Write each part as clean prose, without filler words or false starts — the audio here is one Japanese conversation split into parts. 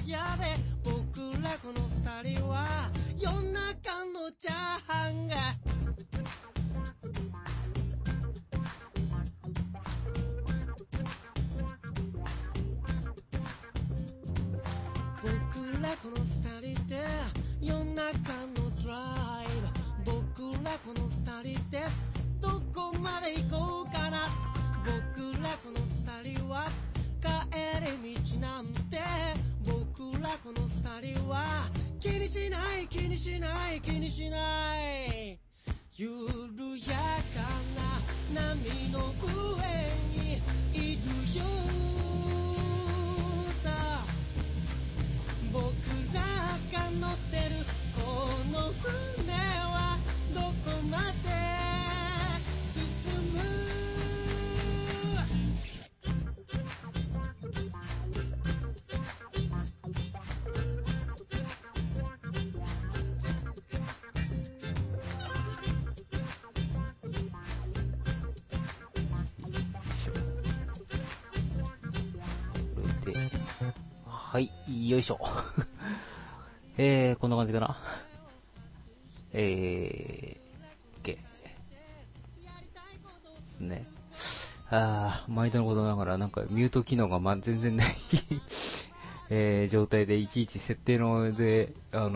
屋で僕らこの二人は夜中のチャーハンが僕らこの二人で夜中のドライブ僕らこの二人でどこまで行こうかな僕らこの二人は帰り道なんて僕らこの二人は気にしない気にしない気にしない緩やかな波の上にいるよさ僕らが乗ってるこの船はどこまで進むはい、よいしょ。こんな感じかな。OK。ですね。毎度のことながら、なんかミュート機能が全然ない状態で、いちいち設定ので、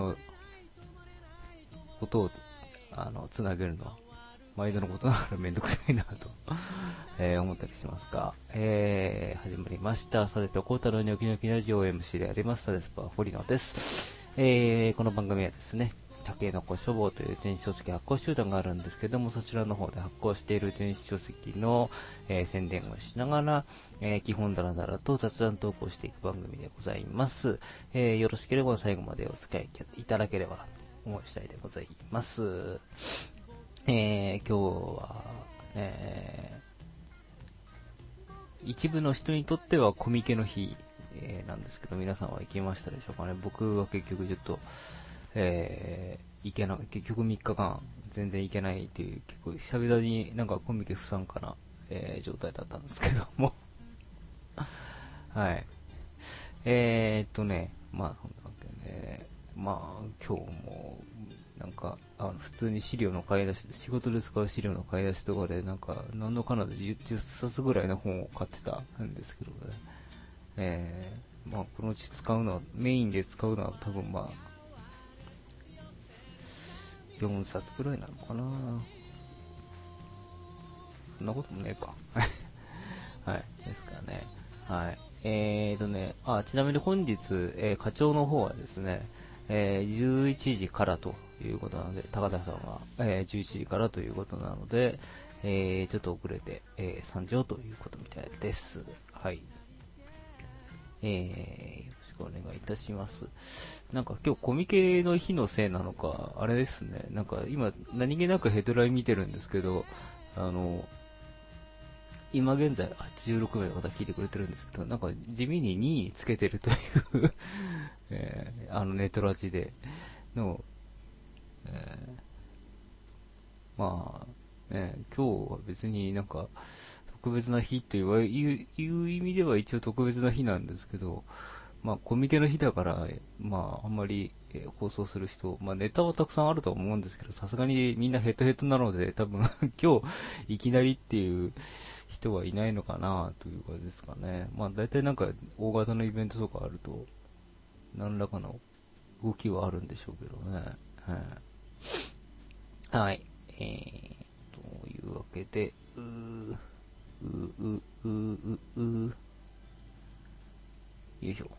音を、つなげるのは、毎度のことながらめんどくさいなと、思ったりしますが、始まりました。さてと、コータのニョキニョキラジオ MC であります、サレスパー堀野です。この番組はですね、タケノコ書房という電子書籍発行集団があるんですけども、そちらの方で発行している電子書籍の、宣伝をしながら、基本だらだらと雑談投稿していく番組でございます。よろしければ最後までお付き合いいただければと思い次第でございます。今日は、一部の人にとってはコミケの日、なんですけど、皆さんは行きましたでしょうかね。僕は結局ちょっと、行けな結局3日間全然行けないという、結構久々になんかコミケ不参加な、状態だったんですけどもはい。そんなわけで、今日もなんか普通に資料の買い出し、仕事で使う資料の買い出しとかでなんか何のかなで 10冊ぐらいの本を買ってたんですけどね。このうち使うのはメインで使うのは多分4冊ぐらいなのかな。そんなこともねえかはいですかね。はい。ちなみに本日、課長の方はですね、11時からということなので、高田さんは、11時からということなので、ちょっと遅れて、参上ということみたいです。はい。よろしくお願いいたします。なんか今日コミケの日のせいなのか、あれですね、なんか今何気なくヘッドライン見てるんですけど、今現在86名の方聞いてくれてるんですけど、なんか地味に2位つけてるというネトラジでの、今日は別になんか特別な日という意味では一応特別な日なんですけど、コミケの日だから、あんまり、放送する人、ネタはたくさんあるとは思うんですけど、さすがにみんなヘッドヘッドなので、多分今日いきなりっていう人はいないのかなという感じですかね。大体なんか大型のイベントとかあると、何らかの動きはあるんでしょうけどね。はい。というわけで、よいしょ。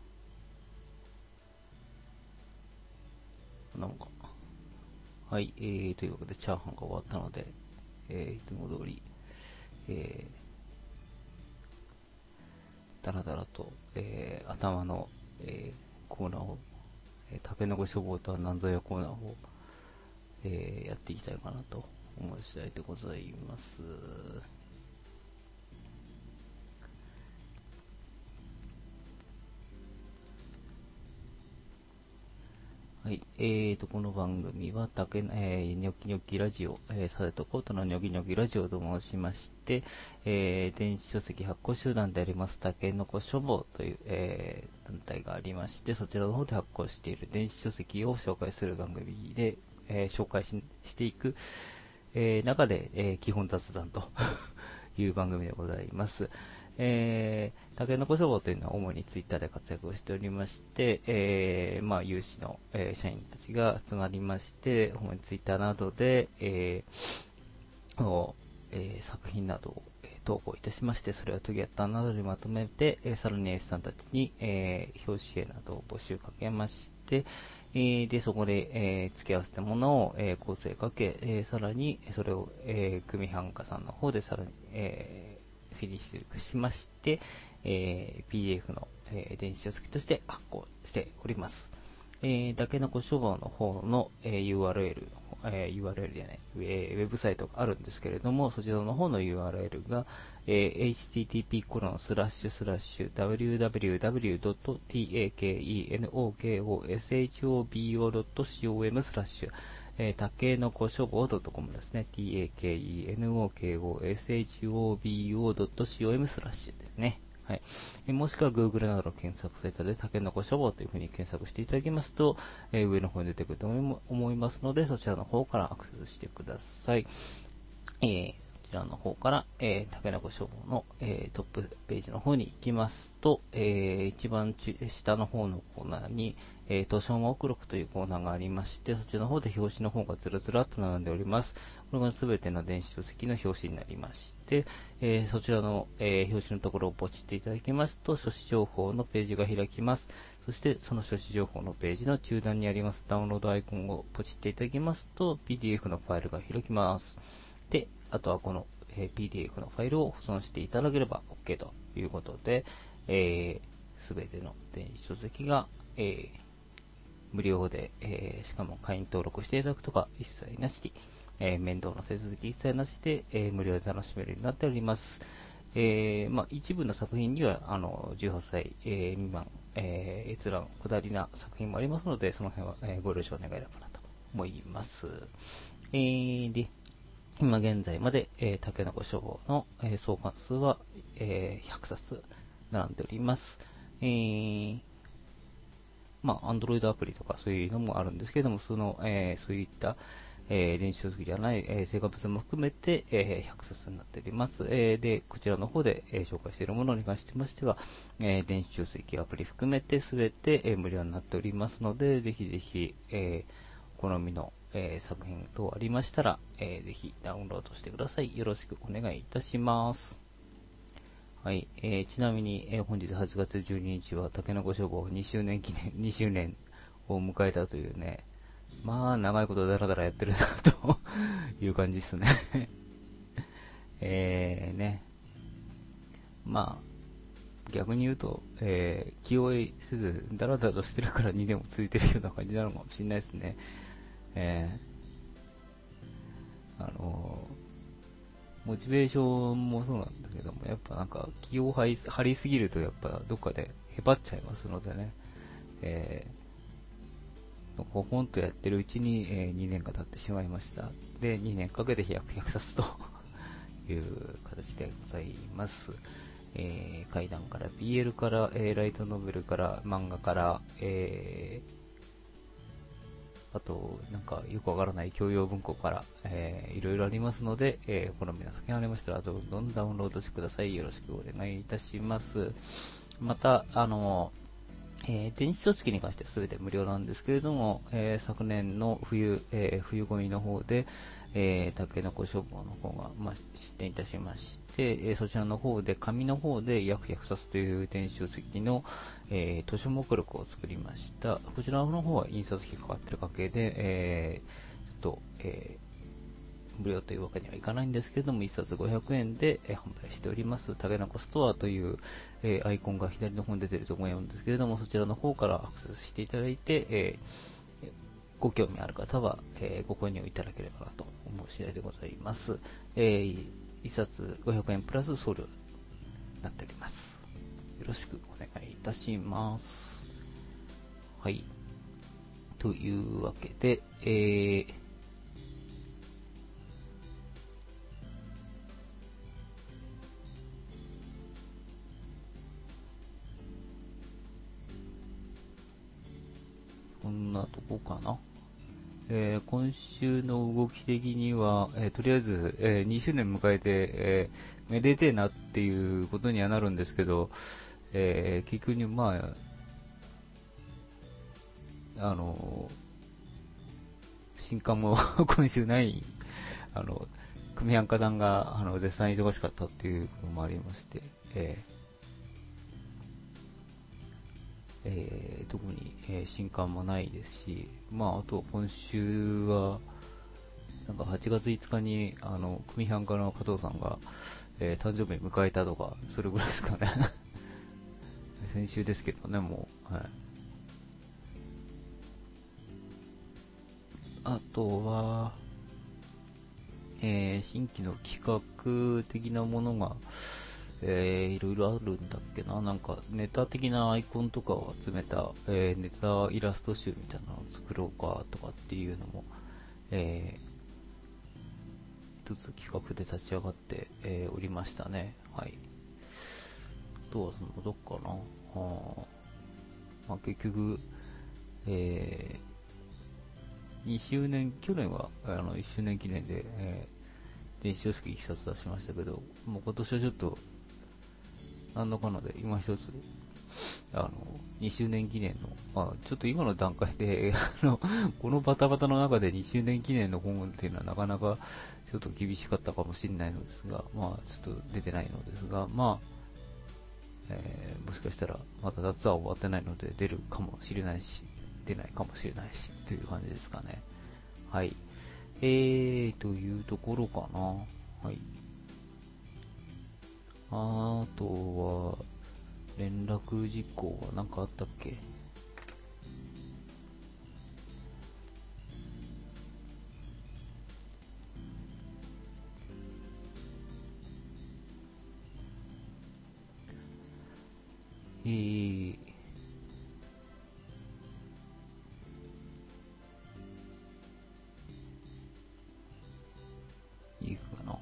なんか。はい、というわけで、チャーハンが終わったので、いつも通り、だらだらと、頭の、コーナーを、タケノコ書房とは何ぞやコーナーを、やっていきたいかなと思い次第でございます。 はい。この番組は、ニョキニョキラジオ、さてとコートのニョキニョキラジオと申しまして、電子書籍発行集団であります、たけのこ書房という、団体がありまして、そちらの方で発行している電子書籍を紹介する番組で、紹介していく、中で、基本雑談という番組でございます。たけのこ書房というのは主にツイッターで活躍をしておりまして、有志の、社員たちが集まりまして、主にツイッターなどで、作品などを、投稿いたしまして、それをトギャッターなどにまとめて、さらに S さんたちに、表紙絵などを募集かけまして、で、そこで、付け合わせたものを、構成かけ、さらに、それを、組版家さんの方でさらに、フィニッシュしまして、PDF の、電子書籍として発行しております。たけのこ書房の方の、URL じゃない、ウェブサイトがあるんですけれども、そちらの方の URL が、http://www.takenokoshobo.com/ たけのこ書房 .com ですね。takenokoshobo.com/ ですね。はい。もしくは Google などの検索サイトでたけのこ書房というふうに検索していただきますと、上の方に出てくると思いますので、そちらの方からアクセスしてください。こちらの方から、たけのこ書房の、トップページの方に行きますと、一番下の方のコーナーに、図書目録というコーナーがありまして、そちらの方で表紙の方がずらずらっと並んでおります。これがすべての電子書籍の表紙になりまして、そちらの、表紙のところをポチっていただきますと、書誌情報のページが開きます。そして、その書誌情報のページの中段にありますダウンロードアイコンをポチっていただきますと、PDF のファイルが開きます。で、あとはこの、PDF のファイルを保存していただければ OK ということで、すべての電子書籍が、無料で、しかも会員登録していただくとか一切なしに、面倒な手続き一切なしで、無料で楽しめるようになっております。一部の作品には18歳、未満、閲覧下りな作品もありますので、その辺は、ご了承願えればなと思います。で、今現在まで、たけのこ書房の、創刊数は、100冊並んでおります。Android アプリとかそういうのもあるんですけれども、そういった、電子書籍じゃない、成果物も含めて、100冊になっております。で、こちらの方で、紹介しているものに関してましては、電子書籍アプリ含めてすべて、無料になっておりますので、ぜひぜひ、お好みの、作品等ありましたら、ぜひダウンロードしてください。よろしくお願いいたします。はい。ちなみに、本日8月12日は、たけのこ書房2周年記念、2周年を迎えたというね、まあ、長いことだらだらやってるな、という感じですね。ね。まあ、逆に言うと、気負いせず、だらだらとしてるから2年も続いてるような感じなのかもしれないですね。モチベーションもそうなんだけども、やっぱなんか気を張りすぎるとやっぱどっかでへばっちゃいますのでね、ポンとやってるうちに、2年が経ってしまいました。で、2年かけて100冊という形でございます。怪談から BL から、ライトノベルから漫画から、あと、なんかよくわからない教養文庫から、いろいろありますので、好みの作品ありましたら、どんどんダウンロードしてください。よろしくお願いいたします。また、電子書籍に関しては全て無料なんですけれども、昨年の冬込みの方で、たけのこ書房の方が、出展いたしまして、そちらの方で、紙の方で約100冊という電子書籍の、図書目録を作りました。こちらの方は印刷費かかってる関係で、無料というわけにはいかないんですけれども、1冊500円で、販売しております。たけのこストアという、アイコンが左の方に出ていると思うんですけれども、そちらの方からアクセスしていただいて、ご興味ある方は、ご購入いただければなと思う次第でございます。1冊500円プラス送料になっております。よろしくお願いいたします。はい。 というわけで、こんなとこかな。今週の動き的には、とりあえず、2周年迎えて、めでてえなっていうことにはなるんですけど、結局に、まあ、新刊も今週ない、組版家さんが絶賛忙しかったっていうこともありまして、特に、新刊もないですし、あと今週はなんか8月5日に組版家の加藤さんが、誕生日迎えたとか、それぐらいですかね。先週ですけどね、もう。はい、あとは、新規の企画的なものが、いろいろあるんだっけな。なんかネタ的なアイコンとかを集めた、ネタイラスト集みたいなのを作ろうかとかっていうのも、一つ企画で立ち上がって、おりましたね。はい。あとはそのどっかな。結局、2周年、去年は1周年記念で、電子書籍1冊出しましたけど、もう今年はちょっとなんだかので今一つ2周年記念の、ちょっと今の段階でこのバタバタの中で2周年記念の本っていうのはなかなかちょっと厳しかったかもしれないのですが、ちょっと出てないのですが、もしかしたらまだ夏は終わってないので出るかもしれないし、出ないかもしれないしという感じですかね。はい。というところかな。はい。あとは、連絡事項は何かあったっけ？いいかな。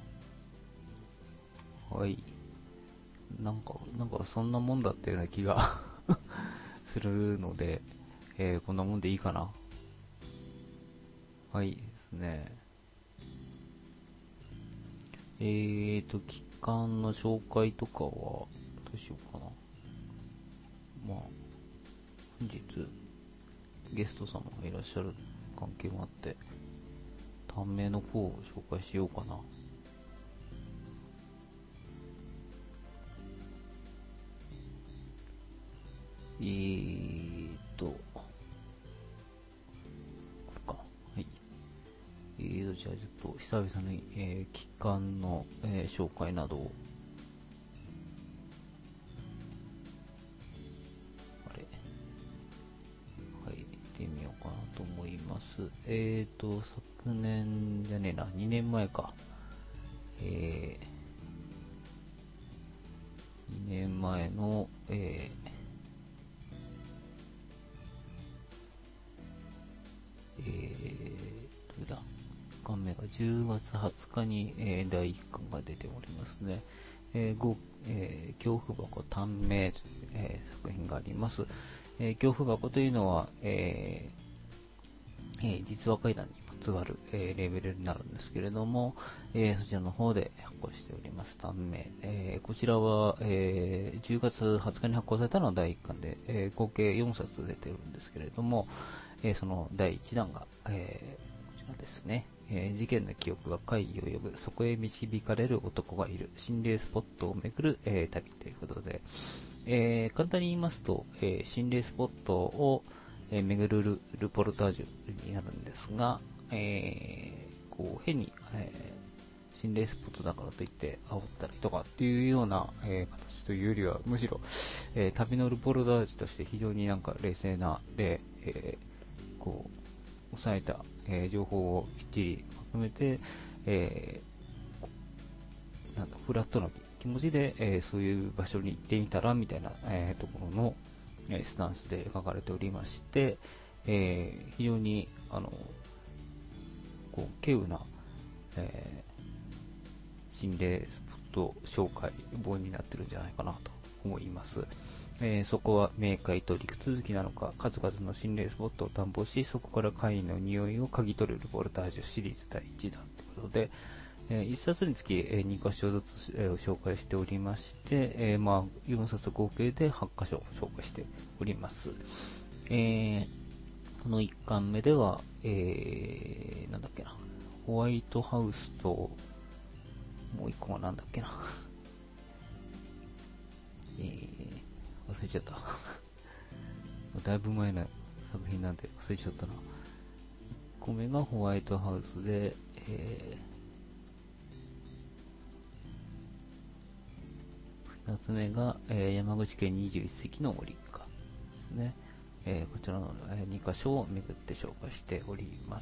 はい。なんかそんなもんだったような気がするので、こんなもんでいいかな。はいですね。期間の紹介とかは、どうしようかな。本日、ゲスト様がいらっしゃる関係もあって、短命の方を紹介しようかな。これか。はい。じゃあちょっと久々に、期間の、紹介などを、はい、見てみようかなと思います。昨年じゃねえな、2年前か。2年前の、どれだ、1巻目が10月20日に、第1巻が出ておりますね。恐怖箱短命という、作品があります。恐怖箱というのは、実話怪談にまつわる、レベルになるんですけれども、そちらの方で発行しております短命、こちらは、10月20日に発行されたのは第1巻で、合計4冊出てるんですけれども、その第1弾が、こちらですね。事件の記憶が怪異を呼ぶ、そこへ導かれる男がいる、心霊スポットを巡る、旅ということで、簡単に言いますと、心霊スポットを、巡るルポルタージュになるんですが、こう変に、心霊スポットだからといって煽ったりとかっていうような、形というよりは、むしろ、旅のルポルタージュとして非常になんか冷静なで、こう抑えた、情報をきっちりまとめて、フラットな気持ちで、そういう場所に行ってみたらみたいな、ところの、スタンスで描かれておりまして、 非常にこう稀有な、心霊スポット紹介本になってるんじゃないかなと思います。そこは冥界と陸続きなのか、数々の心霊スポットを探訪し、そこから怪異の匂いを嗅ぎ取るルポルタージュシリーズ第1弾ということで、1冊につき2箇所ずつ紹介しておりまして、4冊合計で8箇所紹介しております。この1巻目では、なんだっけな、ホワイトハウスと、もう1個はなんだっけな、忘れちゃっただいぶ前の作品なんで忘れちゃったな。1個目がホワイトハウスで、2つ目が、山口県21世紀の森かですね。こちらの2箇所を巡って紹介しております。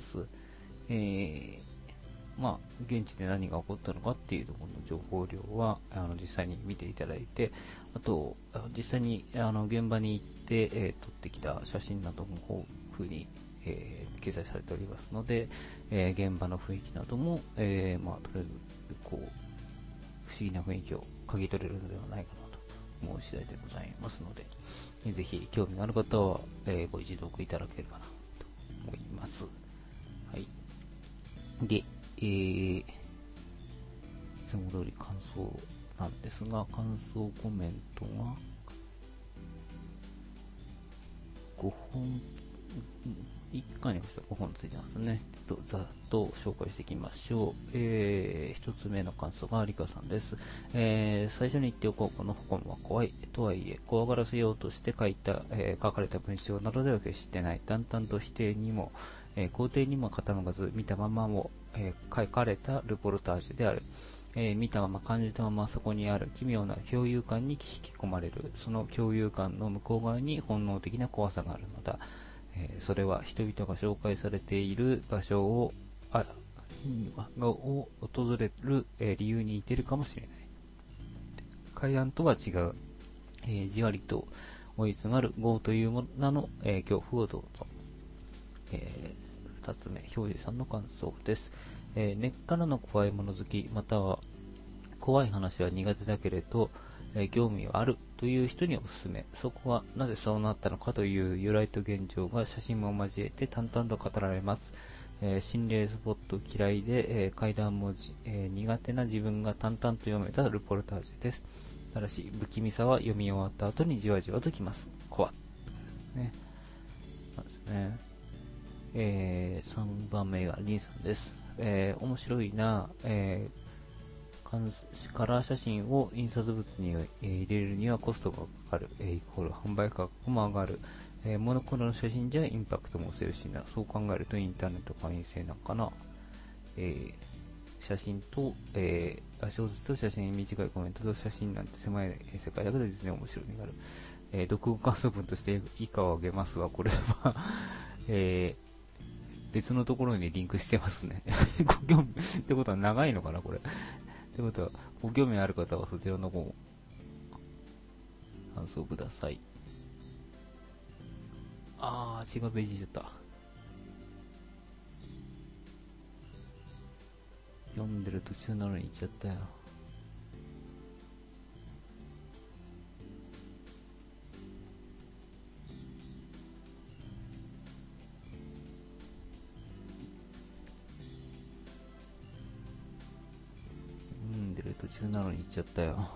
現地で何が起こったのかっていうところの情報量は実際に見ていただいて、あと実際に現場に行って、撮ってきた写真なども豊富に、掲載されておりますので、現場の雰囲気なども、とりあえずこう不思議な雰囲気を嗅ぎ取れるのではないかなと思う次第でございますので、ぜひ興味がある方は、ご一読いただければなと思います。はい。で、いつも通り感想なんですが、感想コメントが5本、1巻にこそ5本ついてますね。ざっと紹介していきましょう。1つ目の感想がリカさんです。最初に言っておこう、この本は怖い。とはいえ、怖がらせようとして書かれた文章などでは決してない。淡々と否定にも、肯定にも傾かず、見たままを、書かれたルポルタージュである。見たまま感じたままそこにある奇妙な共有感に引き込まれる。その共有感の向こう側に本能的な怖さがあるのだ。それは人々が紹介されている場所を訪れる、理由に似ているかもしれない。階段とは違う、じわりと追いすがる業というものの、恐怖をどうぞ。2つ目、表示さんの感想です。根っからの怖いもの好き、または怖い話は苦手だけれど、興味はあるという人におすすめ。そこはなぜそうなったのかという由来と現状が写真も交えて淡々と語られます。心霊スポット嫌いで、怪談も苦手な自分が淡々と読めたルポルタージュです。ただし不気味さは読み終わった後にじわじわときます。怖っ、ね。そうですね。3番目がリンさんです。面白いな、カラー写真を印刷物に入れるにはコストがかかる、イコール販売価格も上がる、モノクロの写真じゃインパクトも薄いしな。そう考えるとインターネット会員制なんかな。写真と、小説と写真、短いコメントと写真なんて狭い世界だけで実に面白みがある。読後感想文として以下を挙げますが、これは別のところにリンクしてますね。ご興味ってことは長いのかなこれ。ってことはご興味ある方はそちらの方を感想ください。違うページだった。読んでる途中なのに行っちゃったよ。途中なのに行っちゃったよ。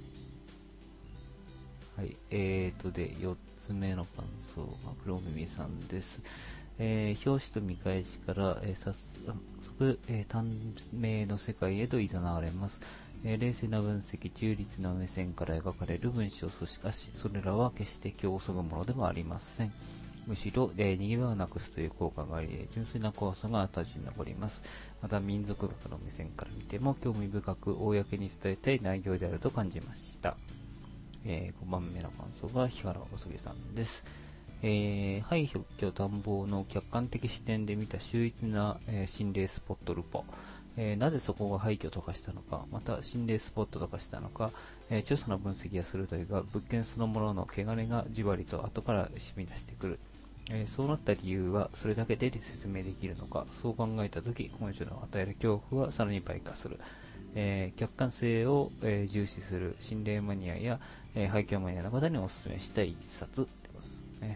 はい、で、4つ目の感想が黒耳さんです。表紙と見返しから、早速、短命の世界へと誘われます。冷静な分析、中立な目線から描かれる文章としかし、それらは決して気をそぐものではありません。むしろ、逃げ場をなくすという効果があり、純粋な怖さが後に残ります。また民族学の目線から見ても興味深く公に伝えたい内容であると感じました。5番目の感想が日原おそげさんです。廃墟居探訪の客観的視点で見た秀逸な、心霊スポットルポ。なぜそこが廃墟と化したのか、また心霊スポットと化したのか、調査の分析は鋭いが、物件そのものの汚れがじわりと後から染み出してくる。 そうなった理由はそれだけで説明できるのか。そう考えたとき、本書の与える恐怖はさらに倍化する。客観性を、重視する心霊マニアや、廃墟マニアの方にお勧めしたい一冊ってことですね。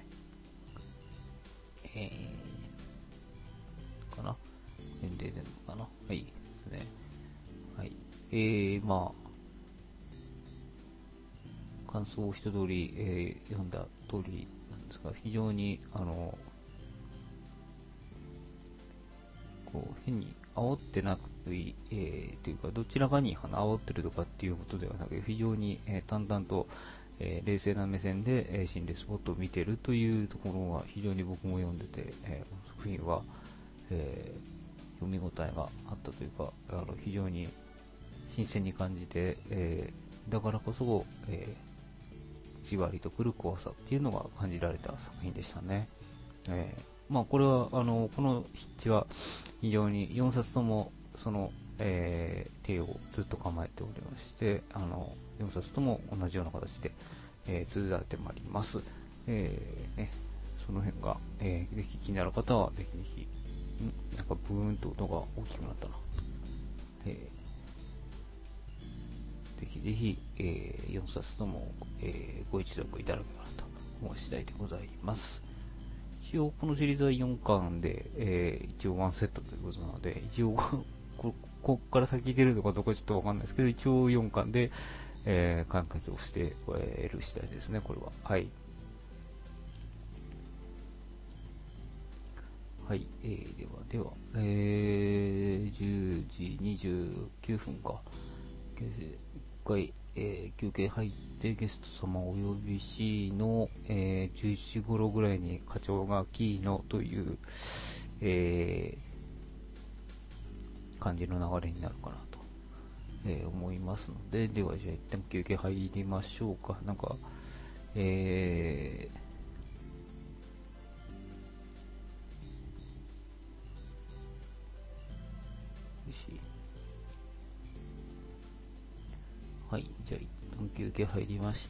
かな。年齢でのかな。はいですね。はい。まあ感想を一通り、読んだ通りなんですが、非常にこう変に煽ってなくていい、というかどちらかに煽ってるとかっていうことではなく、非常に、淡々と、冷静な目線で、心霊スポットを見てるというところが非常に僕も読んでて、この作品は、読み応えがあったというか、非常に新鮮に感じて、だからこそ、じわりとくる怖さっていうのが感じられた作品でしたね。まあこれはこの筆致は非常に4冊ともその、手をずっと構えておりまして、4冊とも同じような形で、綴られてまいります。その辺が、ぜひ気になる方はぜひぜひ。なんかブーンと音が大きくなったな。ぜひぜひ、4冊とも、ご一読いただければなと思う次第でございます。一応このシリーズは4巻で、一応1セットということなので、一応ここから先出るのかどうかちょっとわかんないですけど、一応4巻で、完結をして終える次第ですね、これは。はい。はい、では、10時29分か。一回、休憩入ってゲスト様をお呼びしの、11時頃ぐらいに課長がキーのという、感じの流れになるかなと、思いますので、ではじゃあ一旦休憩入りましょうか。なんか、はい、じゃあ一旦休憩入りまして、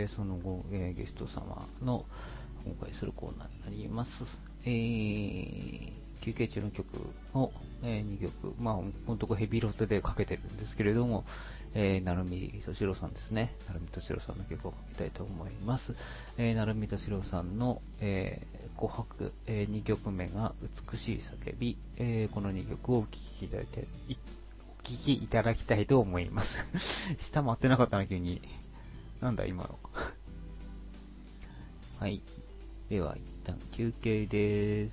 その後、ゲスト様の今回するコーナーになります。休憩中の曲を、2曲、まあ、このとこヘビロテでかけてるんですけれども、成海敏郎さんですね。成海敏郎さんの曲をかけたいと思います。成海敏郎さんの、紅白、2曲目が美しい叫び、この2曲をお聴きいただいて、お聞きいただきたいと思います。下回ってなかったな、急に。なんだ、今の。はい。では、一旦休憩です。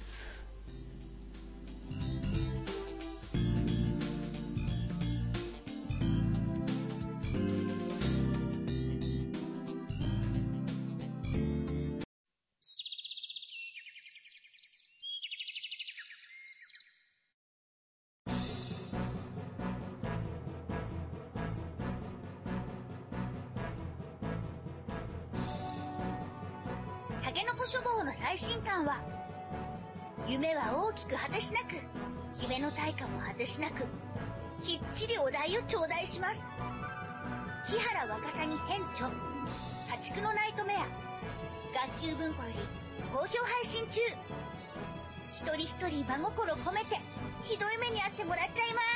タケノコ書房の最新刊は、夢は大きく果てしなく、夢の対価も果てしなく、きっちりお題を頂戴します。木原若狭に編著、破竹のナイトメア、学級文庫より好評配信中。一人一人真心込めて、ひどい目にあってもらっちゃいます。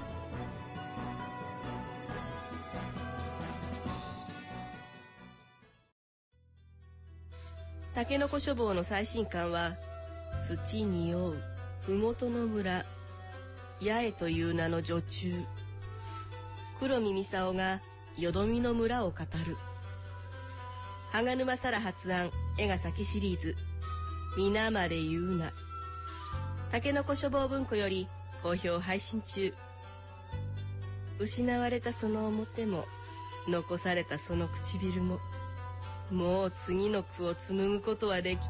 タケノコ書房の最新刊は、土におう麓の村、八重という名の女中、黒見操がよどみの村を語る。羽賀沼沙羅発案絵が先シリーズ、皆まで言うな。タケノコ書房文庫より好評配信中。失われたその表も、残されたその唇も、もう次の句を紡ぐことはでき。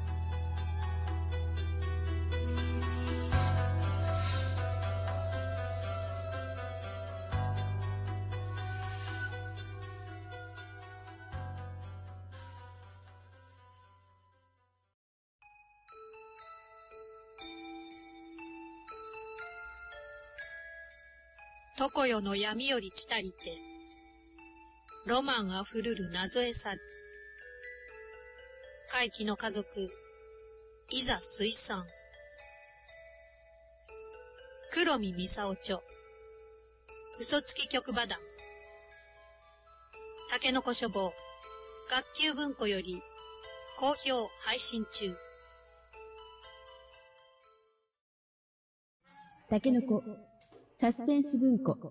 常世の闇より来たりて、ロマンあふるる謎へ去る。怪奇の家族、 いざ水産。黒見操著。嘘つき局場団。たけのこ書房。学級文庫より好評配信中。 たけのこサスペンス文庫。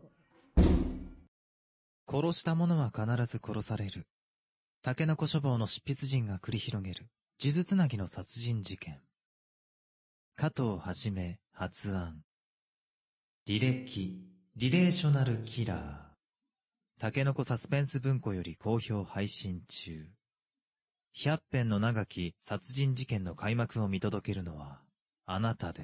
殺した者は必ず殺される。たけのこ書房の執筆陣が繰り広げる数珠つなぎの殺人事件。加藤はじめ発案。履歴リレーショナルキラー。たけのこサスペンス文庫より好評配信中。100編の長き殺人事件の開幕を見届けるのはあなたです。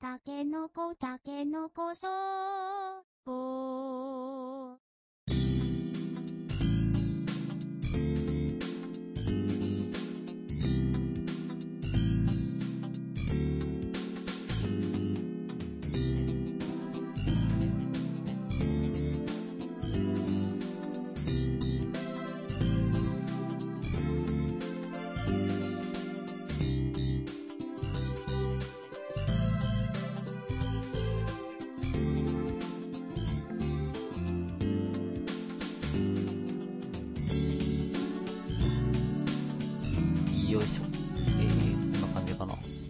たけのこそぼよいしょ。こんな感じかな。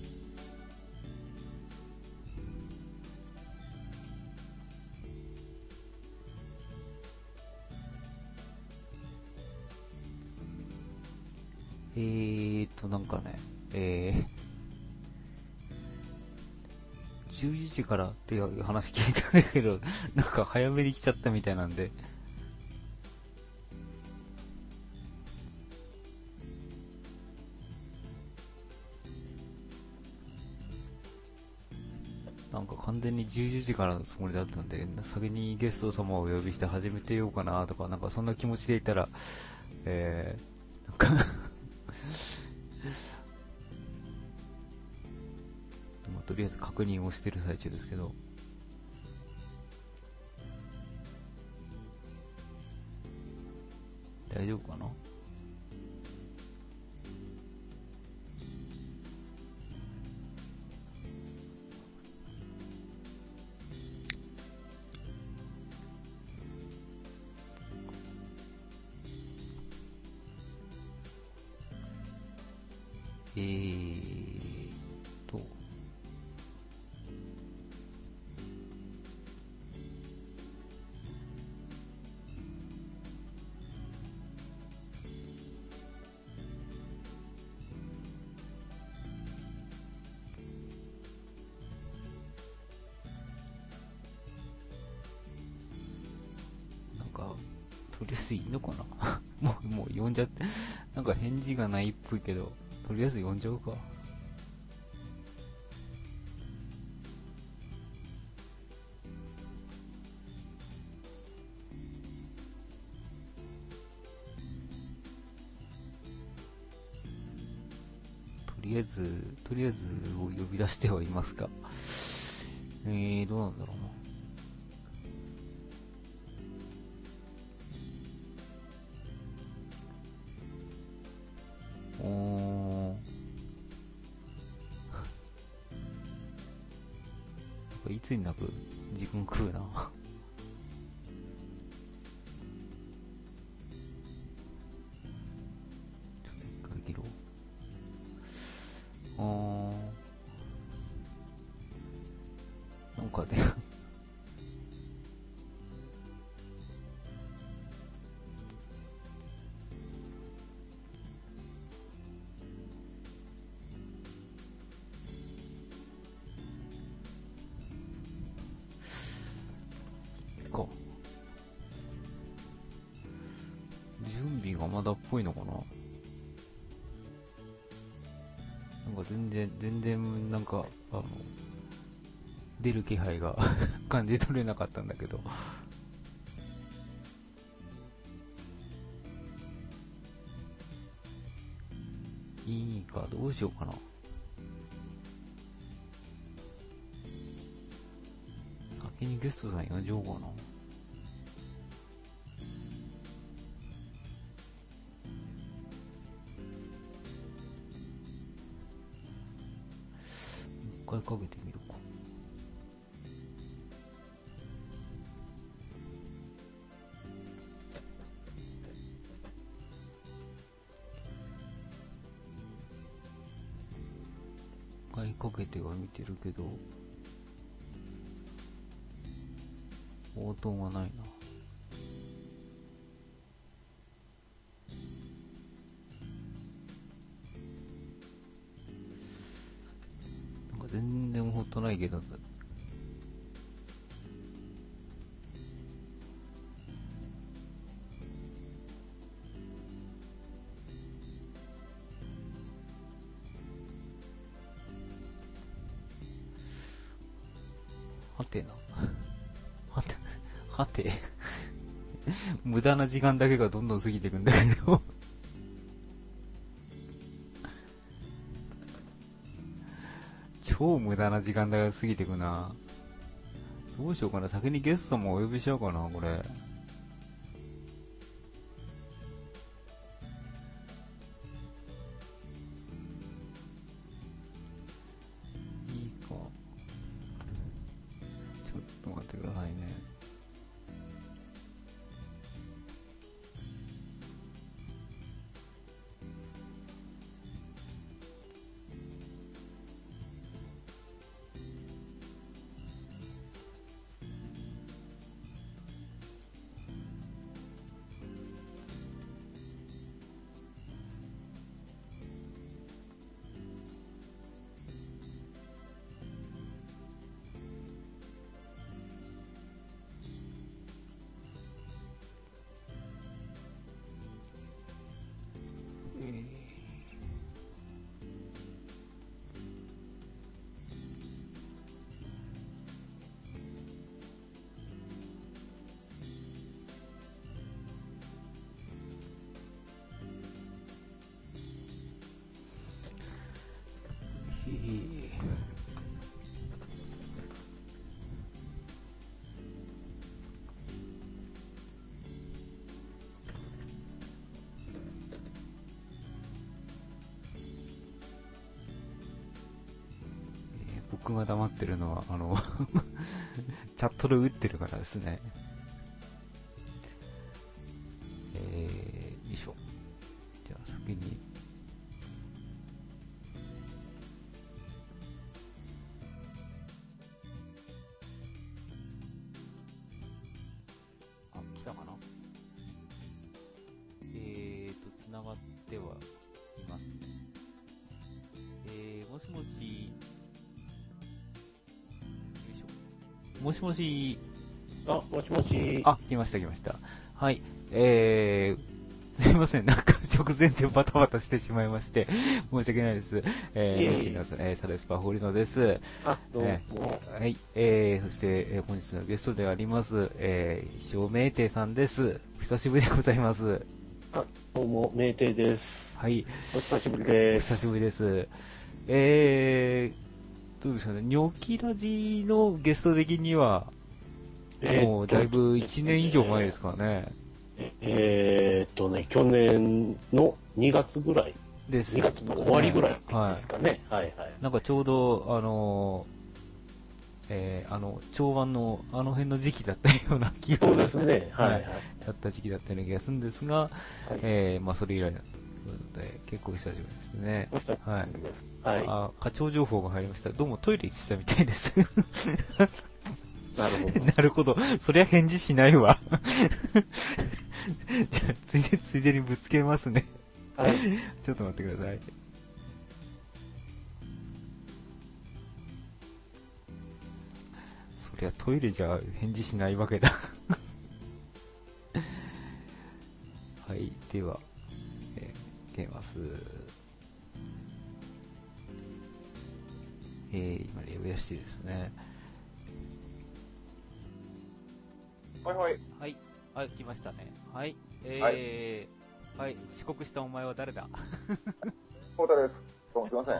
なんかね、11時からっていう話聞いたんだけど、なんか早めに来ちゃったみたいなんで、なんか完全に11時からのつもりだったんで、先にゲスト様をお呼びして始めてようかなとか、なんかそんな気持ちでいたら、なんかとりあえず確認をしてる最中ですけど、大丈夫かな。となんかとりあえずいいのかなもう呼んじゃってなんか返事がないっぽいけど、とりあえず呼んじゃうか。とりあえずを呼び出してはいますが、どうなんだろうな。いつになく時間食うな。ちょっと一回切ろう。なんかね準備がまだっぽいのかな。なんか全然なんか出る気配が感じ取れなかったんだけど、いいか、どうしようかな。先にゲストさん呼んじゃおうかな。一回かけてみるか。一回かけては見てるけど応答がないな。なんか全然応答ないけど、 はてな。はて。無駄な時間だけがどんどん過ぎていくんだけど。超無駄な時間が過ぎていくな。どうしようかな。先にゲストもお呼びしようかな、これ。いいか。ちょっと待ってくださいね。僕が黙ってるのは、チャットで打ってるからですね。よいしょ。じゃあ先に。あ、来たかな？繋がってはいますね。もしもし。もしもし。 あ、もしもし。 あ、来ました来ました。はい。すいません。なんか直前でバタバタしてしまいまして、申し訳ないです。西野さん、サレスパホリノです。 あ、どうも。 はい。そして、本日のゲストであります、小明帝さんです。久しぶりでございます。 あ、どうも、明帝です。 はい。 お久しぶりです。 お久しぶりです。どうでしょうね。ニョキラジのゲスト的には、もうだいぶ1年以上前ですからね。 去年の2月ぐらいです。 2月の終わりぐらいですかね。はい、はい、はい。 なんかちょうど、調和のあの辺の時期だったような気が。 そうですね。はい、はい。 だった時期だったような気がするんですが、はい、まあそれ以来だということで、結構久しぶりですね。はい。はい。あ、課長情報が入りました。どうもトイレ行ってたみたいです。 なるほど。 なるほど。そりゃ返事しないわ。じゃあ、ついでにぶつけますね。 はい。 ちょっと待ってください。そりゃトイレじゃ返事しないわけだ。はい。では、いきます。今、レベルしてですね。 はいはい。 はい。あ、来ましたね。はい。はい。遅刻したお前は誰だ？ 太田です。どうもすいません。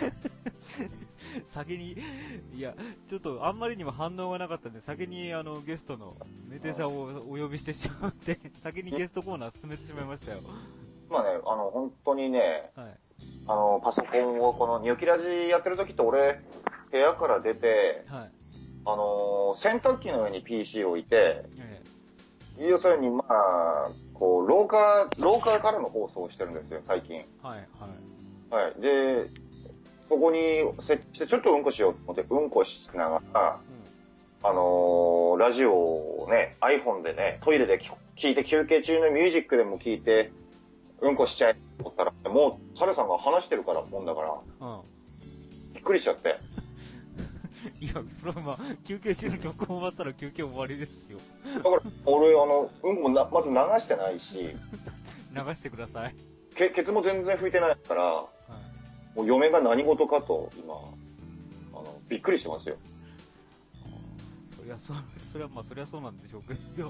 先に、いや、ちょっとあんまりにも反応がなかったんで、先にゲストのメテさんをお呼びしてしまって、先にゲストコーナー進めてしまいましたよ。 まあね、本当にね、 はい、 パソコンをこのニョキラジやってる時って俺、部屋から出て、はい、洗濯機の上に PC を置いて、要するにまあ、こう、廊下からの放送をしてるんですよ、最近。はい、はい。はい。で、そこに設置してちょっとうんこしようと思ってうんこしながら、ラジオをね、iPhone でね、トイレで聞いて休憩中のミュージックでも聞いて、うんこしちゃえと思ったら、もう、サルさんが話してるから、もんだから、びっくりしちゃって。 いや、それはまあ、休憩中の曲を終わったら休憩終わりですよ。 だから、俺、うんこもまず流してないし、 流してください。 ケツも全然拭いてないから、もう嫁が何事かと、今、びっくりしてますよ。 いや、それはまあ、そりゃそうなんでしょうけど。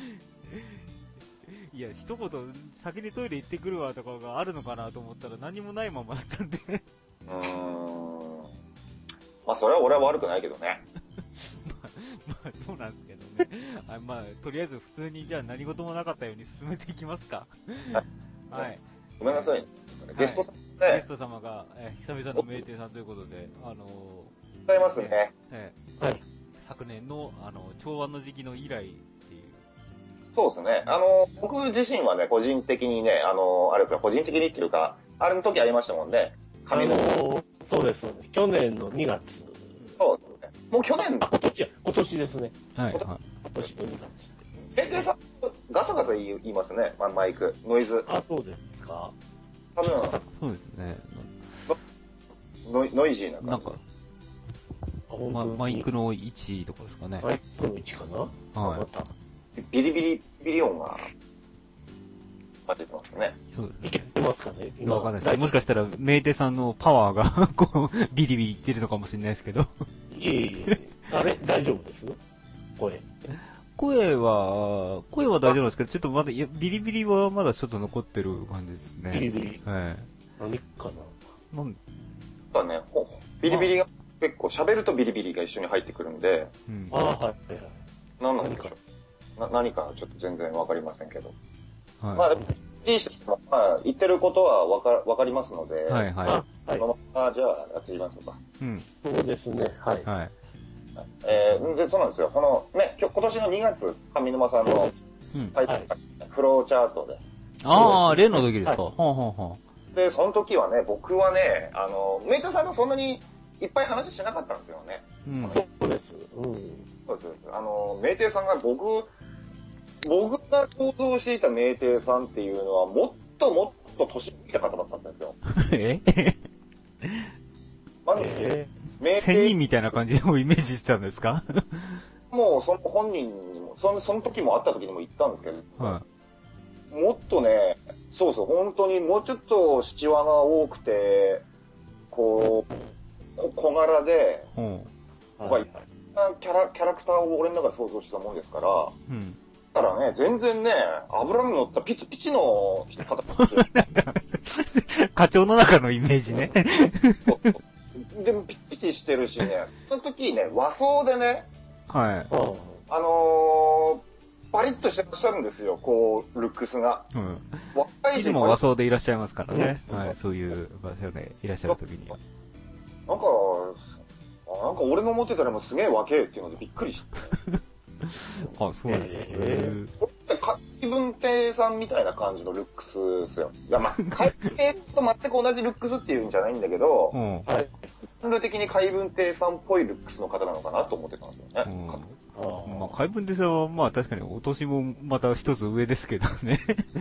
いや、一言、先にトイレ行ってくるわとかがあるのかなと思ったら何もないままだったんで。 まあ、それは俺は悪くないけどね。 まあ、そうなんですけどね。まあ、とりあえず普通に、じゃあ何事もなかったように進めていきますか。はい。 ごめんなさい。ゲストさんね。 ゲスト様が、久々の名店さんということで、 ございますね。 はい。昨年の、調和の時期の以来っていう。 そうですね。僕自身はね、個人的にね、あれですか、個人的にっていうか、あれの時ありましたもんね。 そうです。去年の2月。 そうですね。もう去年今年ですね。 はい。 今年の2月。 名店さん、ガサガサ言いますね、マイク、ノイズ。 あ、そうですか。 多分、 そうですね。 ノイジーな感じ。 なんか、マイクの位置とかですかね。 マイクの位置かな。 はい。 ビリ音が出てますね。 いけてますかね。 わかんないです。もしかしたら、メイテさんのパワーがこう、ビリビリいってるのかもしれないですけど。 いえ。あれ大丈夫です声は大丈夫なんですけど、ちょっとまだ、ビリビリはまだちょっと残ってる感じですね。 ビリビリ。 はい。 何かな。 だね、ビリビリが結構喋るとビリビリが一緒に入ってくるんで。 はい。 何なんでしょう。何かちょっと全然わかりませんけど。 はい。 まあ、いい人も、まあ、言ってることはわかりますので。 はい。 じゃあ、やってみましょうか。 そうですね。はい。 で、そうなんですよ。今年の2月、上沼さんの、フローチャートで。 ああ、例の時ですか。 で、その時はね、僕はね、メーターさんがそんなにいっぱい話しなかったんですよね。 そうです。 そうです。メーテーさんが僕が想像していたメーテーさんっていうのは、もっともっと年いた方だったんですよ。まず、 仙人みたいな感じをイメージしてたんですか？ もう、その本人にも、その時も会った時にも言ったんですけど、もっとね、そうそう、本当にもうちょっと七話が多くて、こう、小柄で、キャラクターを俺の中で想像したもんですから、だからね、全然ね、油の乗ったピチピチの方なんですよ。 課長の中のイメージね。 でもピチピチしてるしね、その時ね、和装でね、パリッとしてらっしゃるんですよ、こう、ルックスが。 いつも和装でいらっしゃいますからね。そういう場所でいらっしゃる時には。 なんか俺の思ってたらもすげえ若えっていうのでびっくりして。 あ、そうなんですね。 海文亭さんみたいな感じのルックスですよ。いや、まあ、海文亭と全く同じルックスっていうんじゃないんだけど、ジャンル的に海文亭さんっぽいルックスの方なのかなと思ってたんですよね。 まあ、海文亭さんは、まあ確かにお年もまた一つ上ですけどね。だから、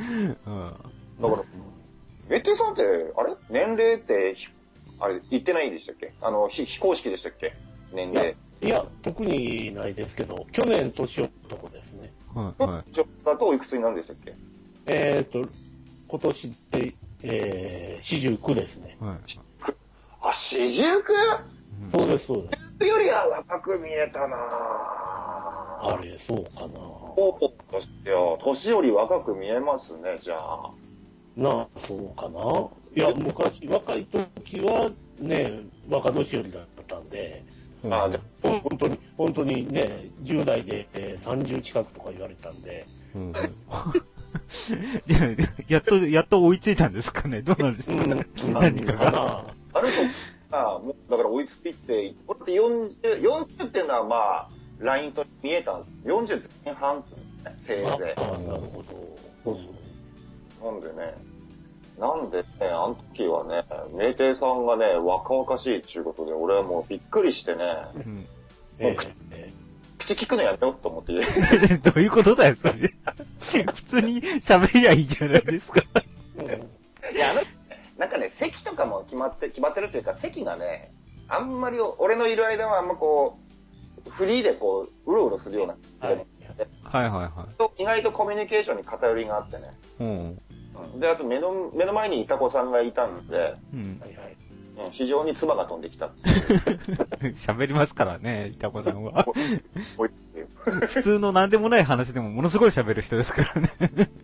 メテさんって、あれ年齢って、あれ、言ってないんでしたっけ？非公式でしたっけ？年齢。 いや、特にないですけど、去年年男ですね。 年男だとおいくつになるんでしたっけ？ 今年で、49ですね。 あ、49？ そうです。 よりは若く見えたなあれ、そうかなとしては、年より若く見えますね、じゃあ。 そうかな。いや、昔、若い時はね、若年寄りだったんで、本当にね、10代で30近くとか言われたんで。 やっと追いついたんですかね。どうなんですかね。何かが。 あると、もうだから追いつきって、40っていうのはまあ、ラインと見えたんです。40前半ですね、せいぜい。 なるほど。 なんでね、あの時はね、名店さんがね、若々しいっていうことで、俺はもうびっくりしてね、もう口聞くのやめようと思って。 どういうことだよ、それ。普通に喋りゃいいじゃないですか。 いや、なんかね、席とかも決まってるというか、席がね、あんまり俺のいる間はあんまこう、フリーでこう、うろうろするような。意外とコミュニケーションに偏りがあってね。で、あと目の前にいた子さんがいたんで、非常に唾が飛んできた。 喋りますからね、いた子さんは。 普通の何でもない話でもものすごい喋る人ですからね。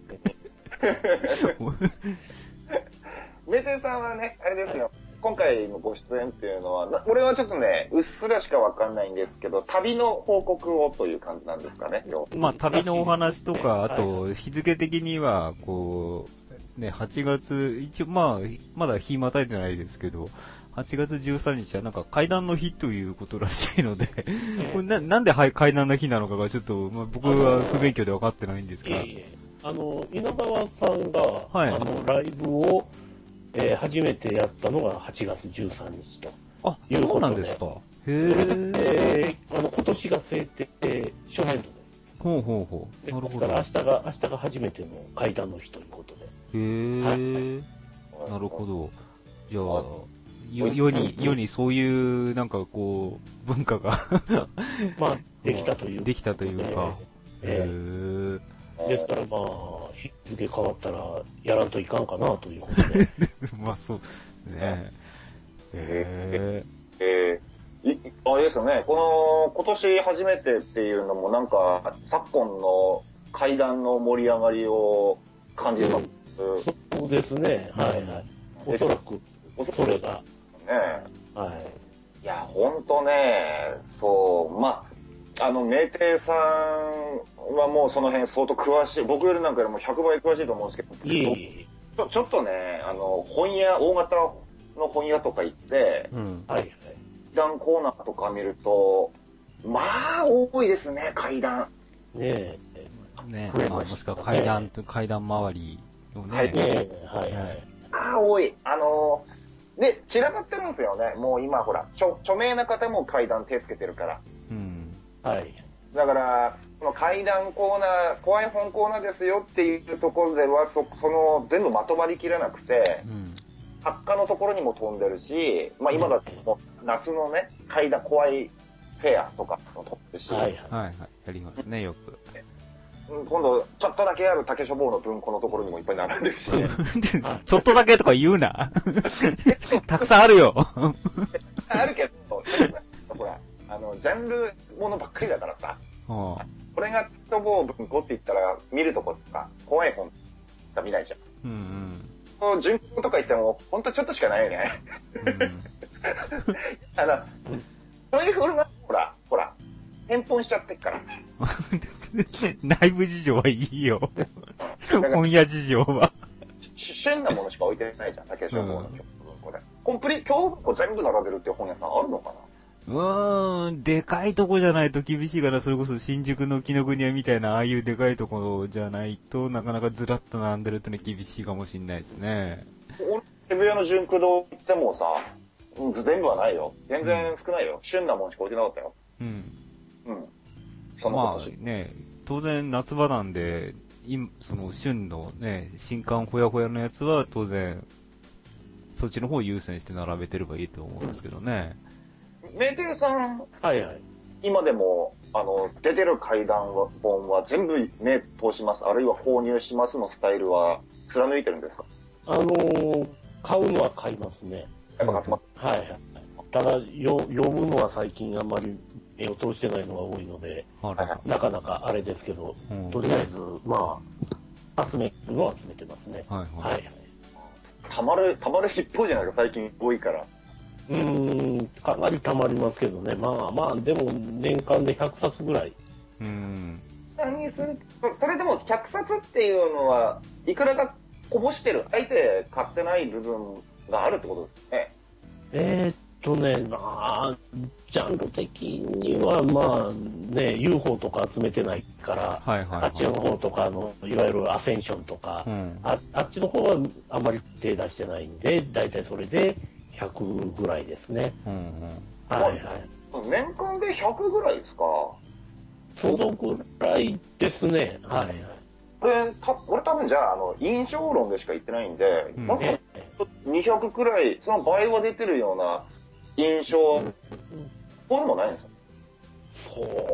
メテさんはね、あれですよ。今回のご出演っていうのは、俺はちょっとね、うっすらしかわかんないんですけど、旅の報告をという感じなんですかね。 まあ、旅のお話とか、あと、日付的には、こう、ね、8月、一応、まあ、まだ日またいてないですけど、8月13日はなんか階段の日ということらしいので、これなんで階段の日なのかがちょっと、まあ、僕は不勉強で分かってないんですが。 稲川さんが、 はい、 ライブを、初めてやったのが8月13日ということで。 あ、そうなんですか。へ今年が制定初年度です。 ほうほうほう。なるほど。 だから明日が初めての階段の日ということで。 なるほど。じゃあ、世にそういう、なんかこう、文化がまあ、できたという。 できたというか。 ですからまあ、日付変わったら、やらんといかんかなということで。 まあそうね。 あれですよね、今年初めてっていうのもなんか、昨今の階段の盛り上がりを感じます。 そうですね、はいはい。おそらく、それが。 ねはい。 いや、ほんとね、そう、まあ、名店さんはもうその辺相当詳しい、僕よりなんかよりも100倍詳しいと思うんですけど、ちょっとね、本屋、大型の本屋とか行って、 はい。 階段コーナーとか見ると、まあ、多いですね、階段。 ねえ、もしくは階段周りのね。 はい。ああ、多い。で、散らかってるんですよね。もう今ほら、著名な方も階段手つけてるから。 はい。 だから、この階段コーナー、怖い本コーナーですよっていうところでは、その全部まとまりきれなくて、作家のところにも飛んでるし、まあ今だって夏のね、階段怖いフェアとかも飛んでるし。 はいはい。やりますね、よく。 今度、ちょっとだけある竹書房の文庫のところにもいっぱい並んでるし。 ちょっとだけとか言うな。たくさんあるよ。 あるけど、ほら、ジャンルものばっかりだからさ。これが書房文庫って言ったら見るとことか、怖い本しか見ないじゃん。純文とか言っても、ほんとちょっとしかないよね。そういう風な、ほら、返本しちゃってっから。 内部事情はいいよ。本屋事情は。 旬なものしか置いてないじゃん、竹書房の文庫で。教文庫全部並べるっていう本屋さんあるのかな？ でかいとこじゃないと厳しいから、それこそ新宿の紀ノ国屋みたいな、ああいうでかいところじゃないとなかなかずらっと並んでるってのは厳しいかもしれないですね。 渋谷の純駆堂行ってもさ、全部はないよ。全然少ないよ。旬なものしか置いてなかったよ。 まあね、当然夏場なんで、その旬のね、新刊ほやほやのやつは当然、そっちの方を優先して並べてればいいと思うんですけどね。 名店さん、今でも、出てる怪談本は全部目通します、あるいは購入しますのスタイルは貫いてるんですか？ 買うのは買いますね。 やっぱ買ってます。 はい。ただ、読むのは最近あんまり目を通してないのが多いので、なかなかあれですけど、とりあえず、まあ、集めるのは集めてますね。 たまる一方じゃないか、最近多いから。 かなり溜まりますけどね。まあ、でも年間で100冊ぐらい。 それでも100冊っていうのは、いくらかこぼしてる、あえて買ってない部分があるってことですね。 ジャンル的には、まあね、UFO とか集めてないから、あっちの方とかいわゆるアセンションとか、あっちの方はあんまり手出してないんで、だいたいそれで100ぐらいですね。 年間で100ぐらいですか？ そのぐらいですね。 俺多分じゃあ、印象論でしか言ってないんで、なんか200くらい、その倍は出てるような印象、そうでもないんですか？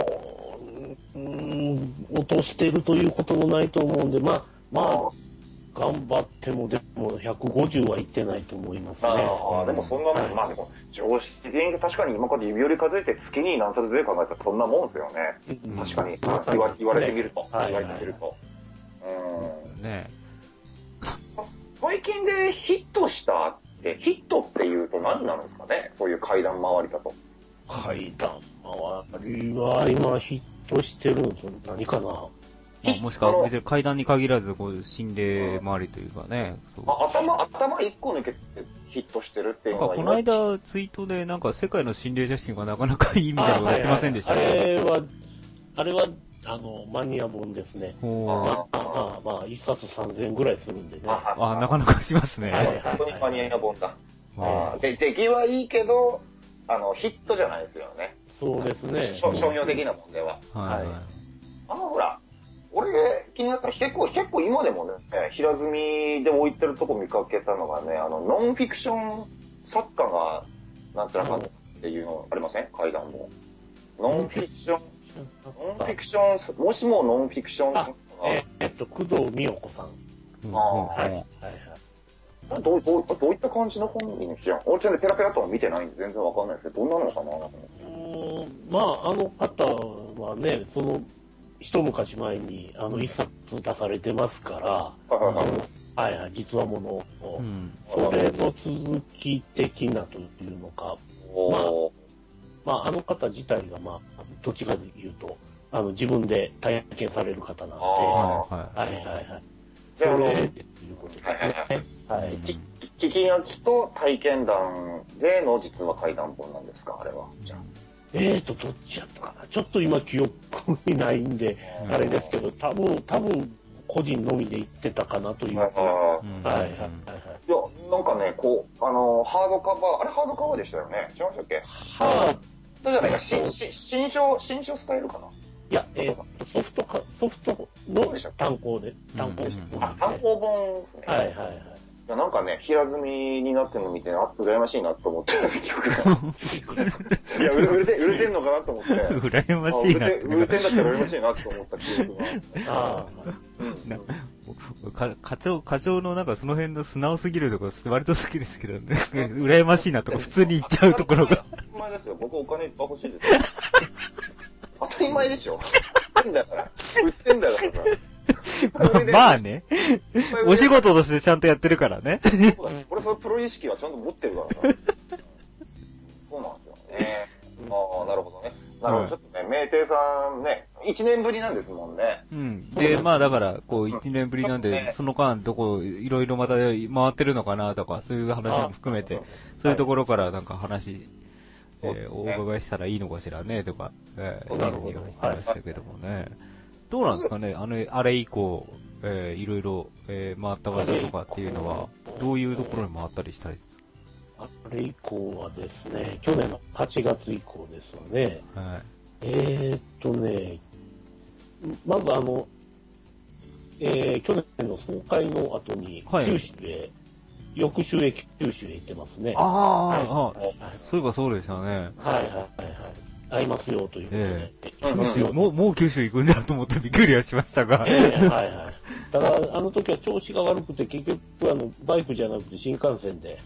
落としてるということもないと思うんで、まあ、 頑張っても、でも150はいってないと思いますね。 ああ、でもそんなもん、まあでも、常識的に確かに今から指折り数えて月に何冊で考えたらそんなもんですよね。確かに。言われてみると。言われてみると。 ね最近でヒットしたって、ヒットっていうと何なんですかね、そういう階段回りだと。 階段回りは今ヒットしてるのと何かな、 もしくは別に階段に限らず、こう、心霊周りというかね。そう頭一個抜けてヒットしてるっていうのは。 この間、ツイートでなんか世界の心霊写真がなかなかいいみたいなことやってませんでしたね。あれは、マニア本ですね。まあ、一冊3000円ぐらいするんでね。 なかなかしますね。 本当にマニア本だ。出来はいいけど、ヒットじゃないですよね。 そうですね。 商業的な問題は。ほら、俺、気になったら結構今でもね、平積みで置いてるとこ見かけたのがね、ノンフィクション作家が、なんていうのかっていうのありません？階段も。ノンフィクション、もしもノンフィクション作家が。工藤美代子さん。 どういった感じの本にじゃん。俺ちょっとペラペラとは見てないんで全然わかんないですけど、どんなのかなと思って。 まあ、方はね、一昔前に、一冊出されてますから、実話ものを、それの続き的なというのか、まあ、方自体が、まあ、どっちかで言うと、自分で体験される方なんで、それっていうことですね。 聞き書きと体験談での実は怪談本なんですか、あれは。じゃあ。 どっちやったかな。ちょっと今記憶にないんで、あれですけど、多分、個人のみで言ってたかなという。いや、 なんかね、こう、ハードカバー、あれハードカバーでしたよね。違いましたっけ？そうじゃないか、新書スタイルかな。 いや、ソフトの単行で。単行本ですね。なんかね、平積みになってるの見て、羨ましいなと思ってた記憶が。いや、売れてんのかなと思って。 羨ましいな。 売れてんだったら羨ましいなと思った記憶が。課長のなんかその辺の素直すぎるところ割と好きですけどね。羨ましいなとか普通に言っちゃうところが。 当たり前ですよ。僕お金いっぱい欲しいですよ。当たり前でしょ。売ってんだから。 まあね。お仕事としてちゃんとやってるからね。 俺そのプロ意識はちゃんと持ってるからな。そうなんですよね。なるほどね。なるほど。ちょっとね、名店さんね、1年ぶりなんですもんね。 で、まあだから、こう、1年ぶりなんで、その間、いろいろまた回ってるのかなとか、そういう話も含めて、そういうところからなんか話、お伺いしたらいいのかしらね、とか、いう話してましたけどもね。どうなんですかね、あれ以降、いろいろ、回った場所とかっていうのは、どういうところに回ったりしたりですか？ あれ以降はですね、去年の8月以降ですよね。まず去年の総会の後に、九州へ、翌週へ九州へ行ってますね。 そういえばそうでしたね。 会いますよということで。 もう九州行くんだと思ってびっくりはしましたが。 ただ、あの時は調子が悪くて、結局、バイクじゃなくて新幹線で、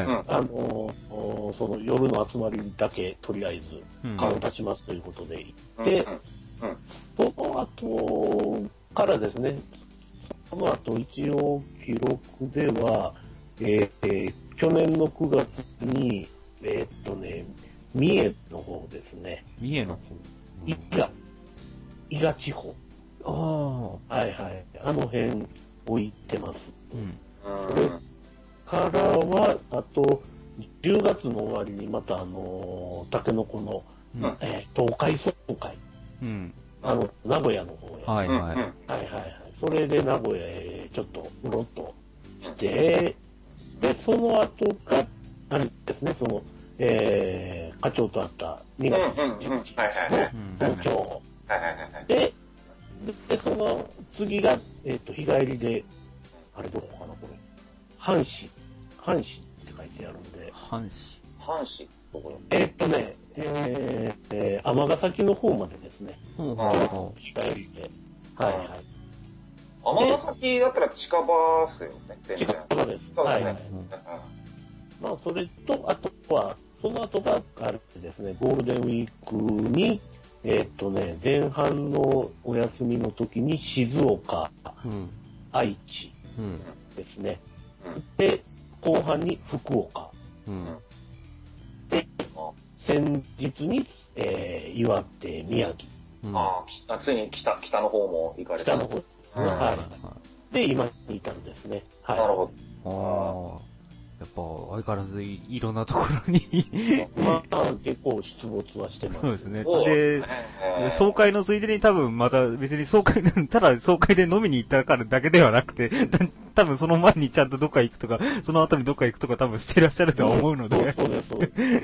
その夜の集まりだけ、とりあえず、顔を立ちますということで行って、その後からですね、その後一応記録では、去年の9月に、三重の方ですね。 三重の方？ 伊賀地方。あの辺を行ってます。それからは、あと、10月の終わりにまたタケノコの、東海総会。名古屋の方へ。それで名古屋へちょっとうろっとして、で、その後が、あれですね、課長と会った2月11日の東京。で、その次が、日帰りで、あれどこかな、これ。阪神って書いてあるんで。 阪神どこ尼崎の方までですね。日帰りで。 尼崎だったら近場っすよね。 近場です。はい。まあ、それと、あとは、その後があれですね、ゴールデンウィークに、前半のお休みの時に静岡、愛知ですね。で、後半に福岡。で、先日に、岩手、宮城。 ついに北の方も行かれた。 北の方。はい。で、今に至るんですね。はい。 なるほど。 やっぱ相変わらずいろんなところにまあ結構出没はしてます。 そうですね。で、総会のついでに多分また別にただ総会で飲みに行ったからだけではなくて、多分その前にちゃんとどっか行くとか、その後にどっか行くとか多分してらっしゃるとは思うので。 そうです。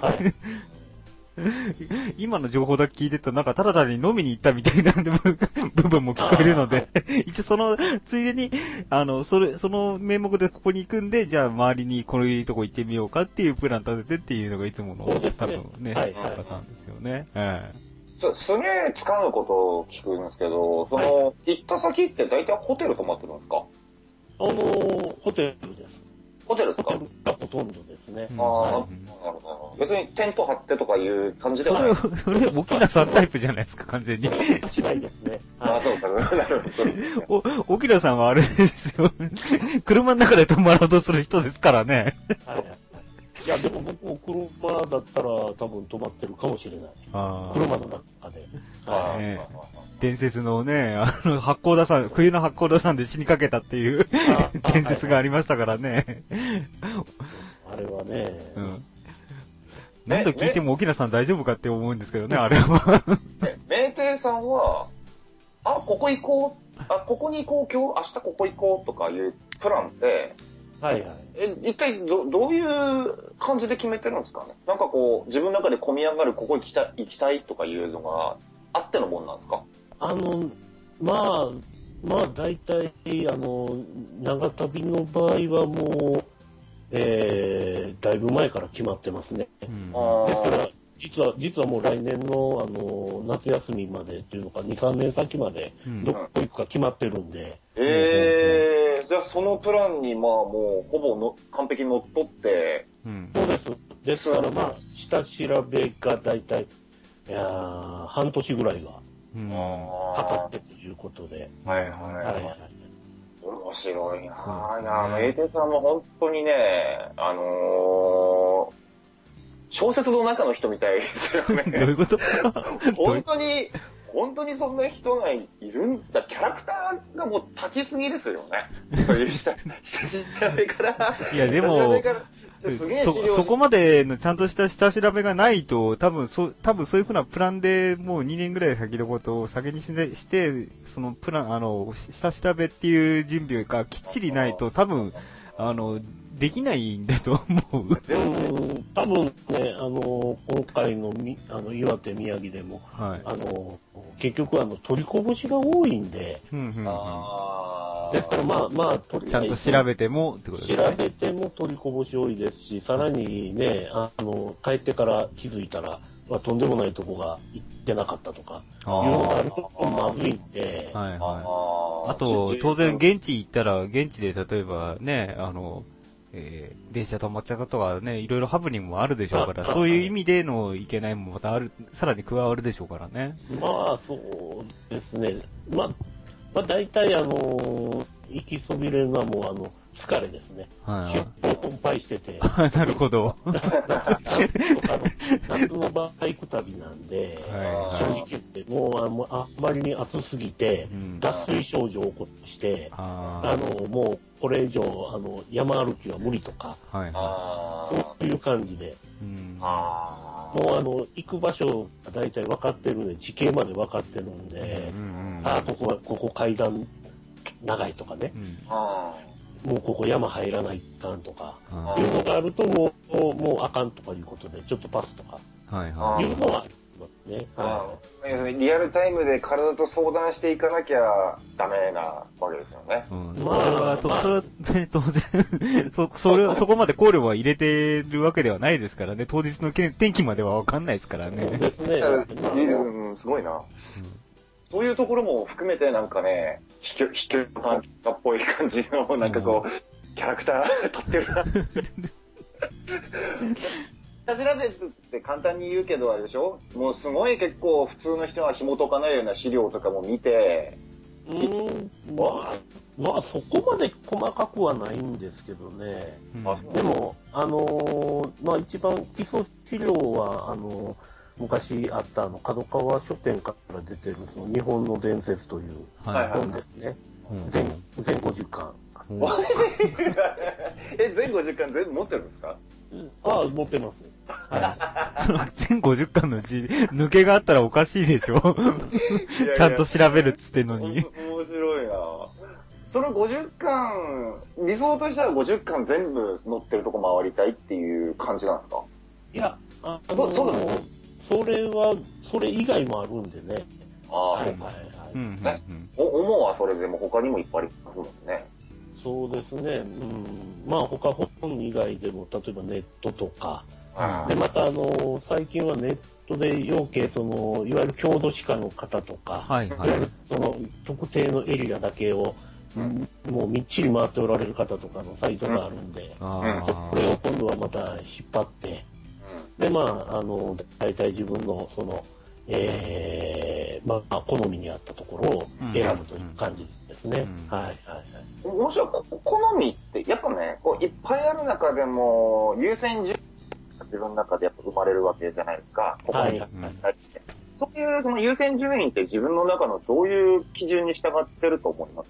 はい。 今の情報だけ聞いてると、なんかただ単に飲みに行ったみたいな部分も聞こえるので、一応その、ついでに、その名目でここに行くんで、じゃあ周りにこういうとこ行ってみようかっていうプラン立ててっていうのがいつもの、多分ね、パターンですよね。 すげえつかぬことを聞くんですけど、行った先って大体ホテル泊まってるんですか？ ホテルです。 ホテルとかがほとんどですね。 なるほど。別にテント張ってとかいう感じではない。 それ、沖縄さんタイプじゃないですか、完全に。 違いですね。 そうか、なるほど。沖縄さんはあれですよ。車の中で泊まろうとする人ですからね。 いや、でも僕も車だったら多分泊まってるかもしれない。車の中で。 伝説のね、冬の八甲田山で死にかけたっていう伝説がありましたからね。 あれはね。 何度聞いても沖縄さん大丈夫かって思うんですけどね、あれは。 名店さんは、ここ行こう、ここに行こう、明日ここ行こうとかいうプランって、一体どういう感じで決めてるんですかね？なんかこう、自分の中で込み上がるここ行きたいとかいうのがあってのもんなんですか？ まあ、大体、長旅の場合はもう、だいぶ前から決まってますね。ですから、実はもう来年の、夏休みまでっていうのか、2、3年先まで、どこ行くか決まってるんで。 じゃあそのプランに、もう、ほぼ完璧にのっとって、 そうです。ですから、下調べが大体、半年ぐらいは、かかってということで。 面白いなぁ。名店さんも本当にね、小説の中の人みたいですよね。 どういうこと？ 本当にそんな人がいるんだ。キャラクターがもう立ちすぎですよね。そういう下調べから。 いや、でも、そこまでのちゃんとした下調べがないと、多分そういう風なプランでもう2年ぐらい先のことを先にして、そのプラン、下調べっていう準備がきっちりないと、多分、できないんだと思う。 でも、多分ね、今回の岩手、宮城でも、結局取りこぼしが多いんで、ですからちゃんと調べてもってことですね。 調べても取りこぼし多いですし、さらにね、帰ってから気づいたら、とんでもないとこが行ってなかったとか、いうのがあるとまずいんで。 あと、当然現地行ったら、現地で例えばね、電車止まっちゃったとかね、いろいろハプニングもあるでしょうから、そういう意味でのいけないもまたさらに加わるでしょうからね。 そうですね。大体行きそびれるのはもう疲れですね。本配してて。 なるほど。 夏のバイク旅なんで、正直言ってもうあまりに暑すぎて、脱水症状を起こして、もうこれ以上山歩きは無理とか、そういう感じで。もう行く場所が大体分かってるんで、地形まで分かってるんで、ここ階段長いとかね。もうここ山入らないかんとか、いうのがあるともうあかんとかいうことで、ちょっとパスとか、いうのはありますね。 リアルタイムで体と相談していかなきゃダメなわけですよね。 それは当然、そこまで考慮は入れてるわけではないですからね。当日の天気まではわかんないですからね。 そうですね。 すごいな。 そういうところも含めてなんかね、秘境感っぽい感じの、なんかこう、キャラクター立ってるな。下調べって簡単に言うけどあれでしょ？もうすごい結構普通の人は紐解かないような資料とかも見て、 まあそこまで細かくはないんですけどね。でも、まあ一番基礎資料は、昔あった角川書店から出てるその日本の伝説という本ですね。全50巻。 全50巻全部持ってるんですか？ ああ、持ってます。 その全50巻のうち抜けがあったらおかしいでしょ。ちゃんと調べるっつってんのに。 面白いな。その50巻、理想としては50巻全部載ってるとこ回りたいっていう感じなんですか？ いや、それ以外もあるんでね。 思うはそれでも他にもいっぱいありますもんね。 そうですね。まあ他本以外でも、例えばネットとか、で、また最近はネットで要件、いわゆる郷土史家の方とか、その特定のエリアだけを、もうみっちり回っておられる方とかのサイトがあるんで、それを今度はまた引っ張って、で、まあ、大体自分の、まあ、好みに合ったところを選ぶという感じですね。 もしろ好みって、やっぱね、こういっぱいある中でも、優先順位が自分の中でやっぱ生まれるわけじゃないですか。ここにそういうその優先順位って自分の中のどういう基準に従ってると思います？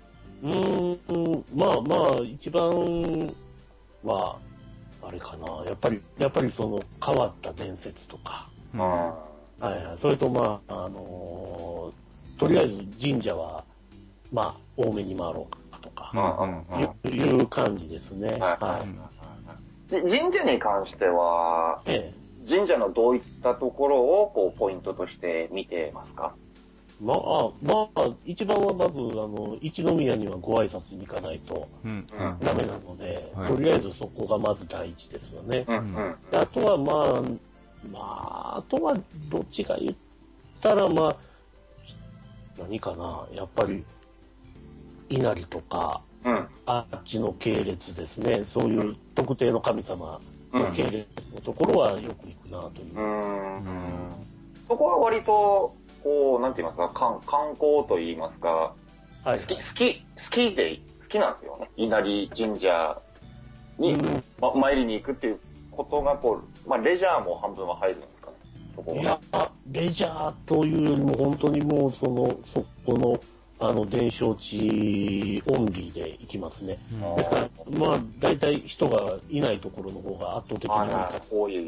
まあ、一番は、あれかな。やっぱりその変わった伝説とか。それとまあ、とりあえず神社は、まあ、多めに回ろうかとか、いう感じですね。 神社に関しては、神社のどういったところをこうポイントとして見てますか？ まあ、一番はまず、一宮にはご挨拶に行かないとダメなので、とりあえずそこがまず第一ですよね。あとはあとはどっちか言ったら、まあ、何かな、やっぱり、稲荷とか、あっちの系列ですね。そういう特定の神様の系列のところはよく行くなという。 そこは割と、こう、なんて言いますか、観光と言いますか、好きなんですよね。稲荷神社に、参りに行くっていうことが、こう、まあ、レジャーも半分は入るんですかね。そこは。 いや、レジャーというよりも、本当にもう、そこの、伝承地オンリーで行きますね。だから、まあ、大体人がいないところの方が圧倒的に多い。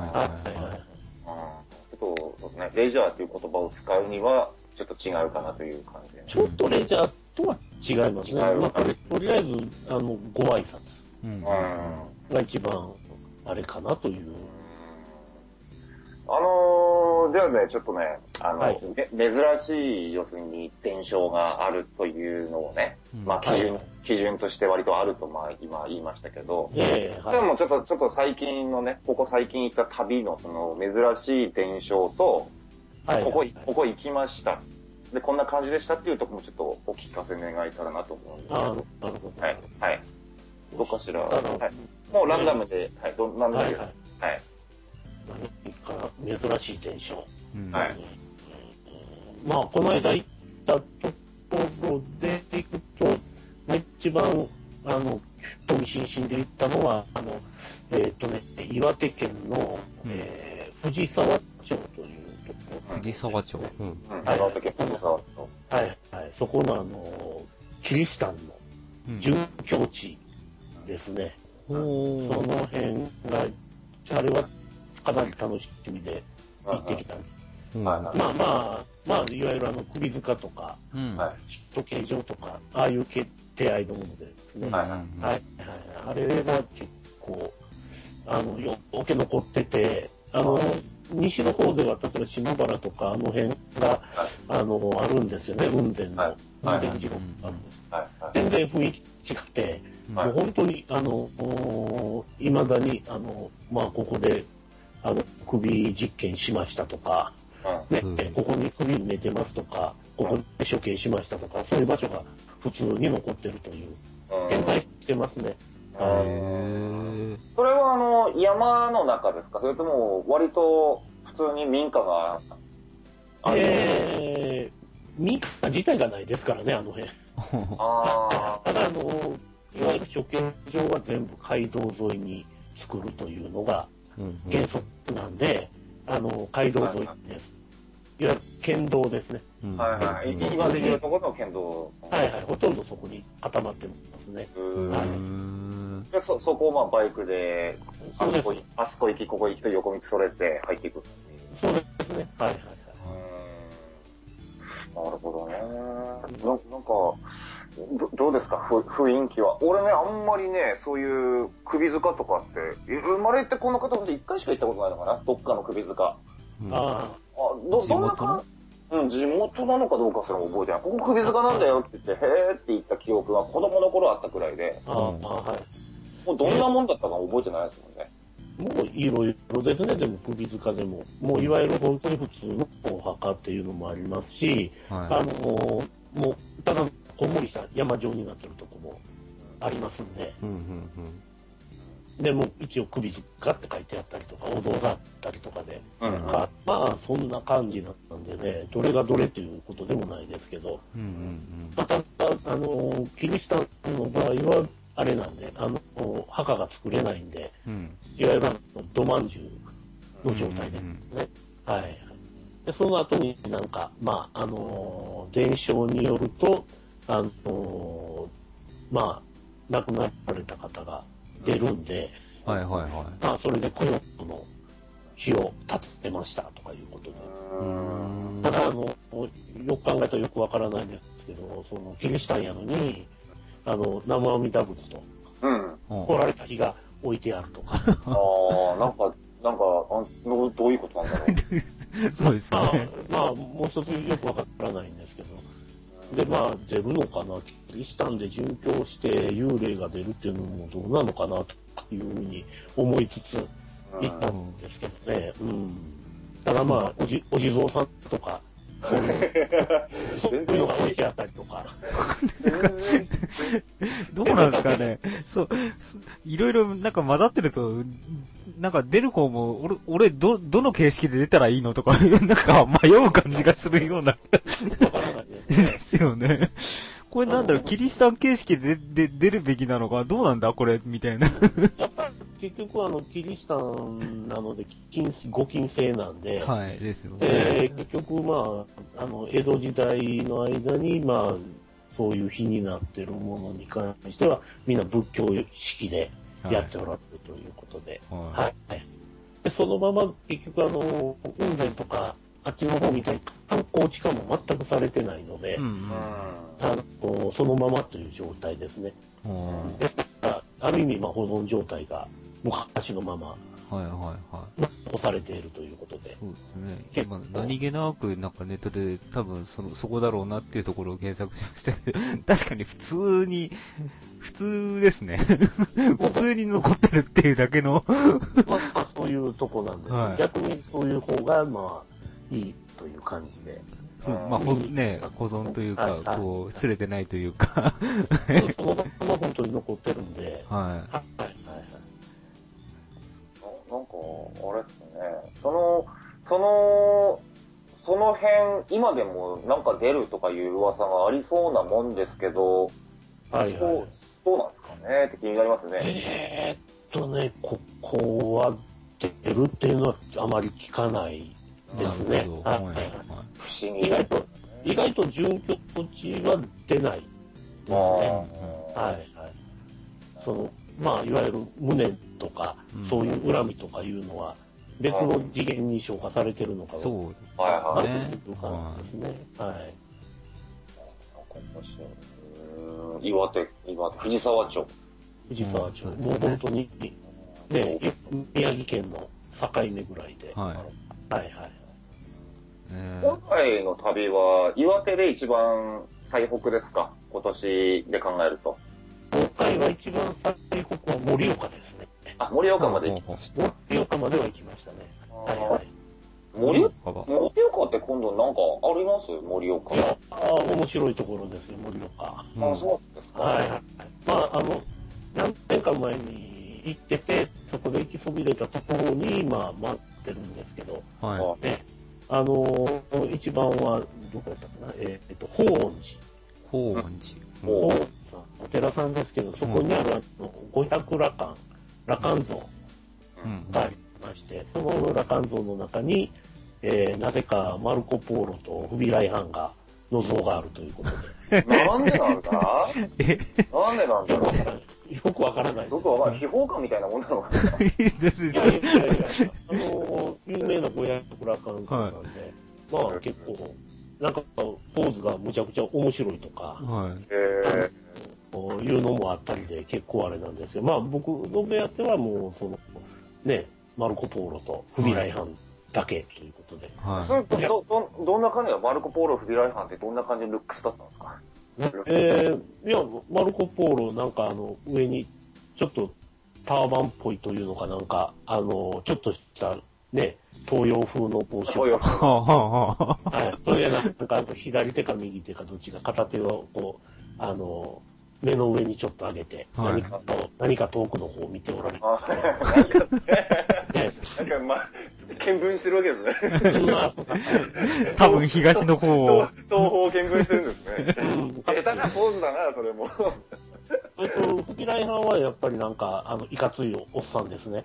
そうですね。レジャーという言葉を使うには、ちょっと違うかなという感じで、 ちょっとレジャーとは違いますね。まあ、とりあえず、ご挨拶が一番、あれかなという。 ではね、ちょっとね、珍しい、要するに、伝承があるというのをね、まあ、基準として割とあると、まあ、今言いましたけど、でもちょっと最近のね、ここ最近行った旅のその珍しい伝承と、ここ行きました。で、こんな感じでしたっていうところもちょっとお聞かせ願えたらなと思うんですけど。 なるほど。 はい。どうかしら。もうランダムで、何でもいいです。 何か珍しい伝承。まあ、この間行ったところで行くと、一番、興味津々で行ったのは、岩手県の、藤沢町というところ。 藤沢町。 岩手県藤沢町。 そこのキリシタンの殉教地ですね。その辺が、あれはかなり楽しみで行ってきたんです。まあ、いわゆる首塚とか、時計場とか、ああいう手合いのものでですね。あれが結構、よけ残ってて、西の方では、例えば島原とか、あの辺が、あるんですよね、雲仙の。雲仙地獄があるんです。全然雰囲気違って、もう本当に、未だに、まあ、ここで、首実験しましたとか、 ね、ここに首寝てますとか、ここで処刑しましたとか、そういう場所が普通に残ってるという、点在してますね。 それは山の中ですか？それとも割と普通に民家が民家自体がないですからね、あの辺。ただいわゆる処刑場は全部街道沿いに作るというのが原則なんで、街道沿いです。いわゆる県道ですね。 はいはい。今できるところの県道。 はいはい。ほとんどそこに固まってますね。 でそこをまあバイクで、あそこ行き、ここ行きと横道それて入っていく。 そうですね。はいはいはい。 なるほどね。なんか、どうですか雰囲気は。俺ね、あんまりね、そういう首塚とかって、生まれてこの方で1回しか行ったことないのかな、どっかの首塚。どんな感じ、地元なのかどうかそれも覚えてない。ここ首塚なんだよって言って、へーって言った記憶が子供の頃あったくらいで、もうどんなもんだったか覚えてないですもんね。 もういろいろですね、でも首塚でも。もういわゆる本当に普通のお墓っていうのもありますし、もうただこんもりした山状になってるとこもありますんで、でも一応首塚って書いてあったりとか、お堂があったりとかで、まあそんな感じだったんでね、どれがどれっていうことでもないですけど、ただキリシタンの場合はあれなんで、墓が作れないんで、いわゆる土まんじゅうの状態ですね。はい。で、その後になんか、まあ、伝承によると、まあ、亡くなられた方が出るんで、まあ、それでこの火を立ててましたとかいうことで。ただ、よく考えたらよくわからないんですけど、その、キリシタンやのに、生阿弥陀仏と、来られた火が置いてあるとか。 なんか、どういうことなんだろう。そうですね。 まあ、もう一つよくわからないんですけど。で、まあ、出るのかな、キリシタンで殉教して幽霊が出るっていうのもどうなのかな、というふうに思いつつ行ったんですけどね。ただまあ、お地蔵さんとか、そういうのが置いてあったりとか。 どうなんですかね。そう、いろいろなんか混ざってると、なんか出る方も、俺、どの形式で出たらいいのとか、なんか迷う感じがするような。ですよね。これなんだろう、キリシタン形式で出るべきなのか、どうなんだこれ、みたいな。 やっぱり結局キリシタンなので、ご禁制なんで、 はい、ですよね。 結局まあ、江戸時代の間に、まあ、そういう日になってるものに関しては、みんな仏教式でやっておられるということで、でそのまま結局雲仙とか、あっちの方みたいに観光地化も全くされてないので、そのままという状態ですね。ですから、ある意味、まあ、保存状態が昔のまま、残されているということで。 そうですね。何気なく、なんかネットで多分そこだろうなっていうところを検索しましたけど、確かに普通ですね。普通に残ってるっていうだけの。 まあ、そういうとこなんで、逆にそういう方が、まあ、いいという感じで。 まあ、保存というか、こう、擦れてないというか。 そのまま本当に残ってるんで。 なんか、あれですね。その辺、今でもなんか出るとかいう噂がありそうなもんですけど、そうなんですかねって気になりますね。 ここは出るっていうのはあまり聞かないですね。 不思議。 意外と準拠地は出ないですね。まあ、いわゆる無念とか、そういう恨みとかいうのは、別の次元に消化されてるのかな。 そうですね。 岩手、藤沢町。 もう本当に、ね、宮城県の境目ぐらいで。 今回の旅は、岩手で一番最北ですか？今年で考えると。 今回は一番最北は盛岡ですね。 盛岡まで行きました。 盛岡までは行きましたね。 盛岡って今度なんかあります盛岡。 いや、面白いところですよ、盛岡。 そうですか。 はい。まあ、何年か前に行ってて、そこで行きそびれたところに、まあ、待ってるんですけど、 はい。 ね、一番は、どこやったかな、法音寺。お寺さんですけど、そこにある500羅漢像がありまして、その羅漢像の中に、なぜかマルコ・ポーロとフビライ・ハンの像があるということで。なんでなんだなんでなんだろう。 よくわからない。 よくわからない。秘宝館みたいなもんなのかな。 有名な500羅漢像なんで、まあ結構、なんかポーズがむちゃくちゃ面白いとか、いうのもあったりで結構あれなんですよ。まあ僕の目当てはもうね、マルコ・ポーロとフビライ・ハンだけということで。 どんな感じだマルコ・ポーロ、フビライ・ハンってどんな感じのルックスだったんですか？ いや、マルコ・ポーロなんか上にちょっとターバンっぽいというのかなんか、ちょっとしたね、東洋風の帽子を。はい。それでなんか左手か右手かどっちか片手をこう、目の上にちょっと上げて、何か遠くの方を見ておられる。 なんか、見聞してるわけですね。 多分東の方を。 東方を見聞してるんですね。下手なポーズだな、それも。 フビライハンはやっぱりなんか、いかついおっさんですね。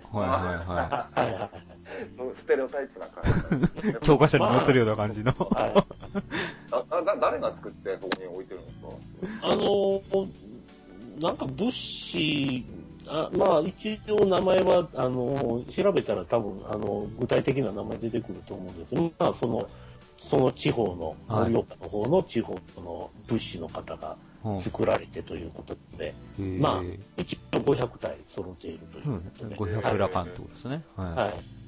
ステレオタイプな感じ。 教科書に載ってるような感じの。 誰が作ってそこに置いてるんですか？ なんか物資、まあ一応名前は、調べたら多分、具体的な名前出てくると思うんですが、まあその地方の、盛岡の方の地方の物資の方が作られてということで、まあ一応500体揃っているということで。 500羅漢ってことですね。 はい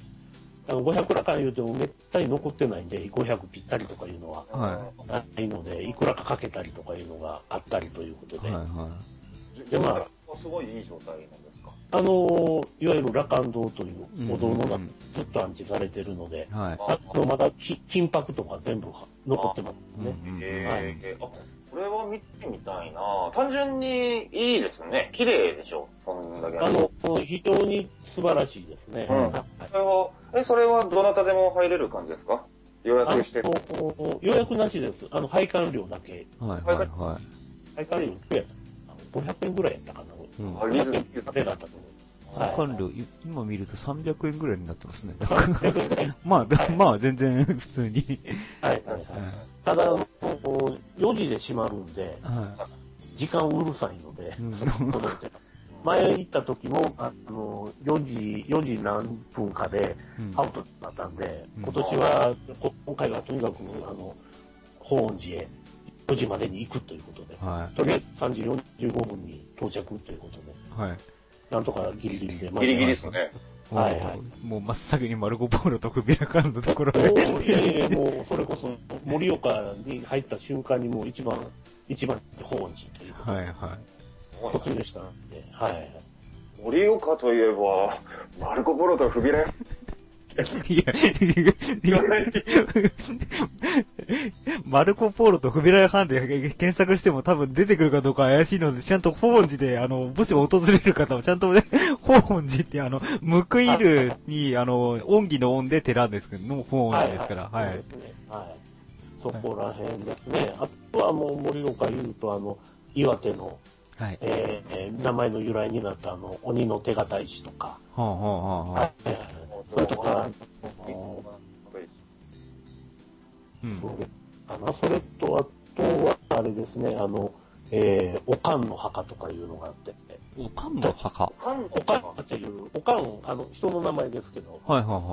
。500羅漢言うてもめったに残ってないんで、500ぴったりとかいうのはないので、いくらかかけたりとかいうのがあったりということで。 で、まあ、すごいいい状態なんですか？ いわゆる羅漢堂というお堂の中にずっと安置されてるので、まだ金箔とか全部残ってますね。 これは見てみたいな。単純にいいですね。綺麗でしょ。そんだけ。 非常に素晴らしいですね。 それはどなたでも入れる感じですか？予約して。 予約なしです。拝観料だけ。拝観料って500円ぐらいやったかな。500円だったと思う。 拝観料、今見ると300円ぐらいになってますね。まあ全然普通に。 ただ、4時で閉まるんで、時間うるさいので、前行った時も、4時何分かでアウトだったんで、今回はとにかく、法恩寺へ4時までに行くということで、とりあえず3時45分に到着ということで、なんとかギリギリで。 ギリギリですね。 もう真っ先にマルコ・ポーロとフビラカンのところで。 もうそれこそ盛岡に入った瞬間にもう一番法恩寺ということでしたので、 盛岡といえば、マルコ・ポーロとフビラマルコ・ポーロとフビライハンで検索しても多分出てくるかどうか怪しいので、ちゃんと法恩寺で、もし訪れる方はちゃんとね、法恩寺って報いるに、恩義の恩で寺ですけど、法恩寺ですから、 そこら辺ですね。あとはもう盛岡言うと、岩手の、名前の由来になった鬼の手形石とか、それとか、それと、あとは、あれですね、おかんの墓とかいうのがあって。 おかんの墓？ おかんっていう、おかん、人の名前ですけど。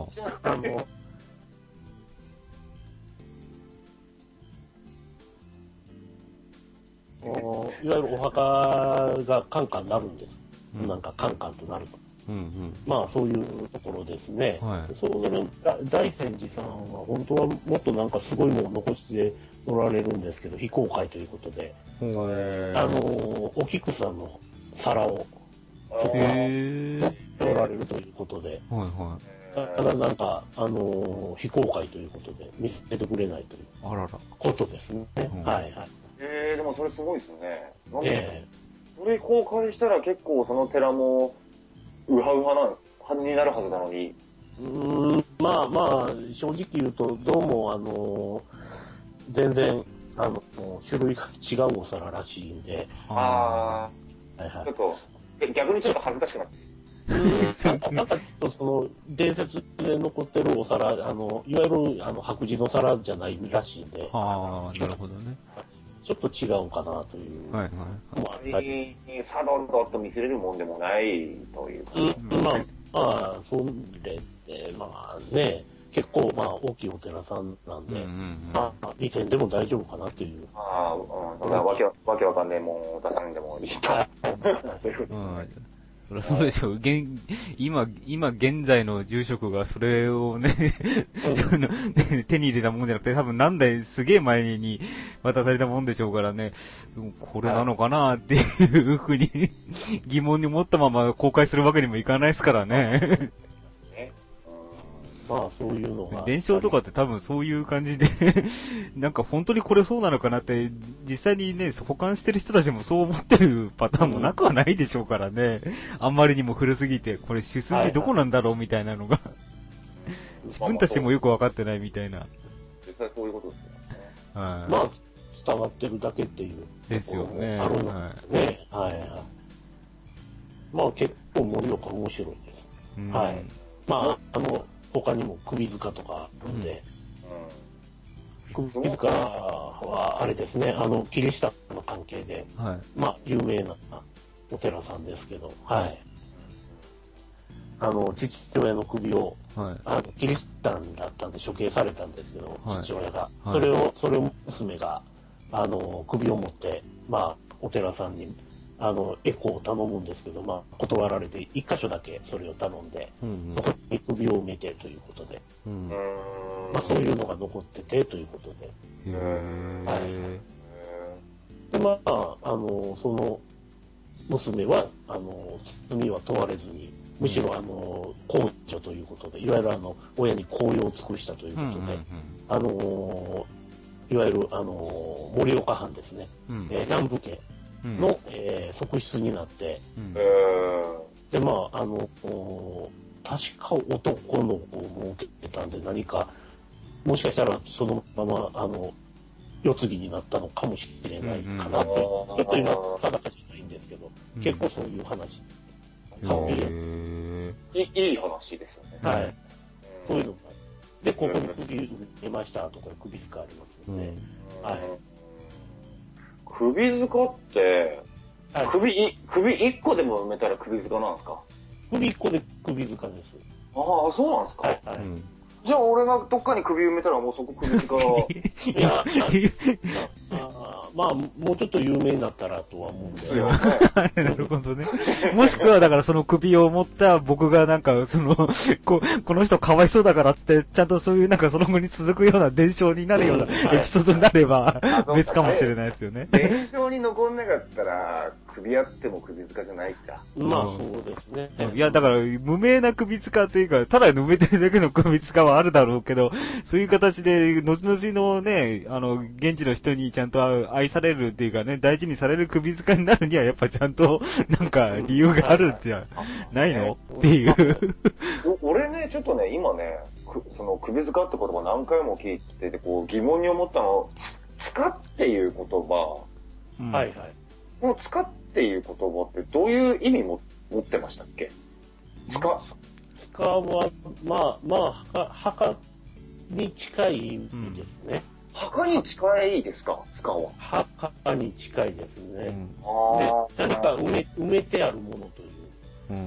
いわゆるお墓がカンカンになるんです。なんかカンカンとなると。まあそういうところですね。その大泉寺さんは本当はもっとなんかすごいものを残しておられるんですけど、非公開ということで、お菊さんの皿をおられるということで、 ただなんか、非公開ということで見せてくれないということですね。はいはい。 でもそれすごいですよね。なんで、それ公開したら結構その寺も、ウハウハになるはずなのに。 まあ、正直言うと、どうも、全然、種類が違うお皿らしいんで。 はいはい。ちょっと、逆にちょっと恥ずかしくなって。 なんかその伝説で残ってるお皿、いわゆる白磁の皿じゃないらしいんで。 なるほどね。 ちょっと違うかなという。はいはい。サドンドと見せれるもんでもないというか。 それで、まあね、結構大きいお寺さんなんで、2000でも大丈夫かなっていう。 そんなわけわかんねえもん出さんでもいいと。そういうことですね。 そうでしょう。今現在の住職がそれをね、手に入れたもんじゃなくて、多分何代すげえ前に渡されたもんでしょうからね、これなのかなっていうふうに疑問に持ったまま公開するわけにもいかないですからね。 まあそういうのが。 伝承とかって多分そういう感じで、なんか本当にこれそうなのかなって、実際にね、保管してる人たちもそう思ってるパターンもなくはないでしょうからね。あんまりにも古すぎて、これ主筋どこなんだろうみたいなのが、自分たちもよくわかってないみたいな。 実際そういうことですよね。 まあ、伝わってるだけっていう。 ですよね。 あるんね。まあ結構盛岡面白いです。はい。まあ、他にも首塚とかあるんで、首塚はあれですね、キリシタンの関係で、まあ有名なお寺さんですけど、父親の首を、キリシタンだったんで処刑されたんですけど、父親が、それを娘が首を持って、まあお寺さんにエコーを頼むんですけど、まあ、断られて、一箇所だけそれを頼んで、そこに首を埋めてということで、まあ、そういうのが残っててということで。で、まあ、その、娘は、罪は問われずに、むしろ、公女ということで、いわゆる親に孝養を尽くしたということで、いわゆる、盛岡藩ですね、南部家、の、側室になって、で、まあ、確か男の子を設けたんで、何か、もしかしたらそのまま、世継ぎになったのかもしれないかなって、ちょっと今、定かじゃないんですけど、結構そういう話。 いい話ですよね。 はい。そういうのが。で、ここに首埋めましたとか、首塚ありますので、はい。 首塚って、首1個でも埋めたら首塚なんですか？ 首1個で首塚です。 ああ、そうなんですか？じゃあ俺がどっかに首埋めたらもうそこ首塚いや、まあ、もうちょっと有名になったらとは思うんですよ。 なるほどね。もしくは、だからその首を持った僕がなんか、この人かわいそうだからって、ちゃんとそういうなんかその後に続くような伝承になるようなエピソードになれば、別かもしれないですよね。 伝承に残んなかったら、首あっても首塚じゃないか。 まあ、そうですね。 いや、だから、無名な首塚っていうか、ただ埋めてるだけの首塚はあるだろうけど、そういう形で、後々のね、現地の人にちゃんと愛されるっていうかね、大事にされる首塚になるには、やっぱちゃんと、なんか、理由があるってないのっていう。 俺ね、ちょっとね、今ね、その首塚って言葉何回も聞いてて、こう、疑問に思ったの、塚っていう言葉。 はいはい。 この塚っていう言葉ってどういう意味持ってましたっけ？塚は、まあ、墓に近い意味ですね。 墓に近いですか？塚は。 墓に近いですね。で何か埋めてあるものという。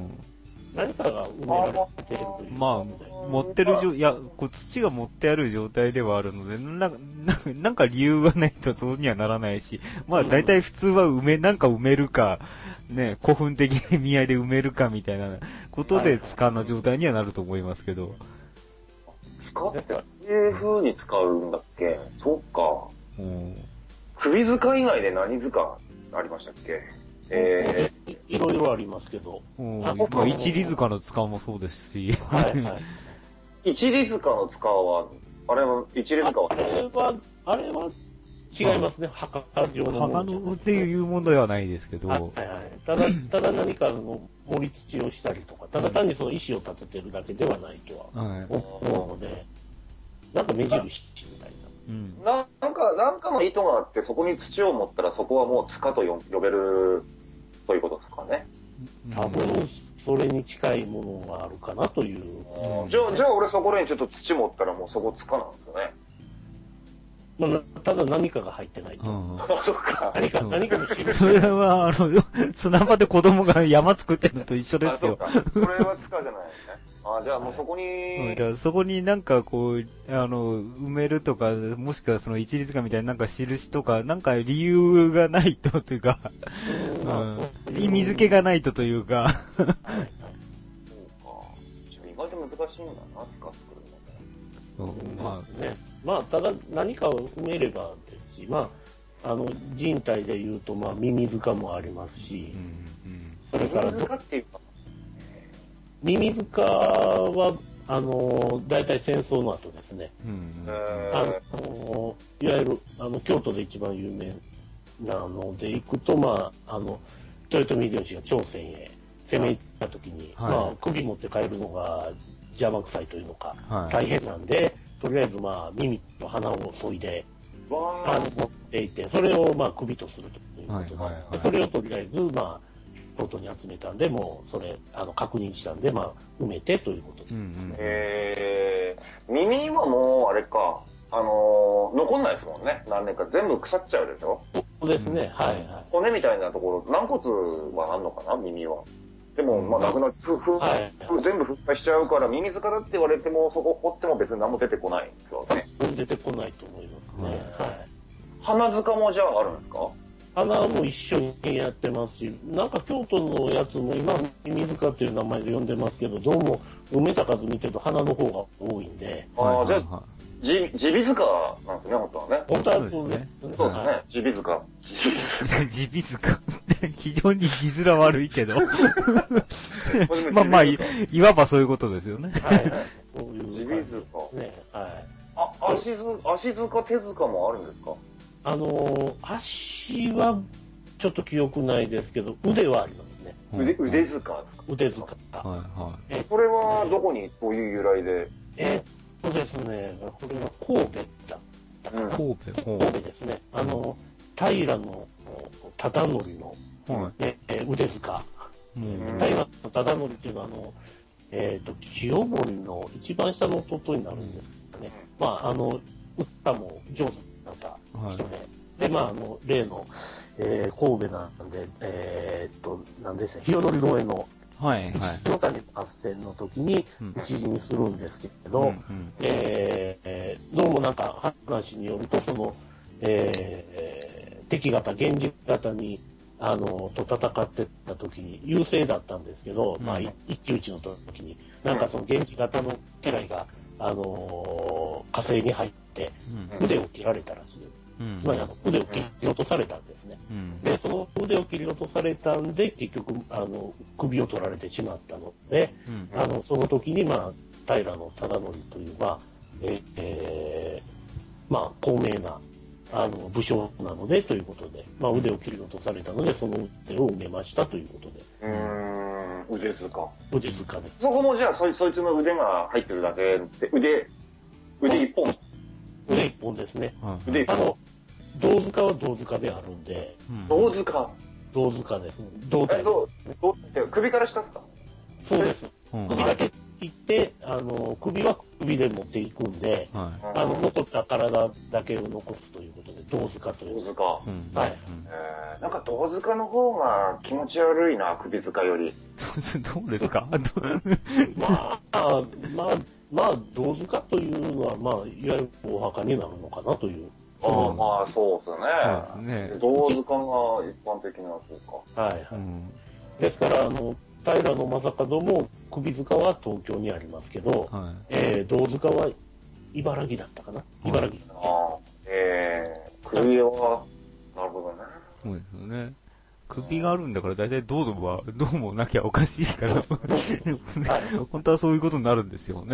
何かが埋められているという。 まあ、持ってる土が持ってある状態ではあるので、なんか理由がないとそうにはならないし、まあ大体普通はなんか埋めるか、ね、古墳的に見合いで埋めるかみたいなことで塚の状態にはなると思いますけど。 塚ってどういう風に使うんだっけ？そっか。首塚以外で何塚ありましたっけ？ いろいろありますけど。 まあ、一里塚の塚もそうですし。 はいはい。 一里塚の塚は、あれは、一里塚はあれは違いますね、墓状のもの。 墓のっていうものではないですけど。 はいはい。ただ何かの盛り土をしたりとか、ただ単にその石を立ててるだけではないとは思うので、なんか目印みたいな。なんかの意図があって、そこに土を持ったら、そこはもう塚と呼べる、ということですかね。 多分、それに近いものがあるかなという。 じゃあ俺そこらにちょっと土持ったらもうそこ塚なんですよね。 まあ、ただ何かが入ってないと。 あ、そっか。 何かの印。 それは、砂場で子供が山作ってるのと一緒ですよ。 あ、そうか。これは塚じゃないですね。あ、じゃあもうそこに、 そこになんかこう、埋めるとか、もしくはその一里塚みたいななんか印とか、なんか理由がないとというか、意味付けがないとというか。 そうか。意外と難しいんだな、塚作るのね。 まあね。まあ、ただ何かを埋めればですし、まあ、人体で言うと、まあ、ミミズカもありますし、それから、 ミミズカっていうか、 ミミズカは、大体戦争の後ですね。いわゆる、京都で一番有名なので行くと、まあ、豊臣秀吉が朝鮮へ攻め入った時に、まあ、首持って帰るのが邪魔くさいというのか、大変なんで、とりあえず、まあ、耳と鼻を削いで、持っていて、それを、まあ、首とするということで、それをとりあえず、まあ、京都に集めたんで、もう、それ、確認したんで、まあ、埋めてということです。 耳はもう、あれか、残んないですもんね。何年か全部腐っちゃうでしょ？ そうですね、はいはい。 骨みたいなところ、軟骨はあんのかな、耳は。でも、まあ、なくなって、全部復活しちゃうから、ミミズカだって言われても、そこ掘っても別に何も出てこないんですよね。 出てこないと思いますね。はい。 花塚もじゃああるんですか？ 花も一緒にやってますし、なんか京都のやつも今、ミミズカっていう名前で呼んでますけど、どうも埋めた数見てると花の方が多いんで。 ああ、じゃあ、地美塚なんですね、本当はね。 本当はそうですね。 そうですね、地美塚。 地美塚って非常に字面悪いけど。まあまあ、いわばそういうことですよね。 はいはい。地美塚。 ね、はい。 足塚、手塚もあるんですか？ 足はちょっと記憶ないですけど、腕はありますね。 腕塚ですか？ 腕塚。 はいはい。 これはどこにどういう由来で？ そうですね、これは神戸だった。 神戸ですね。平の忠則の、腕塚。平の忠則っていうのは、清盛の一番下の弟になるんですけどね。まあ、歌も上手だった人で。で、まあ、例の、神戸なんで、なんでしたっけ、清則農園の、の谷合戦の時に一時にするんですけど、どうもなんか話によると、その、敵方、源氏方に、と戦ってた時に優勢だったんですけど、まあ、一騎打ちの時に、なんかその源氏方の家来が、火星に入って、腕を切られたらしい。つまり腕を切り落とされたんですね。で、その腕を切り落とされたんで、結局、首を取られてしまったので、その時に、まあ、平忠則という、まあ、まあ、高名な、武将なので、ということで、まあ、腕を切り落とされたので、その腕を埋めましたということで。 腕塚。 腕塚で。 そこもじゃあ、そいつの腕が入ってるだけで、腕一本。 腕一本ですね。 腕一本。 胴塚は胴塚であるんで。 胴塚ですね。胴体。 首から下ですか？ そうです。首だけ切って、首は首で持っていくんで、残った体だけを残すということで、胴塚という。 胴塚。 はい。 なんか胴塚の方が気持ち悪いな、首塚より。 どうですか？ まあ、胴塚というのは、まあ、いわゆるお墓になるのかなという。 まあ、そうですね。胴塚が一般的な、そうか。 はいはい。ですから、平将門も首塚は東京にありますけど、胴塚は茨城だったかな？茨城。 首は、なるほどね。 そうですよね。首があるんだから大体胴もなきゃおかしいから、本当はそういうことになるんですよね。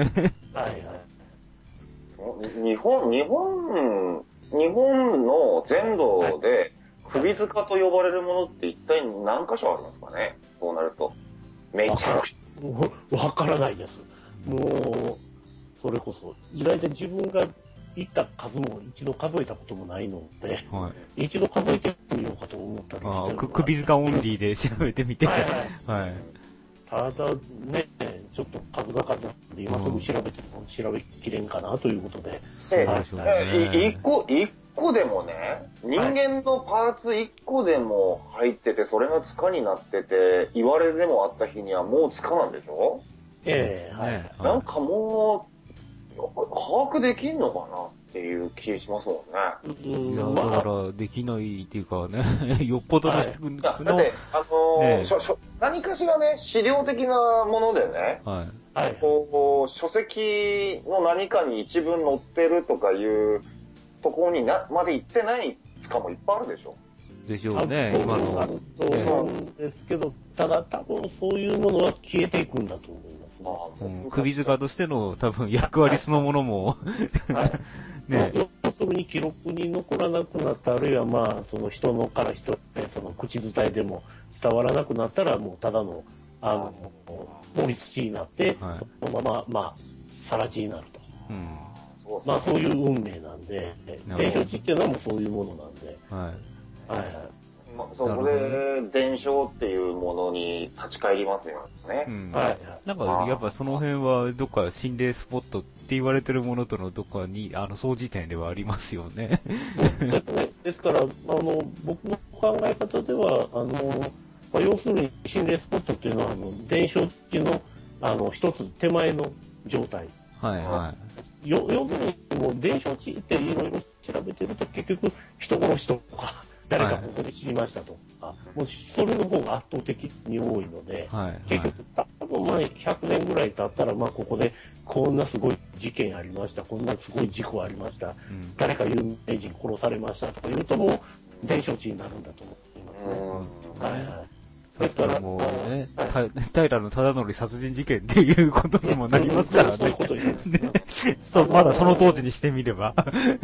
はいはい。 日本の全土で首塚と呼ばれるものって一体何箇所あるんですかね、そうなると。めっちゃわからないです。もう、それこそ、時代で自分が行った数も一度数えたこともないので、はい、一度数えてみようかと思ったりしてる。 首塚オンリーで調べてみて。はいはい。はい、 ただね、ちょっと数が数なんで、今すぐ調べても調べきれんかなということで。 そうでしょうね。 一個でもね、人間のパーツ一個でも入ってて、それが塚になってて、言われでもあった日にはもう塚なんでしょ？ はい。 なんかもう、把握できんのかなっていう気しますもんね。いや、だからできないっていうかね、よっぽどの人の、 だって、何かしらね、資料的なものでね、こう、書籍の何かに一文載ってるとかいうところにまで行ってない塚もいっぱいあるでしょ。 でしょうね、今の。 そうなんですけど、ただ多分そういうものは消えていくんだと思います。 首塚としての多分役割そのものも、 ね。要するに記録に残らなくなった、あるいはまあ、その人のから人で、その口伝えでも伝わらなくなったら、もうただの、盛り土になって、そのまま、まあ、更地になると。まあ、そういう運命なんで、伝承地っていうのはもうそういうものなんで。 そこで伝承っていうものに立ち返りますよね。 なんかやっぱその辺はどっか心霊スポットって言われてるものとのどっかに相似点ではありますよね。 ですから僕の考え方では要するに心霊スポットっていうのは伝承地の一つ手前の状態。要するにもう伝承地っていろいろ調べてると結局人殺しとか。誰かここで知りましたとか、もうそれの方が圧倒的に多いので、結局多分まあ100年ぐらい経ったら、まあここでこんなすごい事件ありました、こんなすごい事故ありました、誰か有名人殺されましたとか言うともう伝承地になるんだと思いますね。 そしたらもうね、平忠則殺人事件っていうことにもなりますからね。そういうことになるんですね。まだその当時にしてみれば。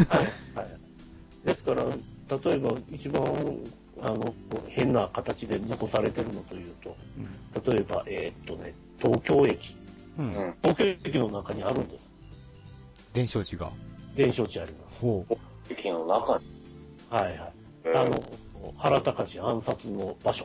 ですから、例えば一番変な形で残されてるのというと、例えば東京駅、東京駅の中にあるんです。 伝承地が。 伝承地あります。 駅の中に。 原敬暗殺の場所。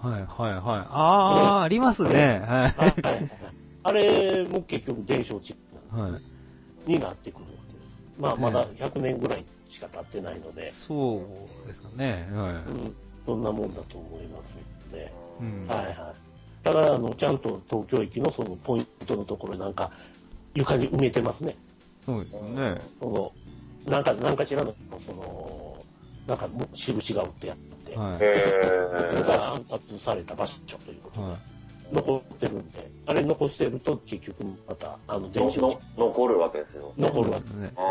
ありますね。 あれも結局伝承地になってくるわけです。まあまだ100年ぐらいしか経ってないので。 そうですかね。 そんなもんだと思いますので。ただ、ちゃんと東京駅のそのポイントのところなんか床に埋めてますね。 そうですね。 なんかしらの、なんか印が打ってあって、暗殺された場所ということで。残ってるんで、あれ残してると結局また、伝承残るわけですよ。 残るわけですね。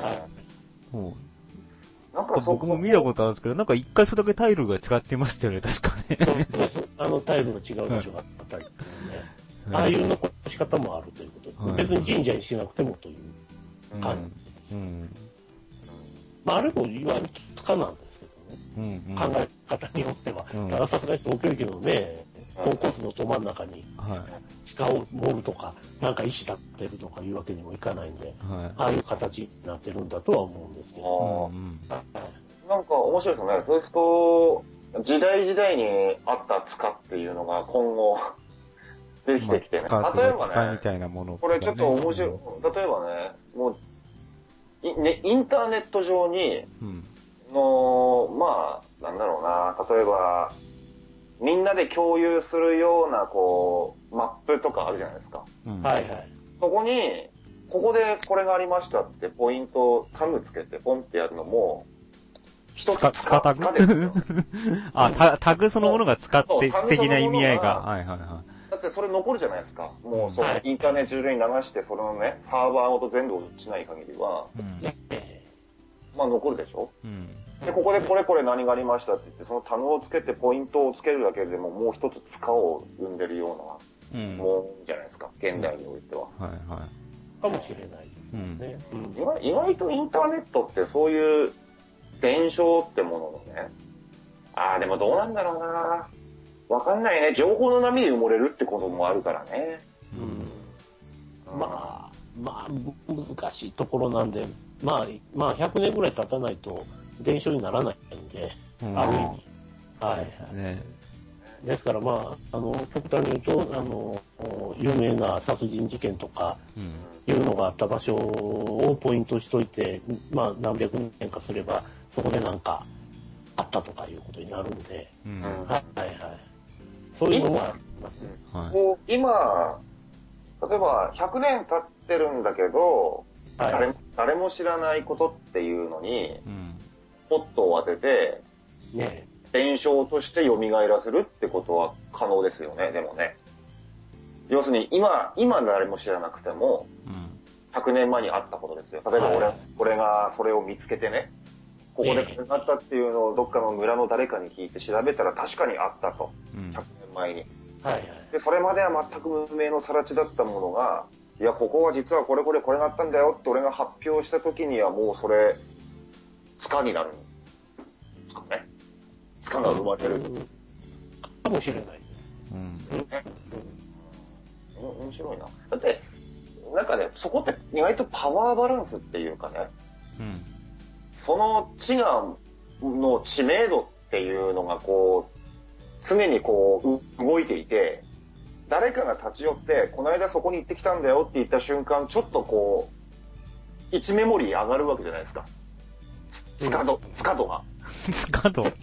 なんか僕も見たことあるんですけど、なんか一箇所だけタイルが違ってましたよね、確かね。 タイルが違う場所があったりするんで、ああいう残し方もあるということで、別に神社にしなくてもという感じです。まあ、あれもいわゆる塚なんですけどね。考え方によっては。たださすがに東京駅のね、コンコースのど真ん中に、地を盛るとか、なんか石立てるとかいうわけにもいかないんで、ああいう形になってるんだとは思うんですけど。 なんか面白いですね。そうすると、時代時代にあった塚っていうのが今後、できてきてね。例えばね、これちょっと面白い。例えばね、もう、インターネット上に、まあ、なんだろうな、例えば、みんなで共有するような、こう、マップとかあるじゃないですか。そこに、ここでこれがありましたってポイント、タグつけてポンってやるのも、一つ塚タグタグそのものが使って的な意味合いが。 だってそれ残るじゃないですか。もうインターネット上に流して、それのね、サーバーごと全部落ちない限りは、まあ残るでしょ。で、ここでこれこれ何がありましたって言って、そのタグをつけてポイントをつけるだけでももう一つ塚を生んでるようなもんじゃないですか。現代においては。 かもしれないですね。 意外とインターネットってそういう伝承ってもののね、でもどうなんだろうな。わかんないね。情報の波に埋もれるってこともあるからね。 まあ、難しいところなんで、まあ100年ぐらい経たないと伝承にならないんで、ある意味。はい。ね、ですからまあ、極端に言うと、有名な殺人事件とか、いうのがあった場所をポイントしといて、まあ何百年かすれば、そこでなんかあったとかいうことになるんで、はいはい。そういうのもありますね。 今、例えば100年経ってるんだけど、誰も知らないことっていうのに、ポットを当てて、伝承として蘇らせるってことは可能ですよね、でもね。要するに今誰も知らなくても、100年前にあったことですよ。例えば俺がそれを見つけてね、ここでこれがあったっていうのをどっかの村の誰かに聞いて調べたら確かにあったと。100年前に。で、それまでは全く無名の更地だったものが、いや、ここは実はこれがあったんだよって俺が発表した時にはもうそれ、塚になるんですかね。塚が生まれる。 かもしれないです。 面白いな。だって、なんかね、そこって意外とパワーバランスっていうかね、その地の知名度っていうのがこう、常にこう、動いていて、誰かが立ち寄って、この間そこに行ってきたんだよって言った瞬間、ちょっとこう、1メモリー上がるわけじゃないですか。スカドが。 スカドが。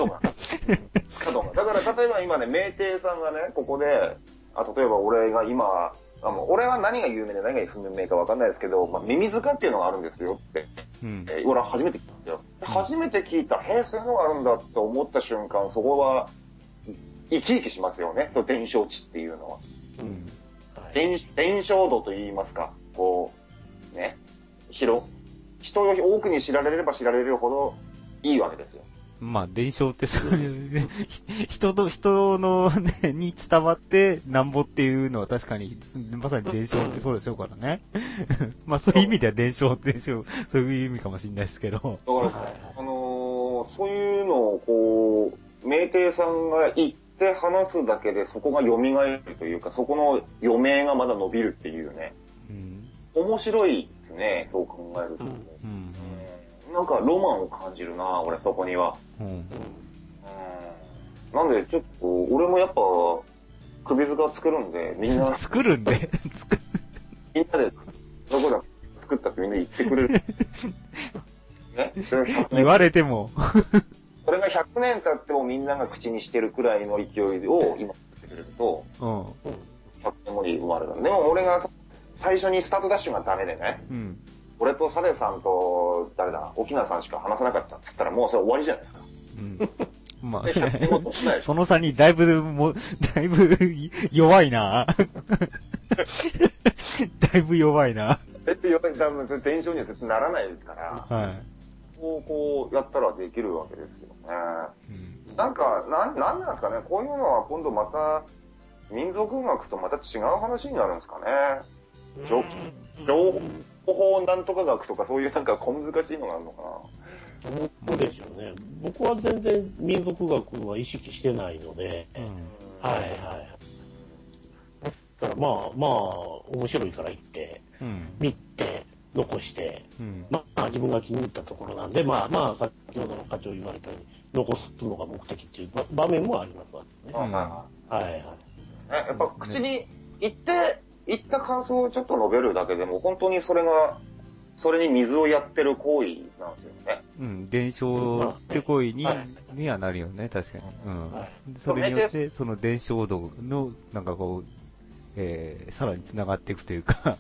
だから例えば今ね、名店さんがね、ここで、例えば俺が今、俺は何が有名で何が不明か分かんないですけど、ミミズカっていうのがあるんですよって、俺は初めて聞いたんですよ。初めて聞いた、そういうのがあるんだって思った瞬間、そこは生き生きしますよね、その伝承地っていうのは。伝承度と言いますか、こう、ね、人より多くに知られれば知られるほどいいわけですよ。 まあ、伝承ってそういうね、人のね、に伝わってなんぼっていうのは確かに、まさに伝承ってそうでしょうからね。まあ、そういう意味では伝承、そういう意味かもしれないですけど。だから、 そういうのをこう、名店さんが言って話すだけでそこが蘇るというか、そこの余命がまだ伸びるっていうね。面白いですね、そう考えると。なんかロマンを感じるな、俺そこには。なんでちょっと、俺もやっぱ、首塚作るんで、みんな。 作るんでみんなで、どこだ作ったってみんな言ってくれる。ね、 言われても。 それが100年経ってもみんなが口にしてるくらいの勢いを今作ってくれると、100年後に生まれる。でも俺が最初にスタートダッシュがダメでね、俺とサデさんと、沖縄さんしか話さなかったっつったらもうそれ終わりじゃないですか。 まあ、その差にだいぶ弱いな。だいぶ弱いな。 伝承には絶対ならないですから、こうやったらできるわけですよね。なんか、なんなんですかね、こういうのは今度また、民族学とまた違う話になるんですかね。情報なんとか学とかそういうなんか小難しいのがあるのかな。 そうでしょうね。僕は全然民族学は意識してないので、はいはい。だからまあ面白いから行って、見て、残して、まあ自分が気に入ったところなんで、まあ先ほどの課長言われたように、残すのが目的っていう場面もありますわね。はいはい。 やっぱ口に言った感想をちょっと述べるだけでも、本当にそれに水をやってる行為なんですよね。 伝承って行為にはなるよね、確かに。それによって、その伝承度の、なんかこう、さらに繋がっていくというか、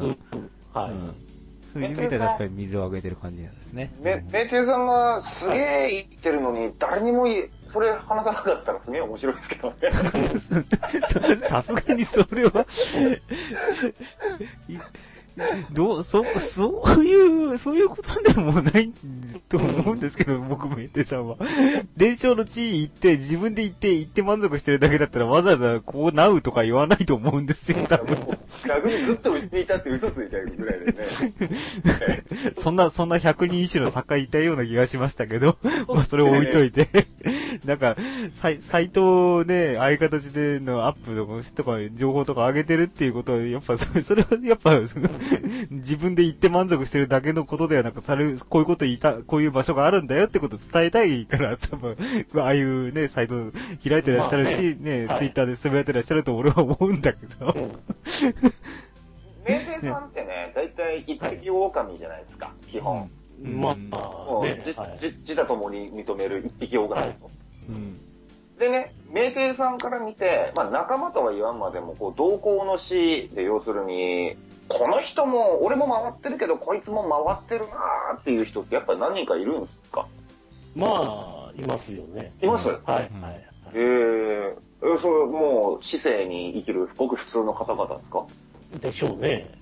そういう意味では確かに水をあげてる感じなんですね。 名店さんがすげえ言ってるのに、誰にもそれ話さなかったらすげえ面白いですけどね。 さすがにそれはそういうことでもないと思うんですけど、僕も言ってさんは。伝承の地位行って、自分で行って満足してるだけだったら、わざわざこうなうとか言わないと思うんですよ、多分。 逆にずっとうちにいたって嘘ついてるぐらいでね。 そんな百人一首の作家いたような気がしましたけど、まあそれを置いといて。なんか、サイトをね、ああいう形でのアップとか情報とか上げてるっていうことは、やっぱそれはやっぱ、自分で行って満足してるだけのことではなく、こういうことこういう場所があるんだよってことを伝えたいから、多分、ああいうね、サイト開いてらっしゃるし、ね、ツイッターでつぶやいてらっしゃると俺は思うんだけど。 名店さんってね、だいたい一匹狼じゃないですか、基本。 まあ、ね、 自他ともに認める一匹狼と。でね、名店さんから見て、まあ仲間とは言わんまでも、こう、同行の死で、要するに、この人も、俺も回ってるけど、こいつも回ってるなーっていう人ってやっぱり何人かいるんですか？ まあ、いますよね。 います？ はい。はい。 それもう、市政に生きるごく普通の方々ですか？ でしょうね。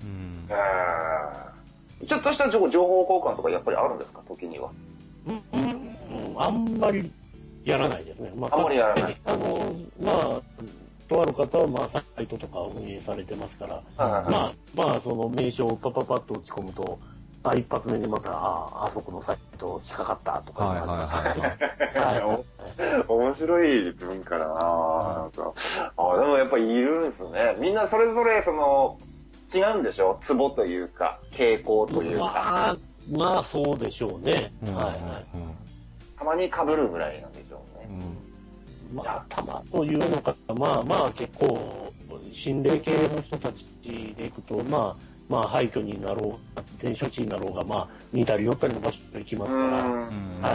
ちょっとした情報交換とかやっぱりあるんですか？時には。 あんまりやらないですね。 あんまりやらない。 まあ、とある方は、まあ、サイトとかを運営されてますから、まあ、その名称をパッと打ち込むと、一発目にまた、あそこのサイト引っかかったとか面白い文化だなぁ。でもやっぱりいるんですね。みんなそれぞれ、違うんでしょ？ツボというか、傾向というか。 まあ、そうでしょうね。 たまに被るぐらいなんでしょうね。 まあ、たまというのか、まあ結構、心霊系の人たちでいくと、まあ廃墟になろう、伝承地になろうが、まあ似たり寄ったりの場所に行きますから。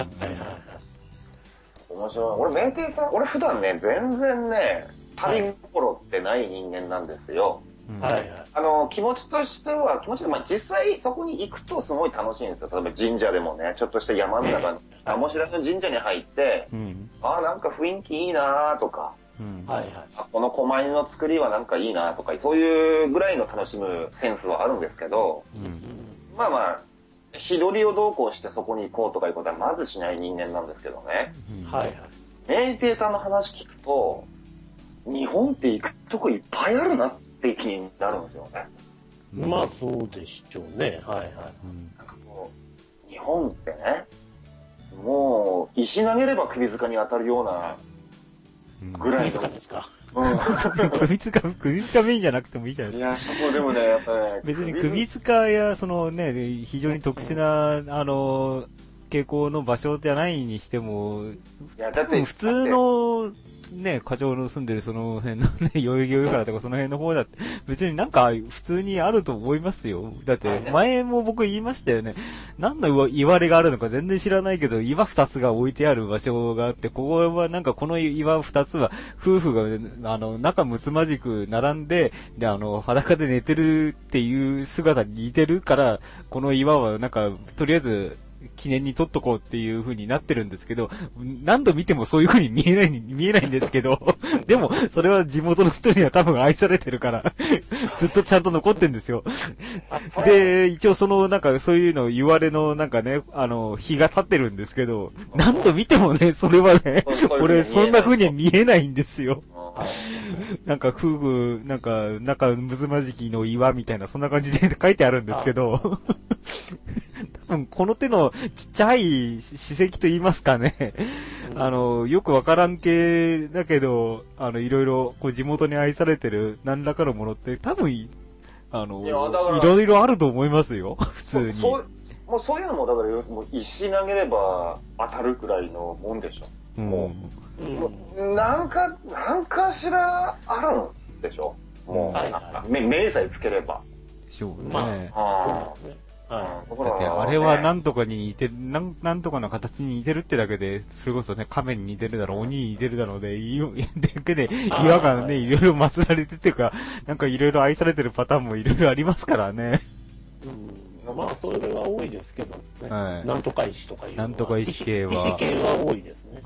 面白い。俺、名店さん、俺普段ね、全然ね、旅心ってない人間なんですよ。気持ちとしては、まあ実際そこに行くとすごい楽しいんですよ。例えば神社でもね、ちょっとした山の中の、名も知らぬ神社に入って、なんか雰囲気いいなとか、この狛犬の作りはなんかいいなとか、そういうぐらいの楽しむセンスはあるんですけど、まあ、日取りをどうこうしてそこに行こうとかいうことはまずしない人間なんですけどね。名店さんの話聞くと、日本って行くとこいっぱいあるなって気になるんですよね。 まあそうでしょうね。なんかこう、日本ってね、もう石投げれば首塚に当たるようなぐらいの。 ですか。 首塚メインじゃなくてもいいじゃないですか。 いや、そこでもね、やっぱね。 別に首塚や、非常に特殊な、傾向の場所じゃないにしても、普通の、ね、課長の住んでるその辺のね、代々木上原とかその辺の方だって、別になんか普通にあると思いますよ。だって、前も僕言いましたよね。何の言われがあるのか全然知らないけど、岩二つが置いてある場所があって、ここはなんかこの岩二つは、夫婦が、仲睦まじく並んで、で、裸で寝てるっていう姿に似てるから、この岩はなんか、とりあえず、記念に撮っとこうっていう風になってるんですけど、何度見てもそういう風に見えないんですけど、でも、それは地元の人には多分愛されてるから、ずっとちゃんと残ってんですよ。で、一応なんかそういうの言われのなんかね、日が経ってるんですけど、何度見てもね、それはね、俺そんな風には見えないんですよ。なんか夫婦、なんか、仲睦まじきの岩みたいな、そんな感じで書いてあるんですけど、多分この手のちっちゃい史跡と言いますかね、よくわからん系だけど、いろいろこう地元に愛されてる何らかのものって多分、いろいろあると思いますよ、普通に。 もうそういうのも、だから、もう石投げれば当たるくらいのもんでしょ。もう、なんかしらあるんでしょ。もう、目さえつければ。 そうね。だってあれはなんとかに似てる、なんとかの形に似てるってだけで、それこそね、亀に似てるだろう、鬼に似てるだろうで、だけで岩がね、いろいろ祀られてっていうか、なんかいろいろ愛されてるパターンもいろいろありますからね。 まあ、それは多いですけどね。なんとか石とかいう。 なんとか石系は。 石系は多いですね。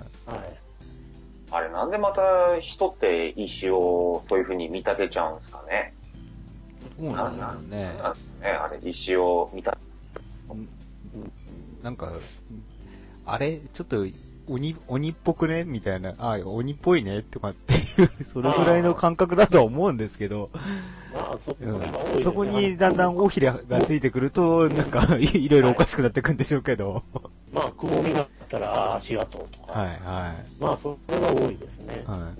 あれ、なんでまた人って石をそういう風に見立てちゃうんですかね。 そうなんだよね。 あれ、石を見た。 なんか、あれ、ちょっと、鬼っぽくねみたいな、鬼っぽいねとかっていう、それぐらいの感覚だとは思うんですけど、そこにだんだん尾ひれがついてくると、なんか、いろいろおかしくなってくんでしょうけど。 まあ、くぼみがあったら、足跡とか。 はいはい。 まあ、それが多いですね。 はい。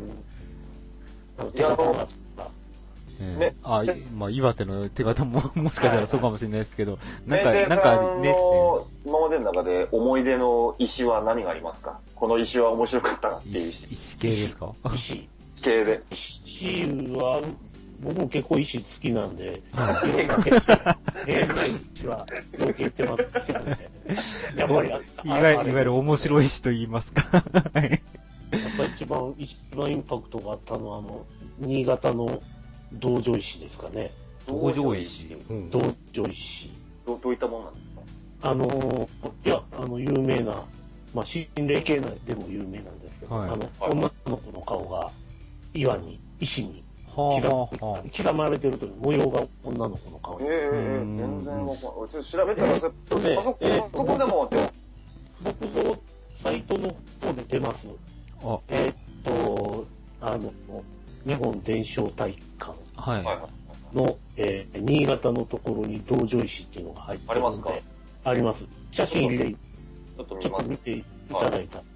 手形がね、まあ、岩手の手形も、もしかしたらそうかもしれないですけど、なんかね、 今までの中で思い出の石は何がありますか？この石は面白かったなっていう石。 石系ですか？ 石系で。 石は、僕も結構石好きなんで、平面石はよく言ってますけどね。やっぱりいわゆる面白い石と言いますか。やっぱ一番インパクトがあったのは、新潟の道場石ですかね。 道場石。 道場石。 どういったものなんですか？ 有名な、まあ、心霊系でも有名なんですけど、女の子の顔が石に刻まれてるという模様が女の子の顔に。 全然わかんない。ちょっと調べたら、そこでも、 僕のサイトの方で出ます。日本伝承体育館の、新潟のところに道場石っていうのが入ってるので、あります。写真入れて、ちょっと見ていただいた。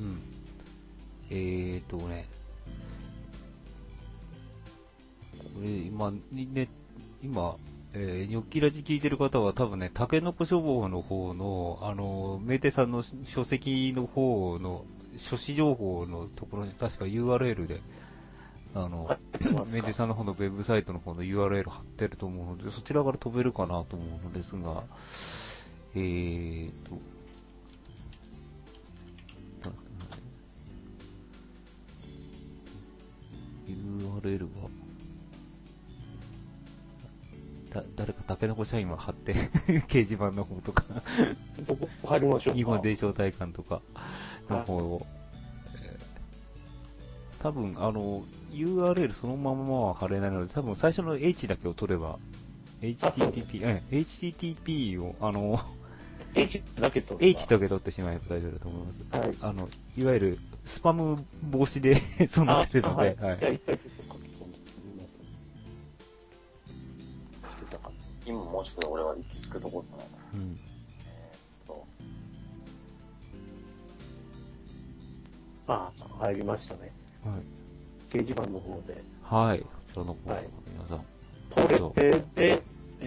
これ今、ニョッキラジ聞いてる方は多分ね、タケノコ書房の方の、メーテさんの書籍の方の、書誌情報のところに確か URL で、メーテさんの方のウェブサイトの方の URL 貼ってると思うので、そちらから飛べるかなと思うのですが、URL は、誰かタケノコ社員は貼って、掲示板の方とか、 貼りましょう。 日本伝承体感とかの方を、多分、URL そのままは貼れないので、多分最初の H だけを取れば、HTTP を、 H だけ取ってしまえば大丈夫だと思います。いわゆる、スパム防止でそうなってるので、 今もうちょっと俺は行き着くところかな。 入りましたね。掲示板の方で。 はい。その方、皆さん。 これで、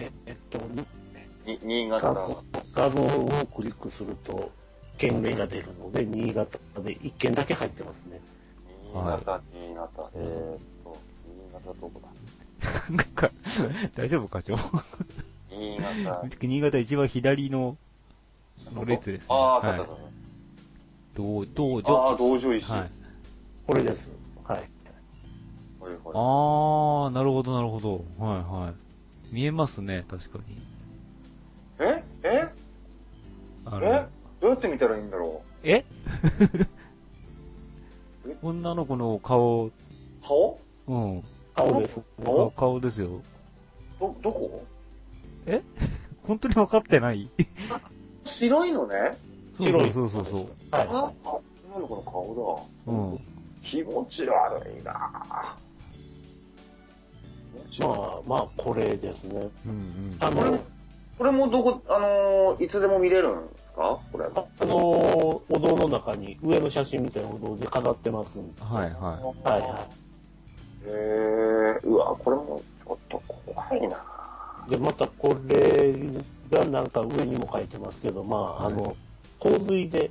新潟画像をクリックすると、県名が出るので、新潟で1件だけ入ってますね。 新潟。新潟どこだ？ なんか、大丈夫か、ちょ。新潟一番左の列ですね。道場石。 これです。はい。 なるほど、なるほど。はいはい。見えますね、確かに。 どうやって見たらいいんだろう？ 女の子の顔。 顔？ うん。 顔です。 顔ですよ。 どこ？ 本当に分かってない？ 白いのね。 そう。 女の子の顔だ。気持ち悪いな。 まあ、これですね。 これもいつでも見れるんですか？これ。 お堂の中に上の写真みたいなお堂で飾ってますんで。 うわ、これもちょっと怖いな。 で、またこれがなんか上にも書いてますけど、洪水で、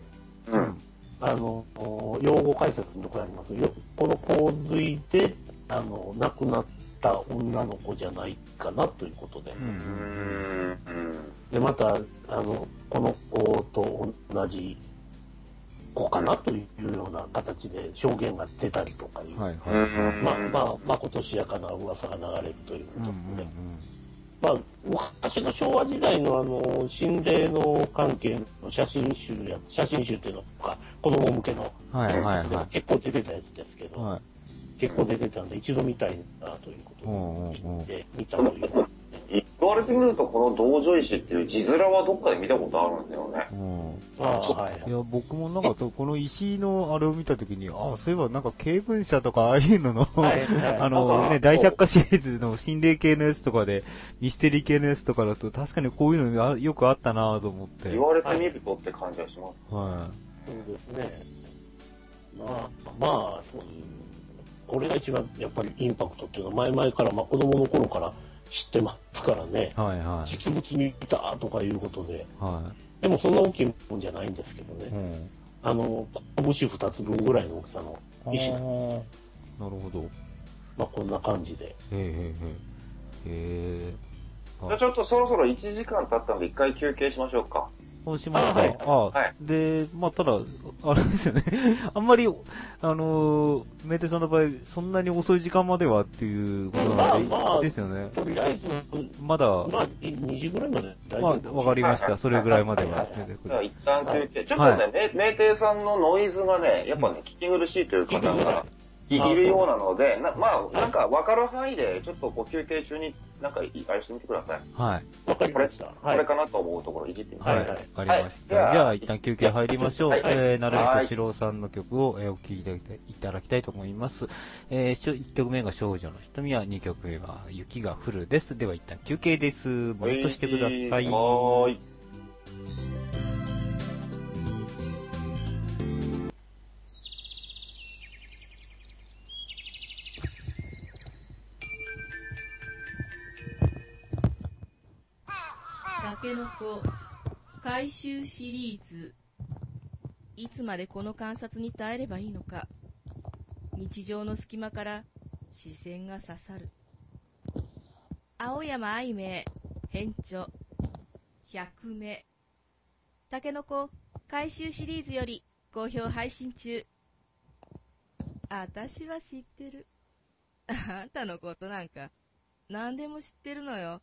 用語解説のところありますよ。この洪水で、亡くなった女の子じゃないかなということで。で、また、この子と同じ子かなというような形で証言が出たりとかいう。まことしやかな噂が流れるということで。昔の昭和時代の心霊の関係の写真集っていうのとか、子供向けの、結構出てたやつですけど、 結構出てたんで、一度見たいなということで、見たという。 言われてみると、この道場石っていう字面はどっかで見たことあるんだよね。 いや、僕もなんか、この石のあれを見たときに、そういえばなんか、経文社とか、ああいうのの、大百科シリーズの心霊系のやつとかで、ミステリー系のやつとかだと、確かにこういうのよくあったなと思って。 言われてみるとって感じはします。 そうですね。そうこれが一番やっぱりインパクトっていうのは、前々から、子供の頃から知ってますからね。実物見たとかいうことで。でもそんな大きいもんじゃないんですけどね。拳2つ分ぐらいの大きさの石なんですね。 なるほど。こんな感じで。 じゃあちょっとそろそろ1時間経ったので一回休憩しましょうか。 そうしますか。で、ただ、あれですよね。あんまり、メイテさんの場合、そんなに遅い時間まではっていうことなんですよね。 とりあえず、 まだ、 2時ぐらいまで大丈夫。 わかりました。それぐらいまでは。 じゃあ一旦休憩。ちょっとね、メイテさんのノイズがね、やっぱね、聞き苦しいという方がいるようなので、なんか分かる範囲で、ちょっと休憩中になんか、あれしてみてください。 わかりました。 これかなと思うところいじってみてください。 わかりました。じゃあ、一旦休憩入りましょう。なるみとしろうさんの曲をお聴きいただきたいと思います。1曲目が少女の瞳は、2曲目は雪が降るです。では一旦休憩です。もっとしてください。 たけのこ回収シリーズ。いつまでこの観察に耐えればいいのか。日常の隙間から視線が刺さる。青山愛明編著100目。たけのこ回収シリーズより好評配信中。あたしは知ってる。あんたのことなんか何でも知ってるのよ。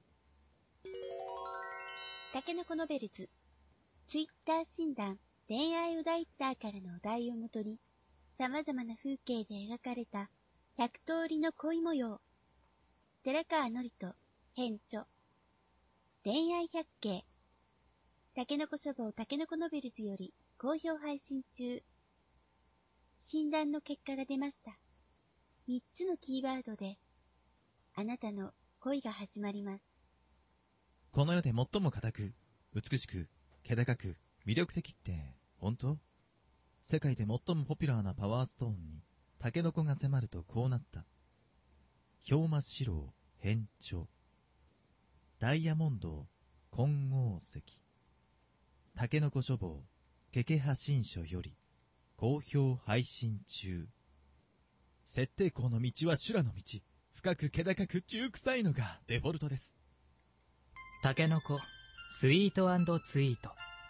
たけのこノベルズ、ツイッター診断、恋愛お題ターからのお題をもとに、様々な風景で描かれた100通りの恋模様。寺川のりと編著。恋愛百景。たけのこ書房たけのこノベルズより好評配信中。診断の結果が出ました。3つのキーワードで、あなたの恋が始まります。 この世で最も固く、美しく、気高く、魅力的って、本当？世界で最もポピュラーなパワーストーンに、タケノコが迫るとこうなった。氷魔四郎編著。ダイヤモンド金剛石。タケノコ書房、ケケハ新書より、好評配信中。設定校の道は修羅の道。深く気高く中臭いのがデフォルトです。 タケノコスイート&ツイート。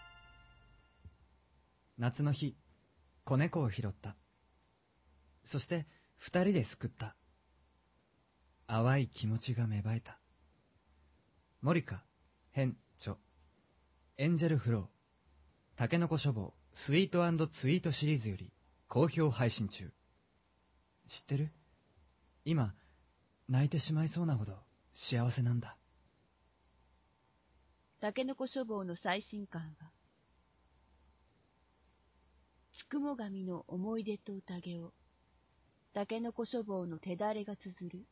夏の日、子猫を拾った。そして二人で救った。淡い気持ちが芽生えた。森香編著。エンジェルフロータケノコ書房スイート&ツイートシリーズより好評配信中。知ってる？今泣いてしまいそうなほど幸せなんだ。 たけのこ書房の最新刊は、つくも神の思い出と宴を、たけのこ書房の手だれが綴る、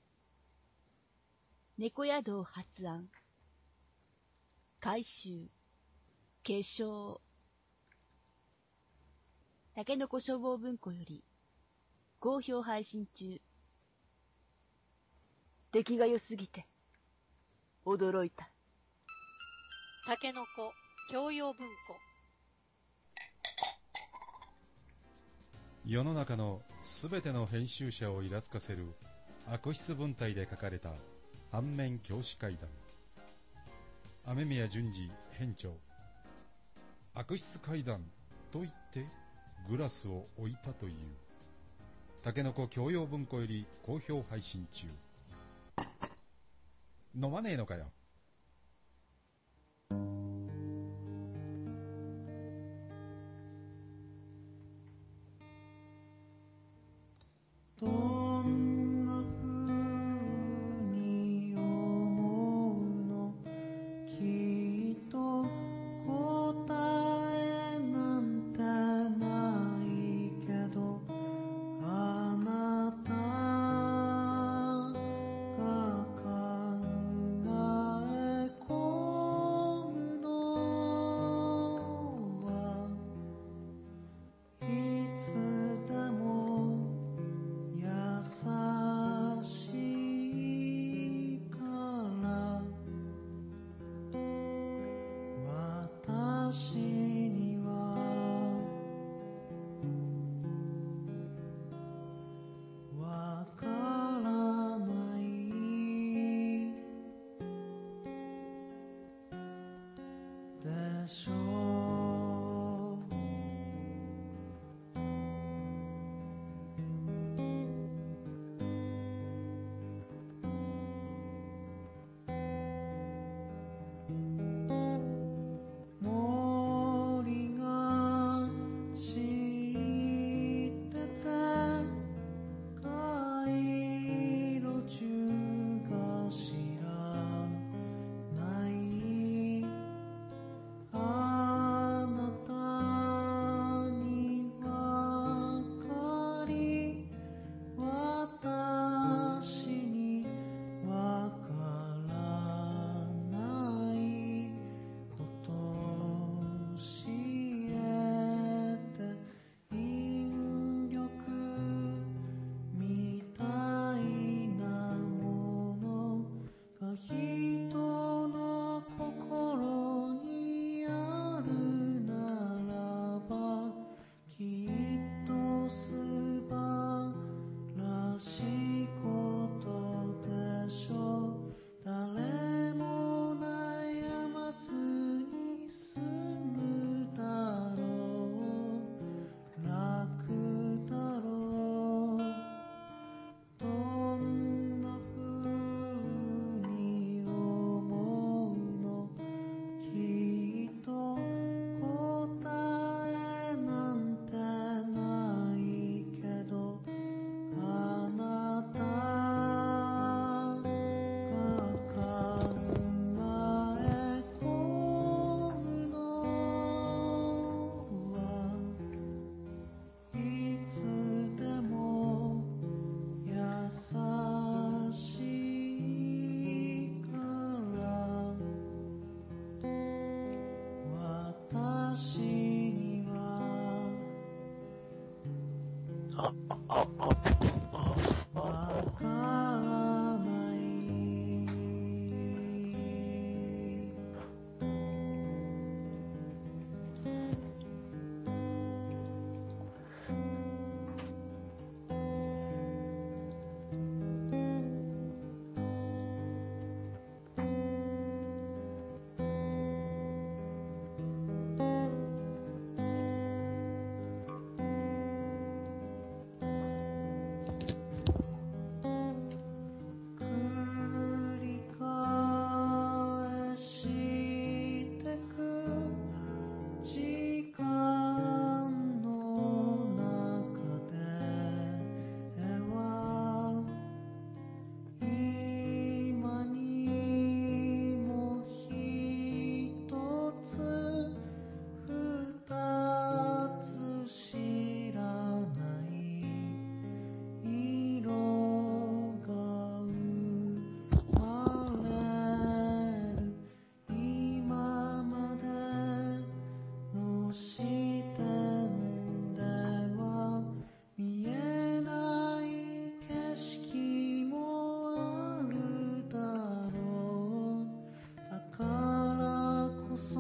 猫宿発案、回収、化粧、たけのこ書房文庫より、好評配信中。出来が良すぎて、驚いた。 たけのこ教養文庫。 世の中のすべての編集者をイラつかせる悪質文体で書かれた反面教師怪談。雨宮淳二編著。悪質怪談と言ってグラスを置いたという。たけのこ教養文庫より好評配信中。飲まねえのかよ。 遠しょう。森が知ってて街路中が知らないあなたにばかり私にわからないこと教えて引力みたいなものが人の心にあるならばきっと素晴らしいことでしょう。誰も悩まずに済むだろう、楽だろう。どんな風に思うの、きっと答えなんてないけど、あなたが考え込むのはいつでも優しいから私にはわからない。繰り返してく時間の中では今にも一つ二つ知らない色が生まれる。今までの視点では見えない景色もあるだろう。だからこそ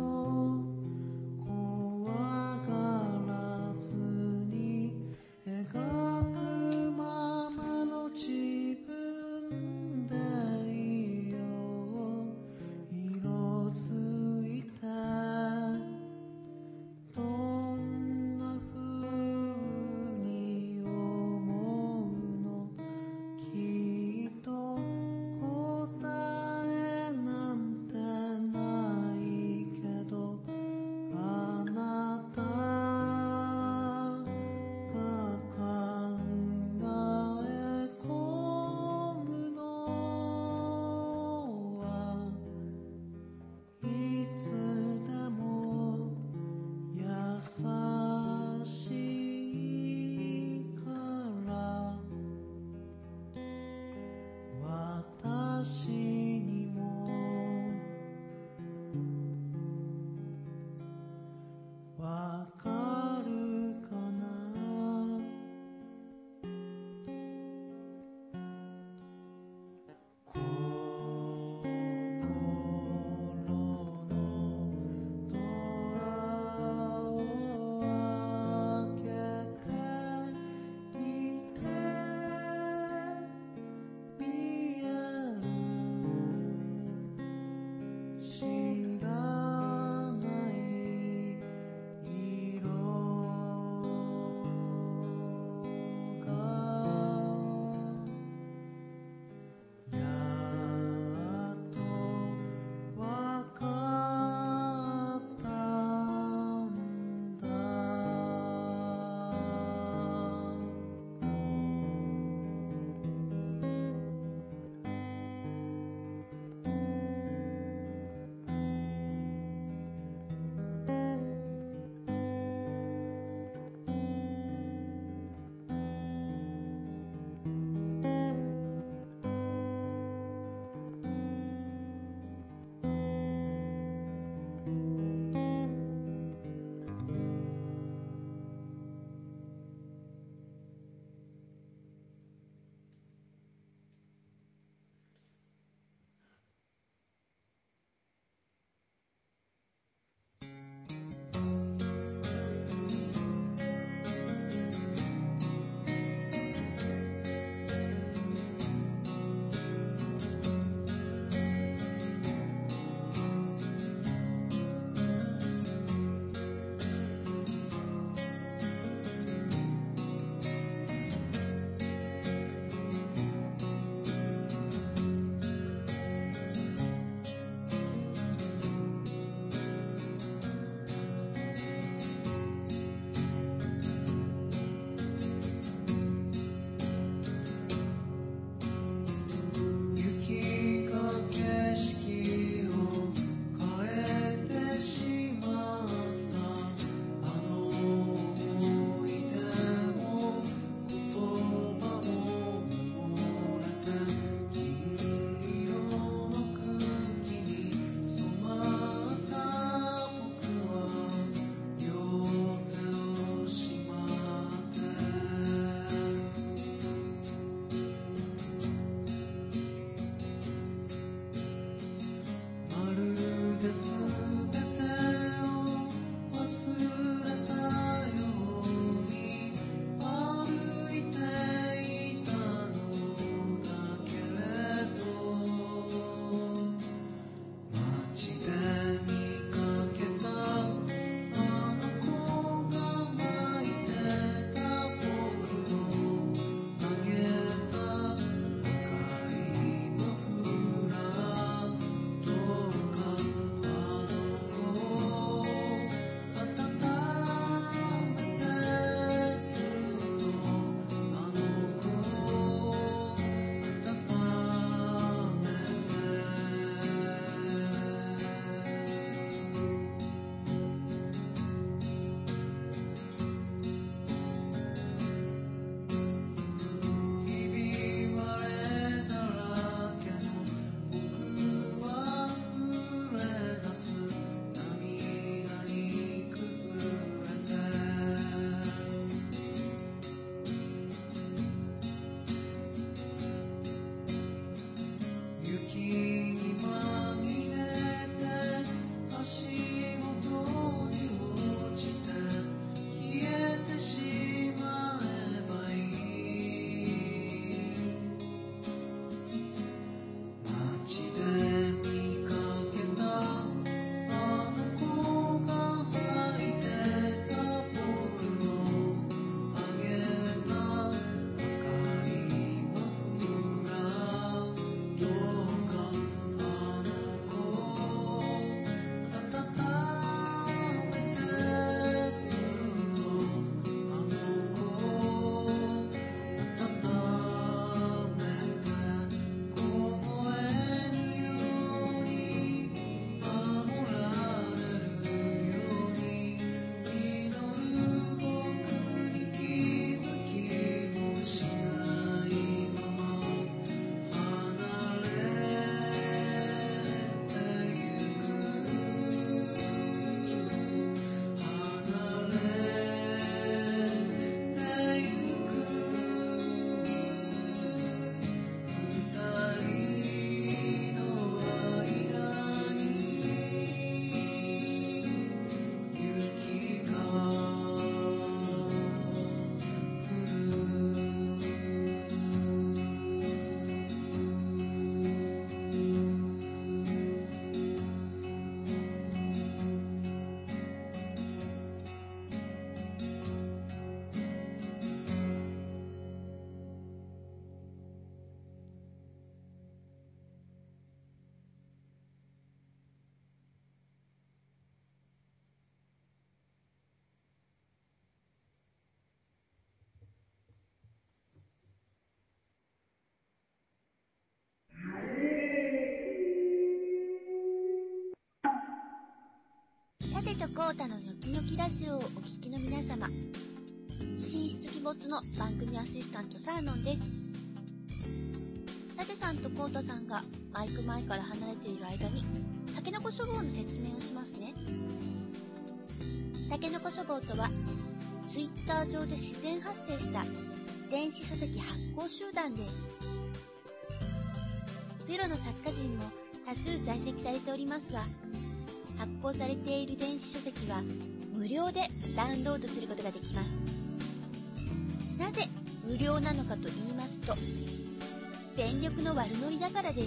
怖がらずに描くままの自分でいいよ。色づいてどんな風に思うの、きっと答えなんてないけど、あなたが考え込むのはいつでも優しいから私にもわかるかな。心のドアを開けてみて見える。知らないとコータのニョキニョキラジオをお聞きの皆様、神出鬼没の番組アシスタントサーノンです。サテさんとコータさんがマイク前から離れている間にタケノコ書房の説明をしますね。タケノコ書房とはツイッター上で自然発生した電子書籍発行集団です。プロの作家陣も多数在籍されておりますが、発行されている電子書籍は無料でダウンロードすることができます。なぜ無料なのかと言いますと、全力の悪ノリだからです。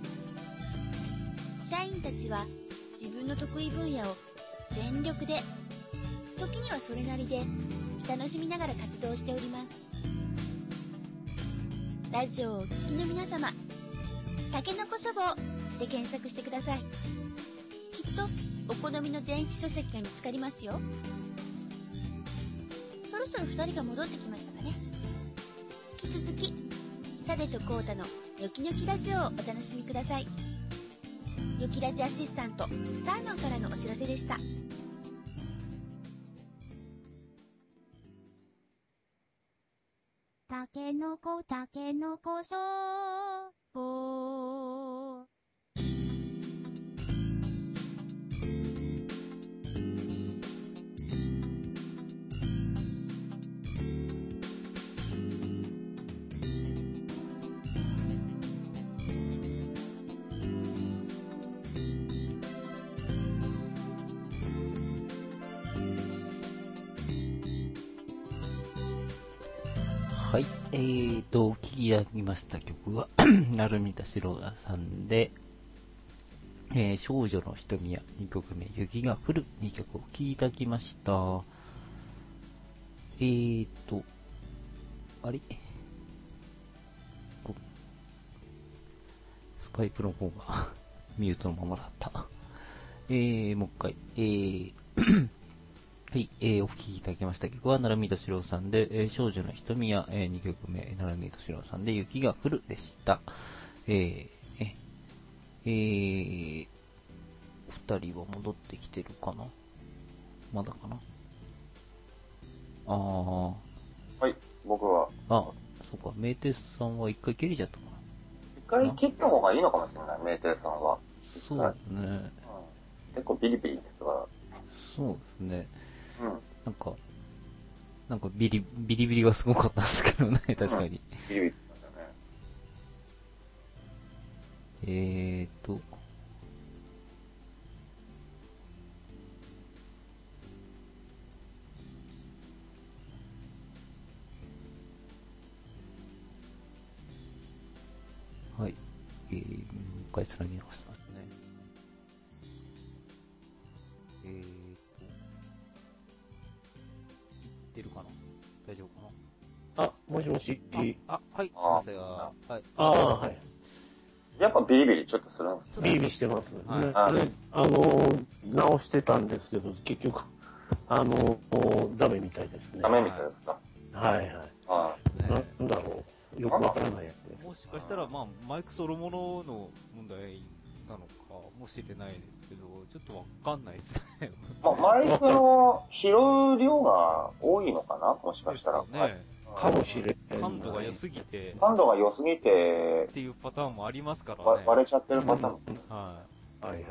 社員たちは自分の得意分野を全力で、時にはそれなりで楽しみながら活動しております。ラジオをお聞きの皆様、タケノコ書房で検索してください。きっとお好みの電子書籍が見つかりますよ。そろそろ2人が戻ってきましたかね。引き続きサデとコータのニョキニョキラジオをお楽しみください。ニョキラジアシスタントサーノンからのお知らせでした。 タケノコ書房。 はい、お聴きいただきました曲は成見田代さんで、少女の瞳や2曲目、雪が降る2曲を聴きいただきました。あれスカイプの方がミュートのままだった。もう一回、はい、お聴きいただきました曲は、成見田代さんで、少女の瞳や、2曲目、成見田代さんで、雪が降るでした。二人は戻ってきてるかな？まだかな？ はい、僕は。 そうか、名鉄さんは一回切れちゃったかな。一回切った方がいいのかもしれない、名鉄さんは。 そうですね。 結構ビリビリですから。 そうですね。なんかビリビリがすごかったんですけどね、確かに。 ビリビリだね。 はい。もう一回つなぎ直してますね。いってるかな？大丈夫かな？ もしもし。 はい。はい。 はい。 やっぱビリビリちょっとするんですね。ビリビリしてます。 はい。 直してたんですけど、結局、ダメみたいですね。 ダメみたいですか？ はいはい。なんだろう。よくわからないやつで。 もしかしたら、マイクそのものの問題なのかもしれないですけど、ちょっとわかんないですね。 マイクの拾う量が多いのかな、もしかしたら。 ね。 かもしれない。 感度が良すぎて。 っていうパターンもありますからね。 割れちゃってるパターン。 はいはい。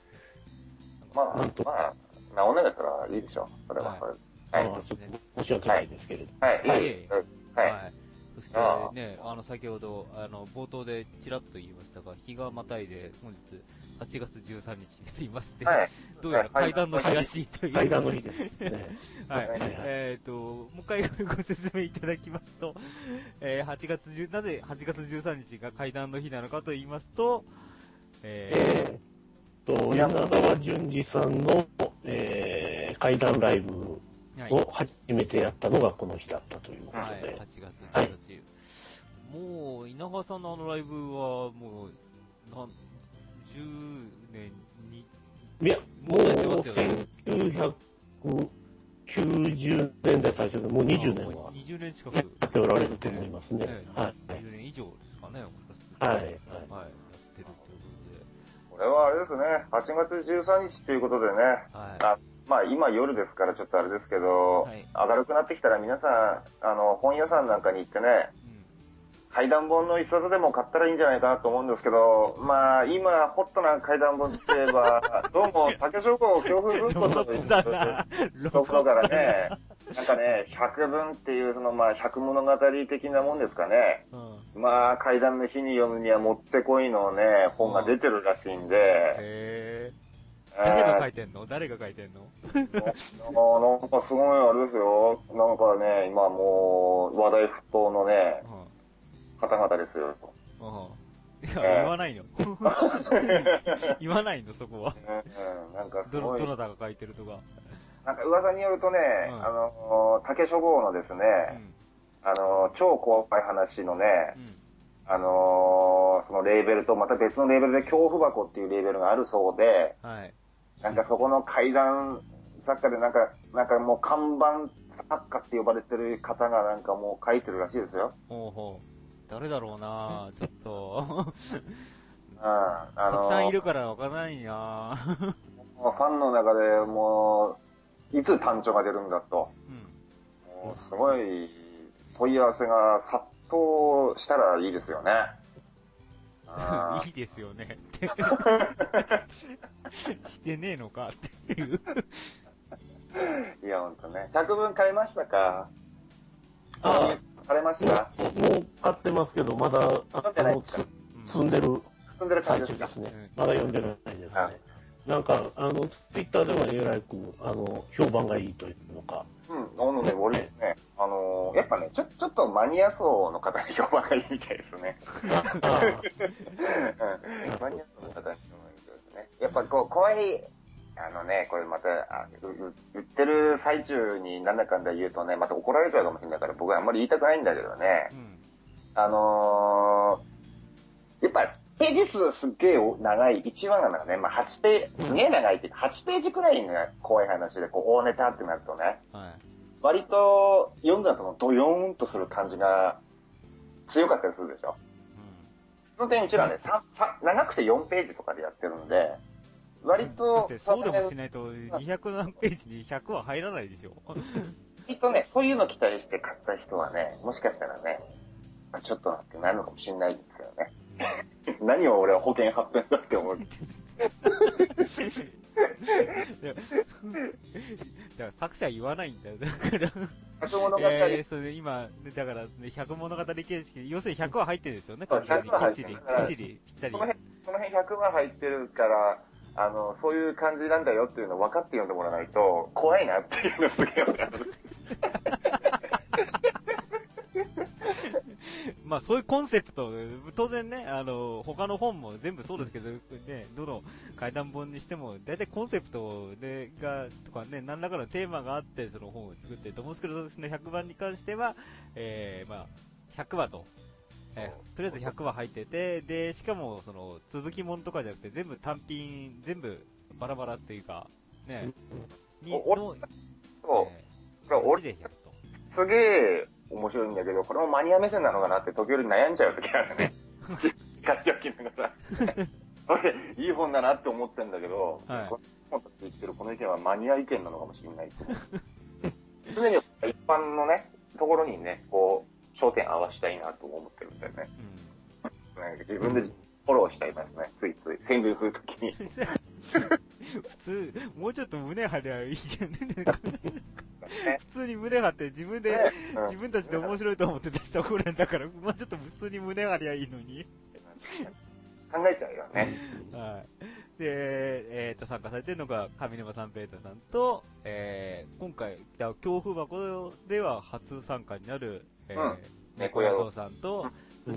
直んないだったらいいでしょ、それは。 申し訳ないですけれど。 はい。 そしてね、先ほど、冒頭でちらっと言いましたが、日がまたいで、本日、8月13日になりまして、どうやら階段の日らしいという。 階段の日ですね。 はい。もう一回ご説明いただきますと、なぜ8月13日が階段の日なのかと言いますと、 柳川淳二さんの、階段ライブを初めてやったのがこの日だったということで。 8月13日。もう、稲川さんのライブは、もう、10年に。 いや、もう、1990年代最初で、もう20年は。 20年近く。 やっておられると思いますね。 はい。20年以上ですかね、もしかすると。はい。 やってるということで。 これはあれですね、8月13日ということでね、 まあ今夜ですからちょっとあれですけど、明るくなってきたら皆さん、本屋さんなんかに行ってね、怪談本の一冊でも買ったらいいんじゃないかなと思うんですけど、まあ今ホットな怪談本って言えば、どうも竹書房強風文庫というところからね、なんかね、百文っていうそのまあ百物語的なもんですかね。まあ怪談の日に読むにはもってこいのね、本が出てるらしいんで。 誰が書いてんの？なんかすごいあれですよ。なんかね、今もう話題沸騰のね、方々ですよ。 いや、言わないの。言わないの、そこは。 なんかすごい。 どなたが書いてるとか。 なんか噂によるとね、竹書房のですね、超怖い話のね、そのレーベルとまた別のレーベルで恐怖箱っていうレーベルがあるそうで、なんかそこの怪談作家でなんかもう看板作家って呼ばれてる方がなんかもう書いてるらしいですよ。 誰だろうなちょっと。たくさんいるからわからないなファンの中でもう、いつ単調が出るんだと。もうすごい問い合わせが殺到したらいいですよね。 いいですよねって。してねえのかっていう。 いや、ほんとね。100分買いましたか？買れました？ もう買ってますけど、まだ、積んでる最中ですね。まだ読んでないですね。なんか、ツイッターではえらく、評判がいいというのか。 俺ね、やっぱね、ちょっとマニア層の方に評判がいいみたいですね。マニア層の方に評判がいいですね。やっぱこう、怖い、これまた、売ってる最中になんだかんだ言うとね、また怒られちゃうかもしれないから僕はあんまり言いたくないんだけどね。やっぱ、ページ数すっげえ長い、1話がね、まあ8ページ、すげえ長いっていうか、8ページくらいが怖い話で、こう、大ネタってなるとね、割と読んだ後のドヨーンとする感じが強かったりするでしょ。その点うちらね、長くて4ページとかでやってるんで、割と、 そうでもしないと200何ページに100は入らないでしょ。 きっとね、そういうの期待して買った人はね、もしかしたらね、ちょっとなってなるのかもしれないですよね。何を俺は保険発表だって思う。 だから作者言わないんだよ。だから。 百物語。 それ今、だから、百物語形式、要するに100は入ってるんですよね、 きっちり、ぴったり。 この辺100は入ってるから、そういう感じなんだよっていうのを分かって読んでもらわないと、怖いなっていうのすげえわかる。 まあそういうコンセプト、当然ね、他の本も全部そうですけど、ね、どの怪談本にしても、大体コンセプトとかね、何らかのテーマがあって、その本を作ってると思うんですけど、ですね、100番に関しては、まあ、100話と、とりあえず100話入ってて、で、しかも、その、続きもんとかじゃなくて、全部単品、全部バラバラっていうか、ね、 俺、すげえ面白いんだけど、これもマニア目線なのかなって時折悩んじゃう時あるね。買っておきながら。これ、いい本だなって思ってんだけど、この本と言ってるこの意見はマニア意見なのかもしれないって常に一般のね、ところにね、こう、焦点合わしたいなと思ってるんだよね。自分でフォローしちゃいますね。ついつい。宣伝するときに。 普通、もうちょっと胸張りゃいいじゃんね。普通に胸張って自分たちで面白いと思って出した本なんだから、もうちょっと普通に胸張りゃいいのに。 考えちゃうよね。 はい。で、参加されてるのが上沼三平太さんと、今回、恐怖箱では初参加になる、猫野郎さんと、そして、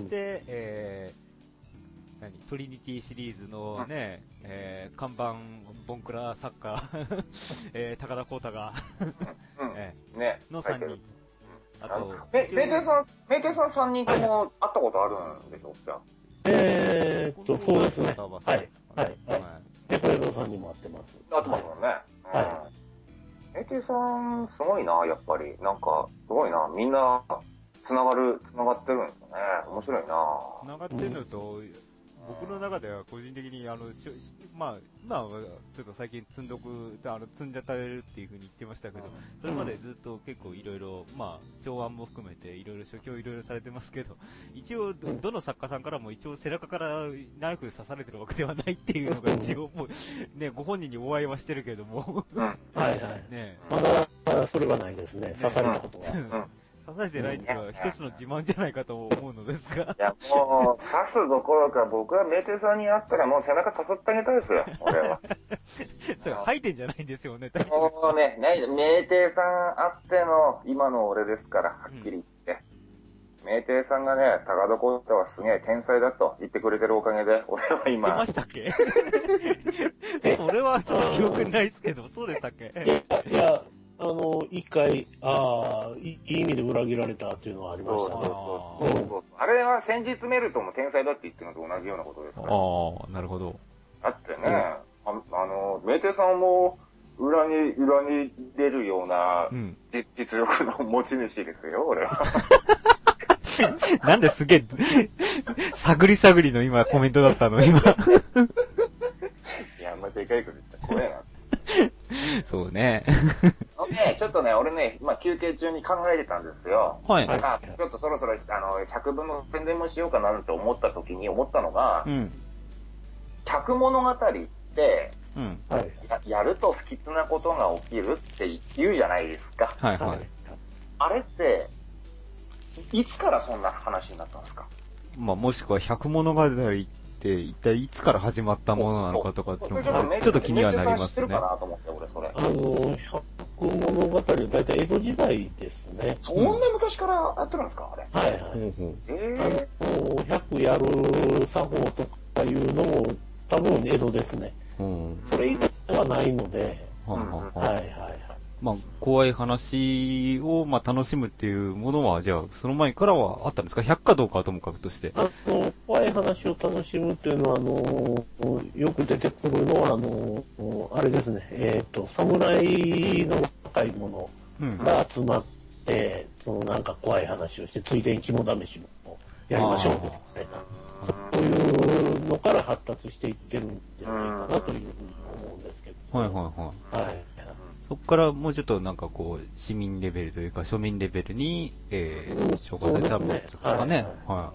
トリニティシリーズのね、看板ボンクラ作家、高田光太が、の3人。あと、 名店さん3人とも会ったことあるんでしょうか？ そうですね。はい。猫野郎さんにも会ってます。 会ってますもんね。はい。名店さん、すごいな、やっぱり。なんか、すごいな。みんな、繋がってるんですよね。面白いな。 繋がってるのと、 僕の中では個人的に、まあ、ちょっと最近積んじゃったれるっていう風に言ってましたけど、それまでずっと結構いろいろ、まあ、長安も含めていろいろ書評いろいろされてますけど、一応、どの作家さんからも一応背中からナイフ刺されてるわけではないっていうのが一応もう、ね、ご本人にお会いはしてるけども。 はいはい。 ね、 まだ、それはないですね、刺されたことは。 刺されてないっていうのは一つの自慢じゃないかと思うのですが。 いや、もう、刺すどころか、僕は名店さんに会ったらもう背中刺さってあげたいですよ、俺は。 それ吐いてんじゃないんですよね、 もうね、名店さんあっての今の俺ですから、はっきり言って。名店さんがね、高田浩太はすげえ天才だと言ってくれてるおかげで、俺は今。 言ってましたっけそれはちょっと記憶ないですけど、そうでしたっけいや、一回、いい意味で裏切られたっていうのはありましたね。 あれは先日メルトも天才だって言ってるのと同じようなことですから。 ああ、なるほど。 だってね、名店さんも裏に出るような実力の持ち主ですよ、俺は。 なんですげえ、探り探りの今コメントだったの、今。いや、あんまでかいこと言ったら怖いな。 そうね。 ちょっとね、俺ね、今休憩中に考えてたんですよ。 はい。 ちょっとそろそろ、100分の宣伝もしようかなって思った時に思ったのが、100物語って、やると不吉なことが起きるって言うじゃないですか。 はいはい。 あれって、いつからそんな話になったんですか？ まあ、もしくは100物語って一体いつから始まったものなのかとかっていうのもちょっと気にはなりますね。 100 物語は大体江戸時代ですね。 そんな昔からやってるんですか、あれ。 はいはい。100やる作法とかいうのも多分江戸ですね。それ以外はないので。はいはい。 まあ、怖い話を、まあ、楽しむっていうものは、じゃあ、その前からはあったんですか ?100 かどうかはともかくとして。 怖い話を楽しむっていうのは、よく出てくるのは、あれですね、侍の若い者が集まって、なんか怖い話をして、ついでに肝試しもやりましょうみたいな。そういうのから発達していってるんじゃないかなというふうに思うんですけど。 はいはいはい。はい。そこからもうちょっとなんかこう、市民レベルというか庶民レベルに、紹介されたものですかね。はい。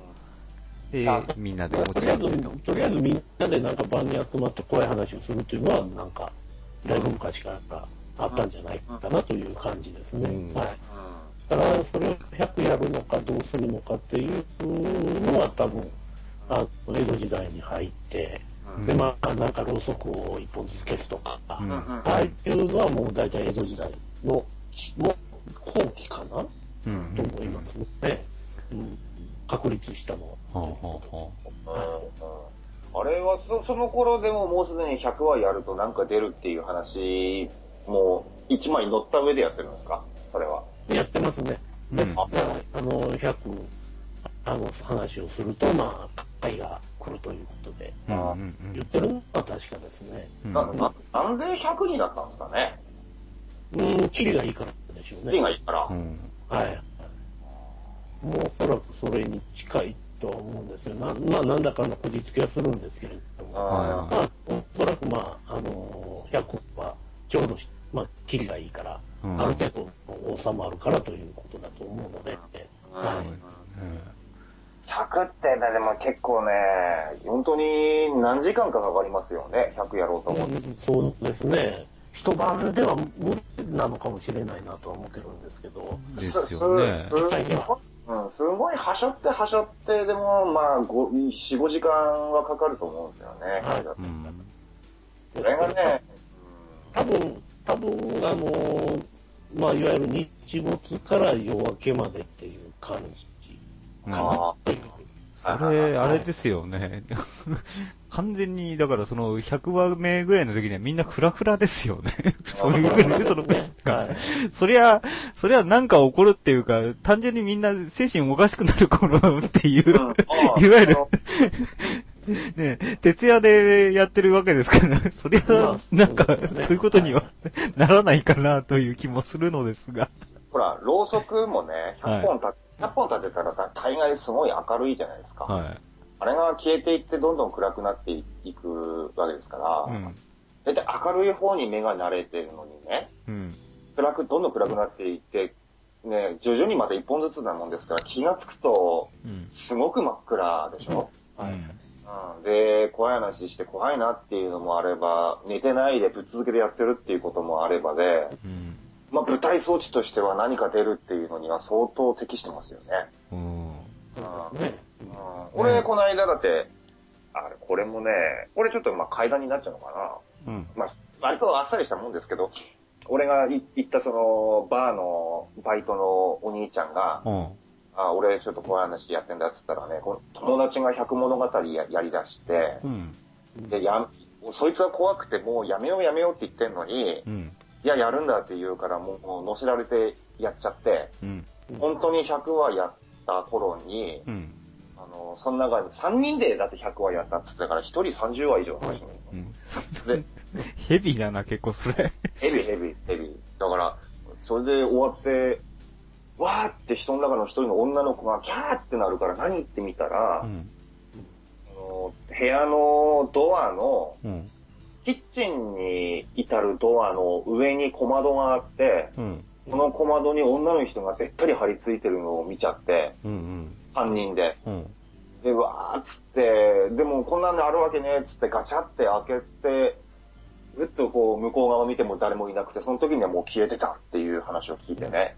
で、みんなで持ち寄ってと。 とりあえずみんなでなんか場に集まって怖い話をするっていうのは、なんか、だいぶ昔からあったんじゃないかなという感じですね。はい。だから、それを100やるのかどうするのかっていうのは多分、江戸時代に入って、で、まあ、なんかろうそくを一本ずつ消すとか、ああいうのはもう大体江戸時代の後期かな、と思いますね。確立したのは。 あれはその頃でももうすでに100話やるとなんか出るっていう話、もう一枚乗った上でやってるんですかそれは。 やってますね。100、話をすると、まあ、会が来るということで、言ってるのは確かですね。 なんで100になったんですかね。 キリがいいからでしょうね。 キリがいいから。 はい。もうおそらくそれに近いとは思うんですよ。まあ、なんだかのこじつけはするんですけれども、まあ、おそらくまあ、100はちょうど、まあ、キリがいいから、ある程度収まるからということだと思うので、はい。 100ってね、でも結構ね、本当に何時間かかかりますよね、100やろうと思って。 そうですね。一晩では無理なのかもしれないなとは思ってるんですけど。 ですよね。 すごいはしょって、でもまあ、4、5時間はかかると思うんですよね。それがね、 多分まあ、いわゆる日没から夜明けまでっていう感じ。 それ、あれですよね。完全に、だからその100話目ぐらいの時にはみんなフラフラですよね。そういうふうに、その、そりゃなんか起こるっていうか、単純にみんな精神おかしくなる頃っていう、いわゆる、ね、徹夜でやってるわけですから、そりゃ、なんか、そういうことにはならないかなという気もするのですが。 ほら、ろうそくもね、100本立てたら大概すごい明るいじゃないですか。 あれが消えていってどんどん暗くなっていくわけですから、だいたい明るい方に目が慣れてるのにね、どんどん暗くなっていって、ね、徐々にまた一本ずつなもんですから、気がつくと、すごく真っ暗でしょ、で、怖い話して怖いなっていうのもあれば、寝てないでぶっ続けてやってるっていうこともあればで、まあ舞台装置としては何か出るっていうのには相当適してますよね。俺、この間だって、これもね、これちょっとまあ階段になっちゃうのかな。まあ、割とあっさりしたもんですけど、俺が行ったその、バーのバイトのお兄ちゃんが、俺ちょっと怖い話やってんだって言ったらね、友達が百物語 やり出して、で、そいつは怖くてもうやめようって言ってんのに、いや、やるんだって言うからもう乗せられてやっちゃって、本当に100話やった頃に、その中に3人でだって100話やったって言ったから1人30話以上の話でヘビーだな、結構それ。 ヘビー。だから、それで終わって、わーって人の中の一人の女の子がキャーってなるから何って見たら、部屋のドアの、キッチンに至るドアの上に小窓があって、この小窓に女の人がべったり張り付いてるのを見ちゃって、3人で。で、わーっつって、でもこんなんであるわけねーっつってガチャって開けて、ぐっとこう向こう側見ても誰もいなくて、その時にはもう消えてたっていう話を聞いてね。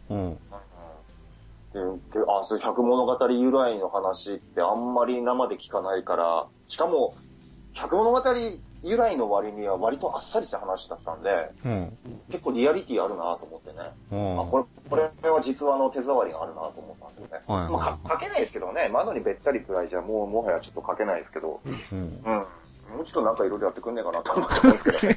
そういう百物語由来の話ってあんまり生で聞かないから、しかも百物語由来の割には割とあっさりした話だったんで、結構リアリティあるなと思ってね。これは実話の手触りがあるなと思ったんですよね。まあ、書けないですけどね、窓にべったりくらいじゃもはやちょっと書けないですけど、もうちょっとなんかいろいろやってくんねえかなと思ったんですけどね。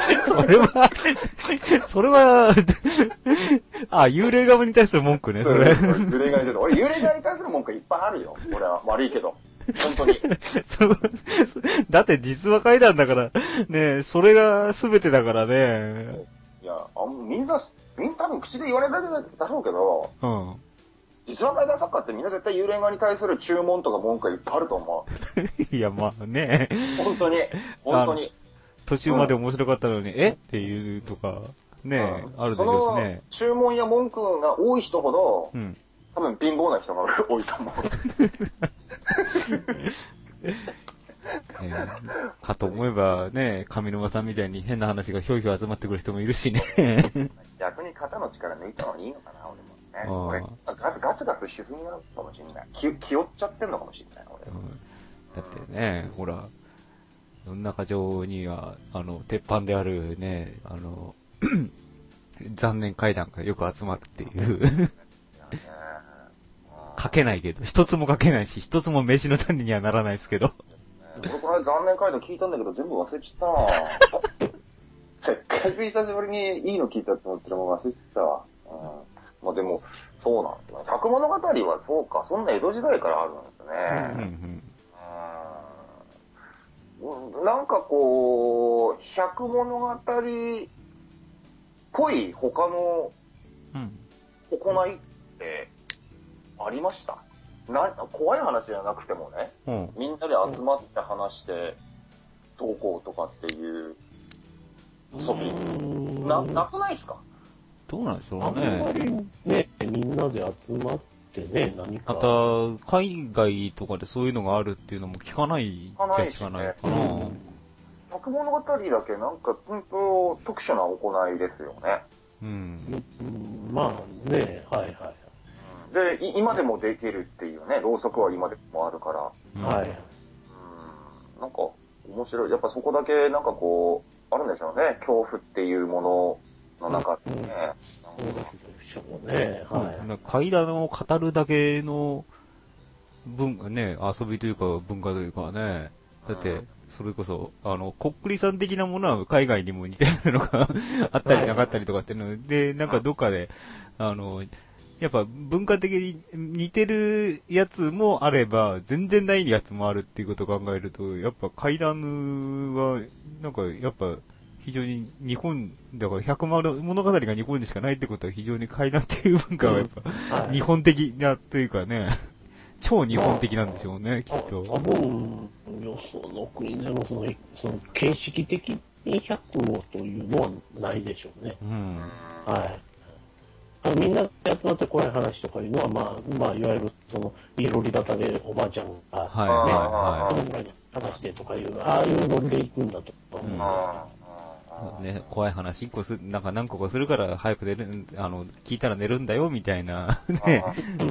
それは、幽霊側に対する文句ね、それ。 幽霊側に対する。俺、幽霊側に対する文句いっぱいあるよ。俺は悪いけど。本当に。 だって実話怪談だから、ね、それが全てだからね。 いや、みんな多分口で言われるだけだろうけど、実話怪談作家ってみんな絶対幽霊側に対する注文とか文句がいっぱいあると思う。いや、まあね。 本当に。 途中まで面白かったのに、っていうとか、ね、あるだけですね。 注文や文句が多い人ほど、多分貧乏な人が多いと思う。 かと思えばね、上沼さんみたいに変な話がひょいひょい集まってくる人もいるしね。 逆に肩の力抜いたのにいいのかな、俺もね。ガツガツしすぎなのかもしれない。気負っちゃってんのかもしれない、俺。 だってね、ほら、世の中上には、鉄板であるね、残念怪談がよく集まるっていう。書けないけど、一つも書けないし、一つも飯の種にはならないですけど。 俺これ残念怪談聞いたんだけど全部忘れちゃったなせっかく久しぶりにいいの聞いたって思ったらもう忘れちゃったわ。まあでも、そうなんですよ。百物語はそうか、そんな江戸時代からあるんですね。なんかこう、百物語っぽい他の行いってありました？怖い話じゃなくてもね、みんなで集まって話してどうこうとかっていう遊びなくないですか？ どうなんでしょうね。 あんまりね、みんなで集まってね、何か。 また、海外とかでそういうのがあるっていうのも聞かないじゃ聞かないかな。 百物語だけなんか、特殊な行いですよね。 まあね、はいはい。 で、今でもできるっていうね、ろうそくは今でもあるから。なんか、面白い。やっぱそこだけなんかこう、あるんでしょうね。恐怖っていうものの中でね。 そうね。 怪談を語るだけの遊びというか文化というかね。だって、それこそ、こっくりさん的なものは海外にも似てるのがあったりなかったりとかっていうので、なんかどっかで、やっぱ文化的に似てるやつもあれば、全然ないやつもあるっていうことを考えると、やっぱ怪談は、なんかやっぱ非常に日本、だから百物語が日本にしかないってことは非常に怪談っていう文化はやっぱ日本的なというかね、 超日本的なんでしょうね、きっと。 多分、よその国でもその形式的に100をというのはないでしょうね。はい。みんなで集まって怖い話とかいうのは、まあ、いわゆる、いろり型でおばあちゃんが、このぐらいの話でとかいう、ああいうノリで行くんだと思うんですね、怖い話1個なんか何個かするから早く寝る、聞いたら寝るんだよ、みたいな。ね。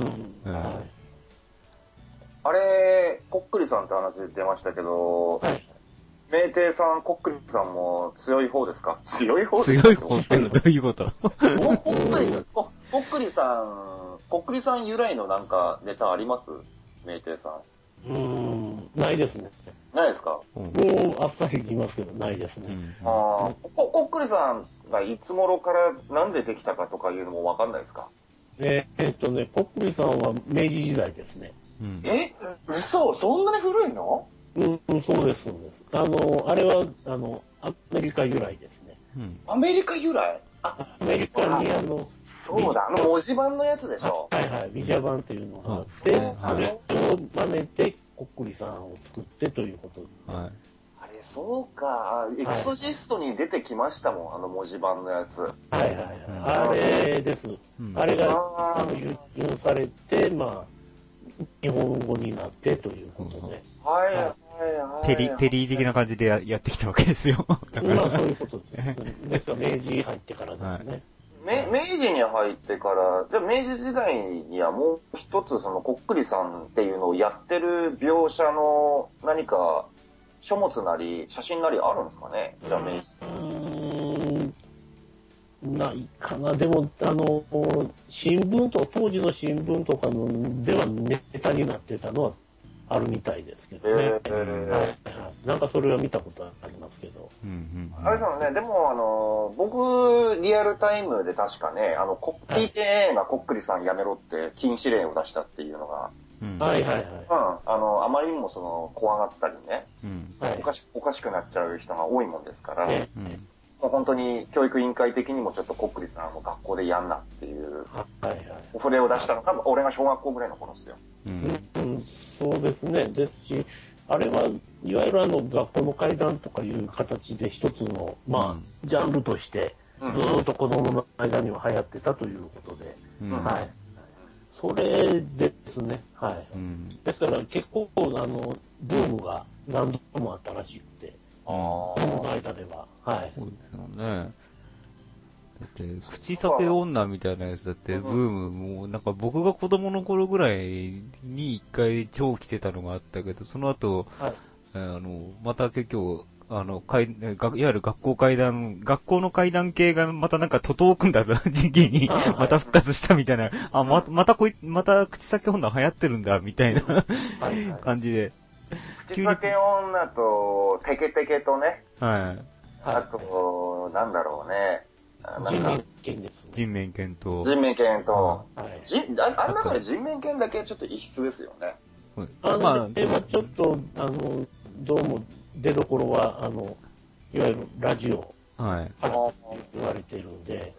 あれ、こっくりさんって話出ましたけど、名帝さん、こっくりさんも強い方ですか？強い方ですか？ 強い方ってどういうこと？ こっくりさん由来のなんかネタあります？名帝さん。 ないですね。 ないですか？ もうあっさり言いますけど、ないですね。 こっくりさんがいつ頃からなんでできたかとかいうのもわかんないですか？ こっくりさんは明治時代ですね。 嘘？そんなに古いの？ そうです、そうです。あれは、アメリカ由来ですね。 アメリカ由来？ アメリカにそうだ、文字盤のやつでしょ？ はいはい、ビジャ版っていうのがあって、それを真似て、こっくりさんを作ってということ。 あれ、そうか。エクソジストに出てきましたもん、文字盤のやつ。 はいはいはい。あれです。あれが、輸入されて、日本語になってということで。 ペリー的な感じでやってきたわけですよ。 だからそういうことです。ですから明治入ってからですね。 明治に入ってから、じゃあ明治時代にはもう一つこっくりさんっていうのをやってる描写の何か書物なり写真なりあるんですかね？じゃあ明治。 ないかな。でも、新聞と、当時の新聞とかのではネタになってたのはあるみたいですけどね。なんかそれは見たことありますけど。 あれですよね、でも僕、リアルタイムで確かね、PTA がこっくりさんやめろって禁止令を出したっていうのが、あまりにも怖がったりね、おかしくなっちゃう人が多いもんですから、もう本当に教育委員会的にもちょっとこっくりさんを学校でやんなっていうお触れを出したのが俺が小学校ぐらいの頃ですよ。 そうですね。ですし、あれはいわゆる学校の怪談とかいう形で一つのジャンルとしてずっと子供の間には流行ってたということで、それですね。ですから結構ブームが何度もあったらしくて。この間では。 そうですよね。だって、口裂け女みたいなやつだって、ブームも、なんか僕が子供の頃ぐらいに一回超来てたのがあったけど、その後、また結局、いわゆる学校の怪談系がまたなんか徒党を組んだ時期に、また復活したみたいな、また口裂け女流行ってるんだ、みたいな感じで。 口裂け女と、テケテケとね。あと、なんだろうね。 人面犬と。 人面犬と。あん中で人面犬だけちょっと異質ですよね。 ちょっと、どうも出どころは、いわゆるラジオ。言われているんで。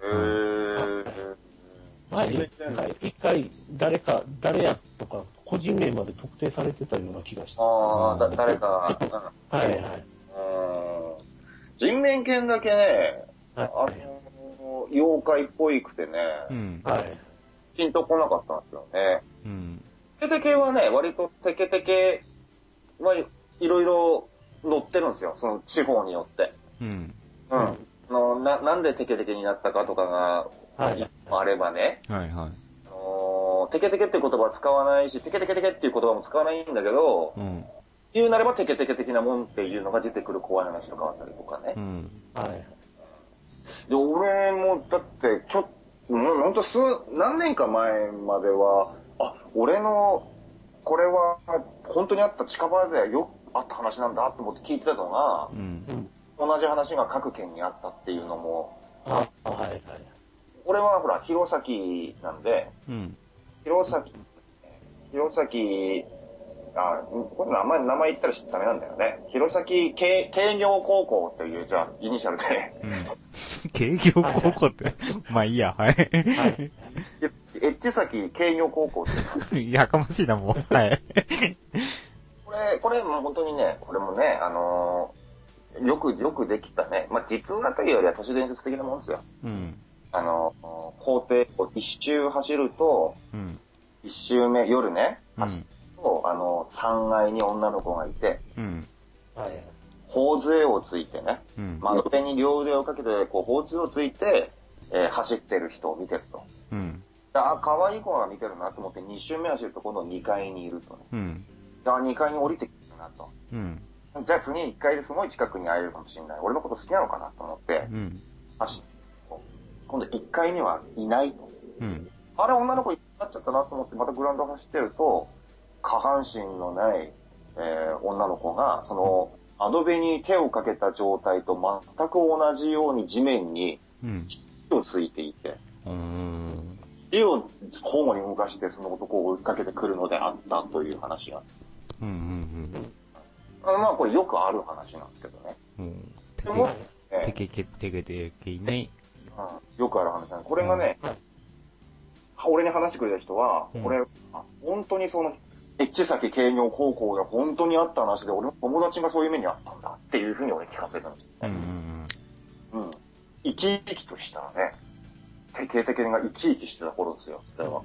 一回、誰やとか、個人名まで特定されてたような気がして。 誰か。人面犬だけね、妖怪っぽいくてね、ピンとこなかったんですよね。テケテケはね、割とテケテケはいろいろ載ってるんですよ、その地方によって。なんでテケテケになったかとかが、あればね。テケテケっていう言葉は使わないし、テケテケテケっていう言葉も使わないんだけど、言うなればテケテケ的なもんっていうのが出てくる怖い話とかあったりとかね。で、俺もだってもうほんと何年か前までは、俺のこれは本当にあった近場でよくあった話なんだと思って聞いてたのが、同じ話が各県にあったっていうのも、俺はほら弘前なんで、弘前、これ名前言ったらダメなんだよね。弘前慶業高校っていう、じゃあ、イニシャルで。 慶業高校って、まあいいや、 エッチ先慶應高校っていうやかましいな、もう。はい。 これも本当にね、これもね、よくできたね。まあ、実話というよりは都市伝説的なもんですよ。 うん。 校庭を一周走ると、うん、一周目、夜ね、走ると、3階に女の子がいて、うん。はい。頬杖をついてね、うん。窓辺に両腕をかけて、こう、頬杖をついて、走ってる人を見てると。うん。可愛い子が見てるなと思って2周目走ると今度2階にいるとね。うん。2階に降りてきたなと。うん。じゃあ次1階ですごい近くに会えるかもしれない。俺のこと好きなのかなと思って、うん。走って、今度1階にはいないと。うん。あれ女の子いなっちゃったなと思ってまたグラウンド走ってると、下半身のない、女の子が、その、窓辺に手をかけた状態と全く同じように地面に、火をついていて、火を交互に動かしてその男を追いかけてくるのであったという話が。まあこれよくある話なんですけどね。でも、 てけいない。 よくある話なんです。これがね、俺に話してくれた人は、これ、本当にその、エッチ先慶應高校で本当にあった話で、俺の友達がそういう目にあったんだっていうふうに俺聞かせたんですよね。生き生きとしたね、定型的が生き生きしてた頃ですよ、それは。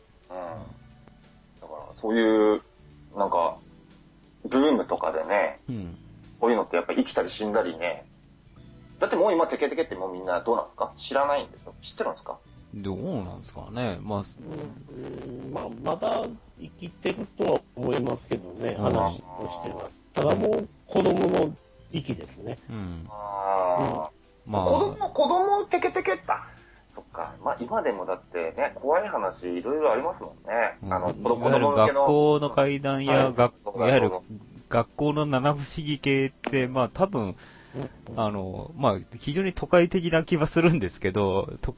だから、そういう、なんか、ブームとかでね、こういうのってやっぱり生きたり死んだりね、だってもう今テケテケってもうみんなどうなんですか？知らないんですよ。知ってるんですか？ どうなんですかね。まあ、 まだ生きてるとは思いますけどね、話としては。ただもう子供の息ですね。 まあ、子供テケテケった。そっか。まあ今でもだってね、怖い話いろいろありますもんね。子供向けの。 学校の怪談や、いわゆる学校の七不思議系って、まあ多分、まあ、非常に都会的な気はするんですけど、都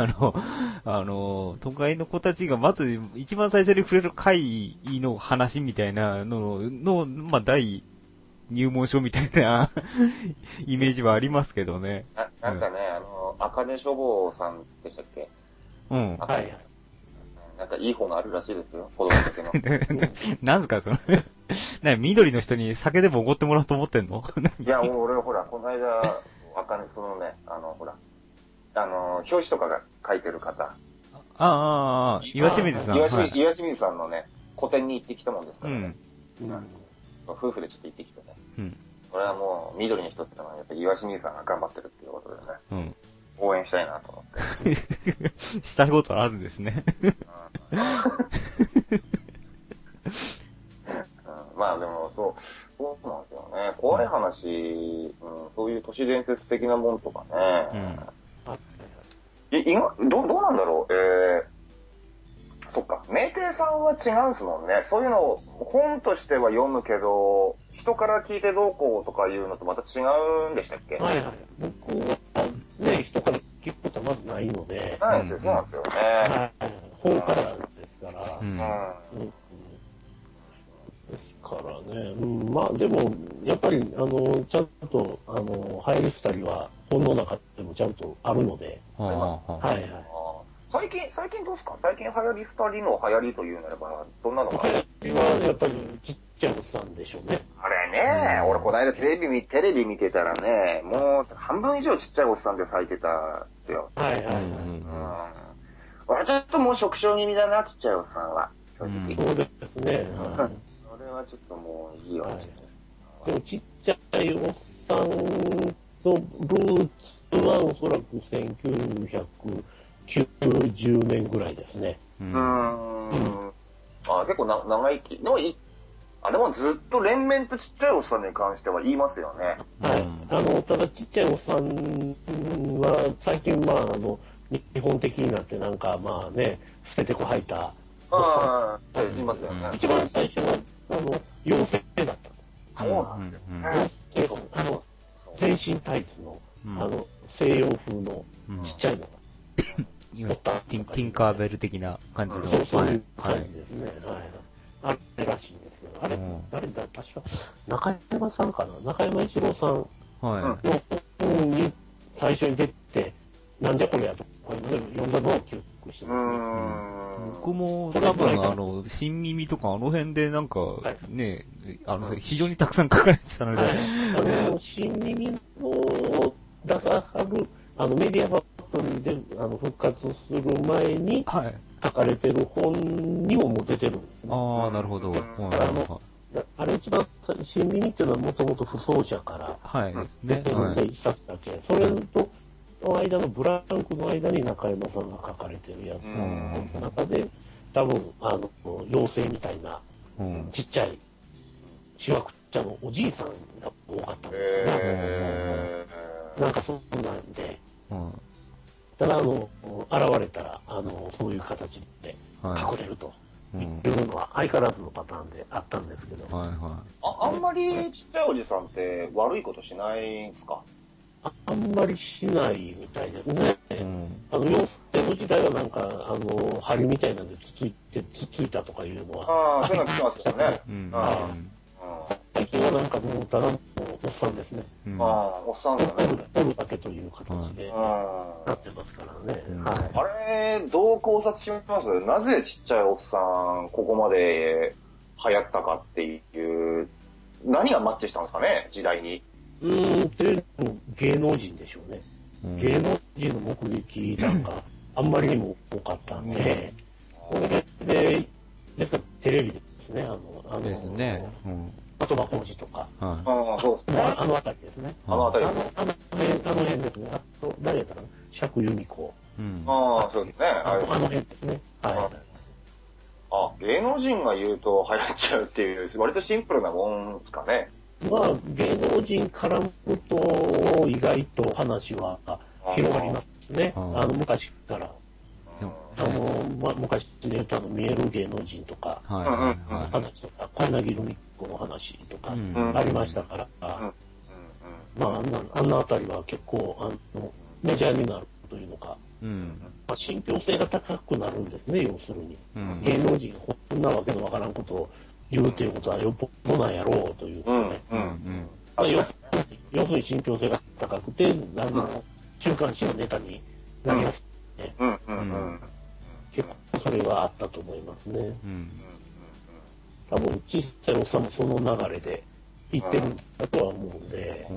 会の子たちがまず一番最初に触れる怪異の話みたいなの、まあ、第入門書みたいなイメージはありますけどね。 なんかね、茜書房さんでしたっけ？うん。はい。なんかいい方があるらしいですよ、子供向けの。 なんすか、それ。緑の人に酒でもおごってもらおうと思ってんの？ いや、俺、ほら、この間、そのね、ほら、表紙とかが書いてる方。 岩清水さん。 岩清水さんのね、個展に行ってきたもんですからね。夫婦でちょっと行ってきてね。これはもう、緑の人ってのは、やっぱり岩清水さんが頑張ってるっていうことでね。応援したいなと思って。 したいことあるんですね。 まあでも、そうなんですよね。怖い話、そういう都市伝説的なもんとかね。どうなんだろう。そっか。名店さんは違うんですもんね。そういうのを本としては読むけど、人から聞いてどうこうとかいうのとまた違うんでしたっけ？ はいはい。僕はね、人から聞くことはまずないので。 そうなんですよね。 本からですから。ですからね。まあでも、やっぱり、ちゃんと、流行りしたりは、本の中でもちゃんとあるので。はいはい。 最近どうですか？最近流行り廃りの流行りというならば、どんなのが？ 流行りはやっぱりちっちゃいおっさんでしょうね。 あれね、俺この間テレビ見てたらね、もう半分以上ちっちゃいおっさんで咲いてたんですよ。 はいはい。 俺ちょっともう食傷気味だな、ちっちゃいおっさんは。 そうですね。 それはちょっともういいわ。 でもちっちゃいおっさんとルーツはおそらく1990年ぐらいですね。 結構長生き。でもでもずっと連綿とちっちゃいおっさんに関しては言いますよね。 はい。ただちっちゃいおっさんは最近日本的になってなんかまあね、捨ててこ吐いたおっさん。 言いますよね。 一番最初は妖精だった。 そうなんですよね。 全身タイツの、西洋風のちっちゃいのが。 ティンカーベル的な感じの。 そういう感じですね。あれらしいんですけど、あれ、誰だ、確か、中山さんかな、中山一郎さんの本に最初に出て、なんじゃこりゃとか読んだのを記憶してますね。 僕も多分新耳とかあの辺でなんか、ね、非常にたくさん書かれてたので。 新耳を出さはる、メディアファクトリーで、復活する前に、書かれてる本にも出てるんですね。 ああ、なるほど。 あれ一番、新耳っていうのはもともと不走者から出てるんで、一冊だけ。それと、の間のブランクの間に中山さんが書かれてるやつの中で、多分、妖精みたいな、ちっちゃい、しわくちゃのおじいさんが多かったんですよね。なんかそんなんで、ただ現れたら、そういう形で隠れると。いうのは相変わらずのパターンであったんですけど。 あんまりちっちゃいおじさんって悪いことしないんですか？ あんまりしないみたいですね。妖精の時代はなんか、針みたいなんでつついたとかいうのは。 そういうの聞きますよね。 最近はなんかもうただのおっさんですね。 おっさんだね。 おるだけという形でなってますからね。 あれ、どう考察します？なぜちっちゃいおっさん、ここまで流行ったかっていう、何がマッチしたんですかね、時代に。 芸能人でしょうね。芸能人の目撃なんか、あんまりにも多かったんで、これで、ですからテレビですね、 ですね。 的場浩二とか。 そうですね。 あのあたりですね。 あの辺ですね。あと、誰やったかな？釈由美子。 そうですね。 あの辺ですね。 芸能人が言うと流行っちゃうっていう、割とシンプルなもんですかね。 芸能人絡むと、意外と話は広がりますね。昔から。昔で言うと見える芸能人とか、話とか、小柳ルミ子の話とか、ありましたから、あんなあたりは結構、メジャーになるというのか、信憑性が高くなるんですね、要するに。芸能人がこんなわけのわからんことを言うということはよっぽどなんやろうということで、要するに信憑性が高くて、週刊誌のネタになりますね。結構それはあったと思いますね。多分小さいおっさんもその流れで言ってるんだとは思うんで、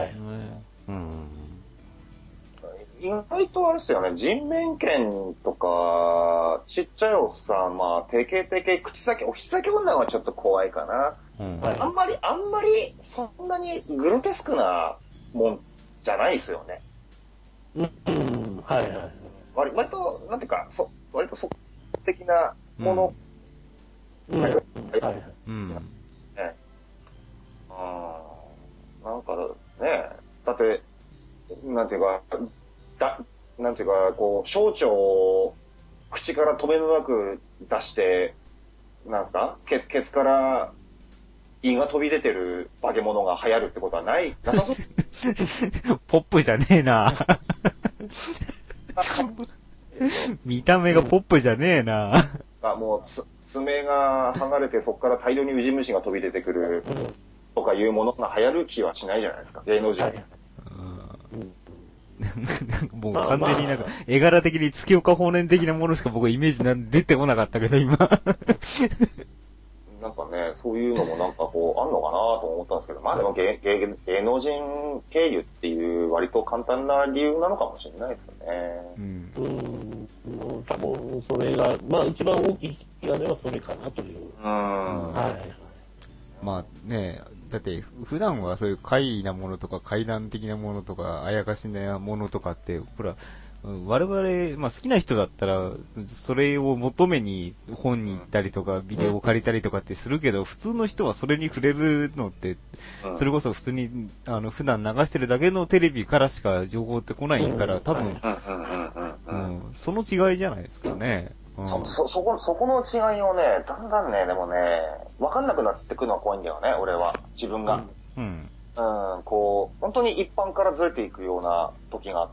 意外とあれですよね、人面犬とか、ちっちゃいおっさん、定型口先、おひ先女はちょっと怖いかな。あんまり、そんなにグロテスクなもんじゃないですよね。割と、なんていうか、割と的なもの。なんかね、だって、なんていうか、こう、小腸を口から止めのなく出して、なんすか、ケツから胃が飛び出てる化け物が流行るってことはなさそう。 ポップじゃねえな。見た目がポップじゃねえな。 もう爪が剥がれてそこから大量にウジ虫が飛び出てくるとかいうものが流行る気はしないじゃないですか、芸能人。 もう完全になんか絵柄的に月岡方面的なものしか僕イメージ出てこなかったけど今。 なんかね、そういうのもなんかこうあんのかなと思ったんですけど、でも芸能人経由っていう割と簡単な理由なのかもしれないですよね。 多分それが、一番大きい引き金はそれかなという。 だって普段はそういう怪異なものとか怪談的なものとかあやかしなものとかってほら我々、好きな人だったらそれを求めに本に行ったりとかビデオを借りたりとかってするけど、普通の人はそれに触れるのってそれこそ普通に普段流してるだけのテレビからしか情報って来ないから多分その違いじゃないですかね。 そこの違いをね、だんだんね、でもね、わかんなくなってくのは怖いんだよね、俺は。自分が。こう、本当に一般からずれていくような時があって、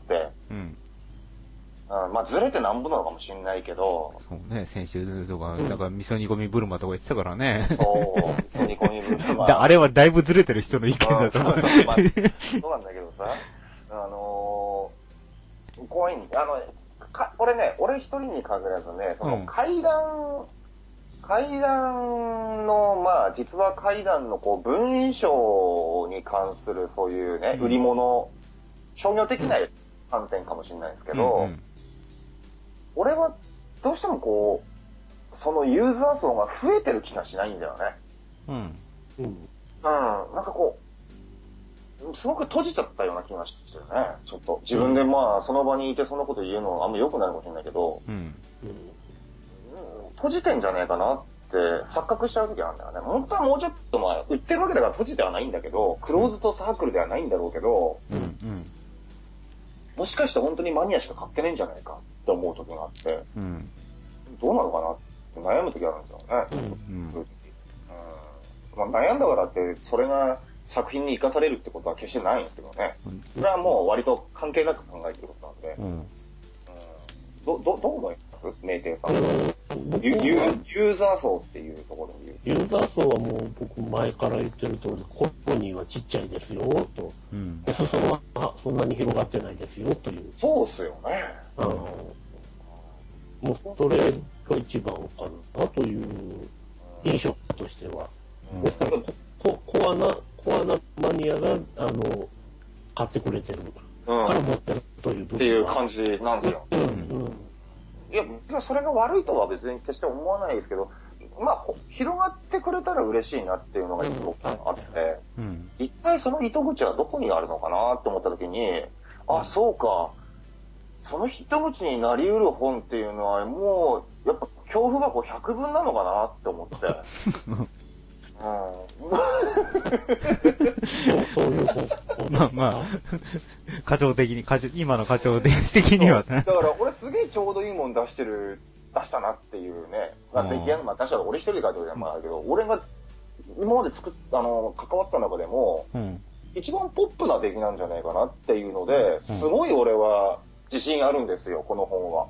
ずれてなんぼなのかもしれないけど。 そうね、先週とか、だから味噌煮込みブルマとか言ってたからね。 そう、味噌煮込みブルマ。 あれはだいぶずれてる人の意見だと思う。 そうなんだけどさ、怖いんだ。 これね、俺一人に限らずね、その階段の、まあ、実は階段のこう、文章に関するそういうね、売り物、商業的な観点かもしれないですけど、俺はどうしてもこう、そのユーザー層が増えてる気がしないんだよね。なんかこう、すごく閉じちゃったような気がしてるね。ちょっと。自分でまあ、その場にいてそのこと言うのはあんま良くないかもしれないけど、閉じてんじゃねえかなって錯覚しちゃう時なんだよね。本当はもうちょっとまあ、売ってるわけだから閉じてはないんだけど、クローズドサークルではないんだろうけど、もしかして本当にマニアしか買ってねえんじゃないかって思う時があって、どうなのかなって悩む時あるんですよね。まあ、悩んだからって、それが作品に生かされるってことは決してないんですけどね。それはもう割と関係なく考えてることなんで。どう思います名店さん。ユーザー層っていうところで言う。ユーザー層はもう僕前から言ってる通り、コロニーはちっちゃいですよ、と。裾野はそんなに広がってないですよ、という。 そうっすよね。 もうそれが一番かなという印象としては。コアなマニアが、買ってくれてるから持ってるという部分。 っていう感じなんですよ。いや、それが悪いとは別に決して思わないですけど、まあ、広がってくれたら嬉しいなっていうのが一つあって、一体その糸口はどこにあるのかなって思った時に、あ、そうか、その糸口になり得る本っていうのはもう、やっぱ恐怖箱100分なのかなって思って。 そういうまあ、課長的に、今の課長的にはね。 だから俺すげえちょうどいいもん出したなっていうね。まあ、出したら俺一人で書いてるじゃん、まあだけど、俺が今まで関わった中でも、一番ポップな出来なんじゃないかなっていうので、すごい俺は自信あるんですよ、この本は。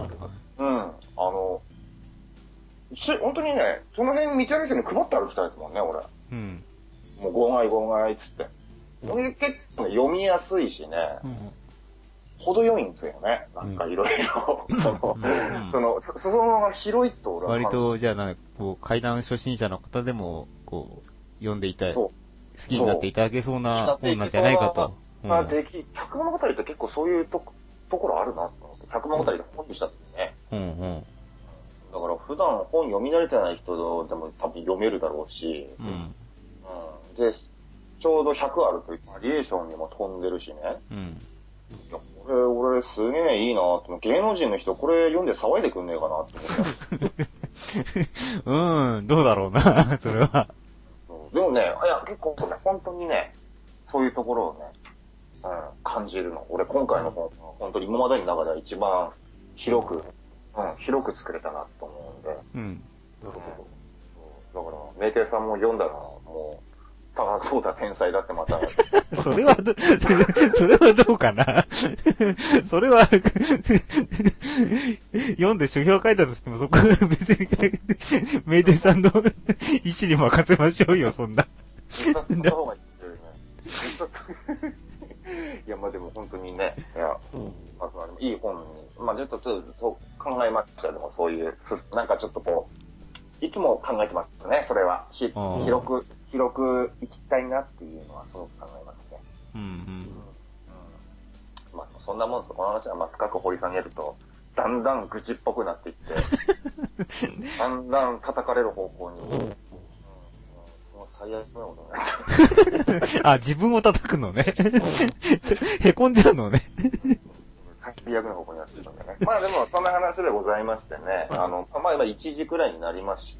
本当にね、その辺道歩いてるの配って歩きたいですもんね、俺。もう号外っつって。これ結構読みやすいしね、程よいんですよね。なんかいろいろ。裾野が広いと俺は。 割と、じゃあこう、怪談初心者の方でも、こう、読んでいたい、好きになっていただけそうな本なんじゃないかと。 百物語って結構そういうところあるなと思って。百物語で本にしたってね。だから普段本読み慣れてない人でも多分読めるだろうし、で、ちょうど100あるとバリエーションにも飛んでるしね。いや、俺すげえいいなと思って、芸能人の人これ読んで騒いでくんねえかなって思って。 どうだろうな、それは。 でもね、いや、結構ね、本当にね、そういうところをね、感じるの。俺今回の本、本当に今までの中では一番広く作れたなと思うんで。だから、名店さんも読んだら、もう、そうだ、天才だってまた。 それはどうかなそれは、読んで書評書いたとしても、そこは別に、名店さんの意思に任せましょうよ、そんな。 その方がいいですよね。いや、まあでも本当にね、いい本に、まあちょっと考えましたけども、そういう、なんかちょっとこう、いつも考えてますね、それは。広く行きたいなっていうのはすごく考えますね。まあそんなもんです。この話はまあ深く掘り下げると、だんだん愚痴っぽくなっていって、だんだん叩かれる方向に、最悪なことになっちゃう。 自分を叩くのね。へこんじゃうのね。 最悪な方向になっていたんだね。まあでも、そんな話でございましてね、まあ今1時くらいになりました。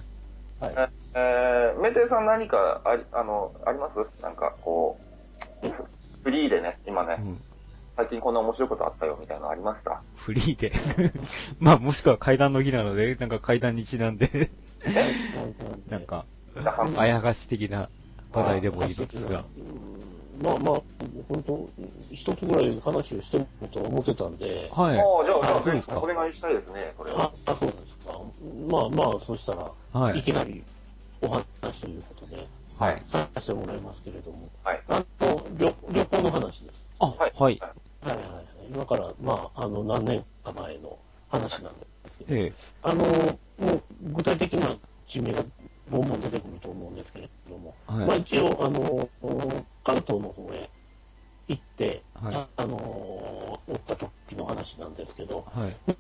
名店さん何かありますなんかこう、フリーでね、今ね、最近こんな面白いことあったよみたいなのありました？ フリーでまあもしくは怪談の日なので、なんか怪談にちなんでなんか、あやかし的な話題でもいいのですが。 まあ、本当一つぐらい話をしてもと思ってたんで。 じゃあ、そうですか。お願いしたいですね、これは。 そうですか。まあ、そしたら、いきなりお話ということで、させてもらいますけれども、旅行の話です。 はい。 今から、何年か前の話なんですけど、もう具体的な地名がボンボン出てくると思うんですけれども、一応、関東の方へ行って、おった時の話なんですけど、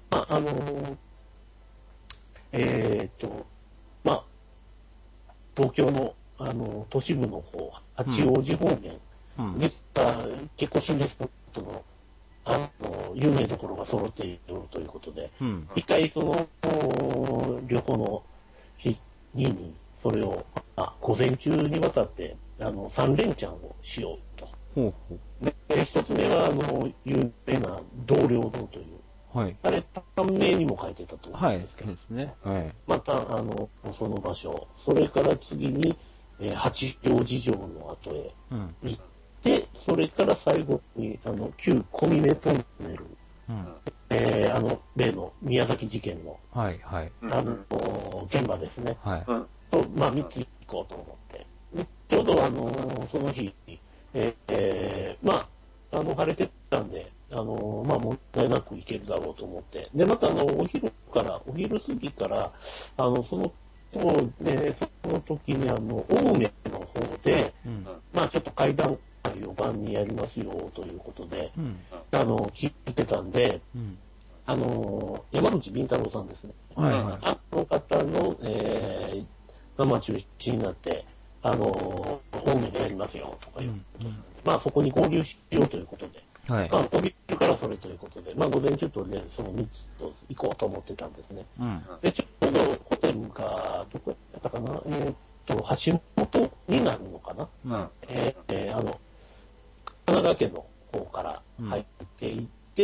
東京の、都市部の方、八王子方面、結構心霊スポットの、有名どころが揃っているということで、一回その、旅行の日に、それを、午前中にわたって、3連チャンをしようと。で、一つ目は、有名な同僚堂という、あれ、短命にも書いてたと思うんですけど、また、その場所、それから次に、八王子城の後へ行って、それから最後に、旧小峰トンネル、例の宮崎事件の、現場ですね。と、3つ行こうと思って。でちょうど、その日、晴れてたんで、問題なく行けるだろうと思って。で、また、お昼過ぎから、その時に、青梅の方で、ちょっと階段会を晩にやりますよ、ということで、聞いてたんで、山口敏太郎さんですね。あの方の、生中心になって、青梅でやりますよ、とかいう。そこに合流しようということで、飛びるからそれということで、午前中とね、その3つと行こうと思ってたんですね。で、ちょうどホテルが、どこやったかな、橋本になるのかな。神奈川県の方から入っていって、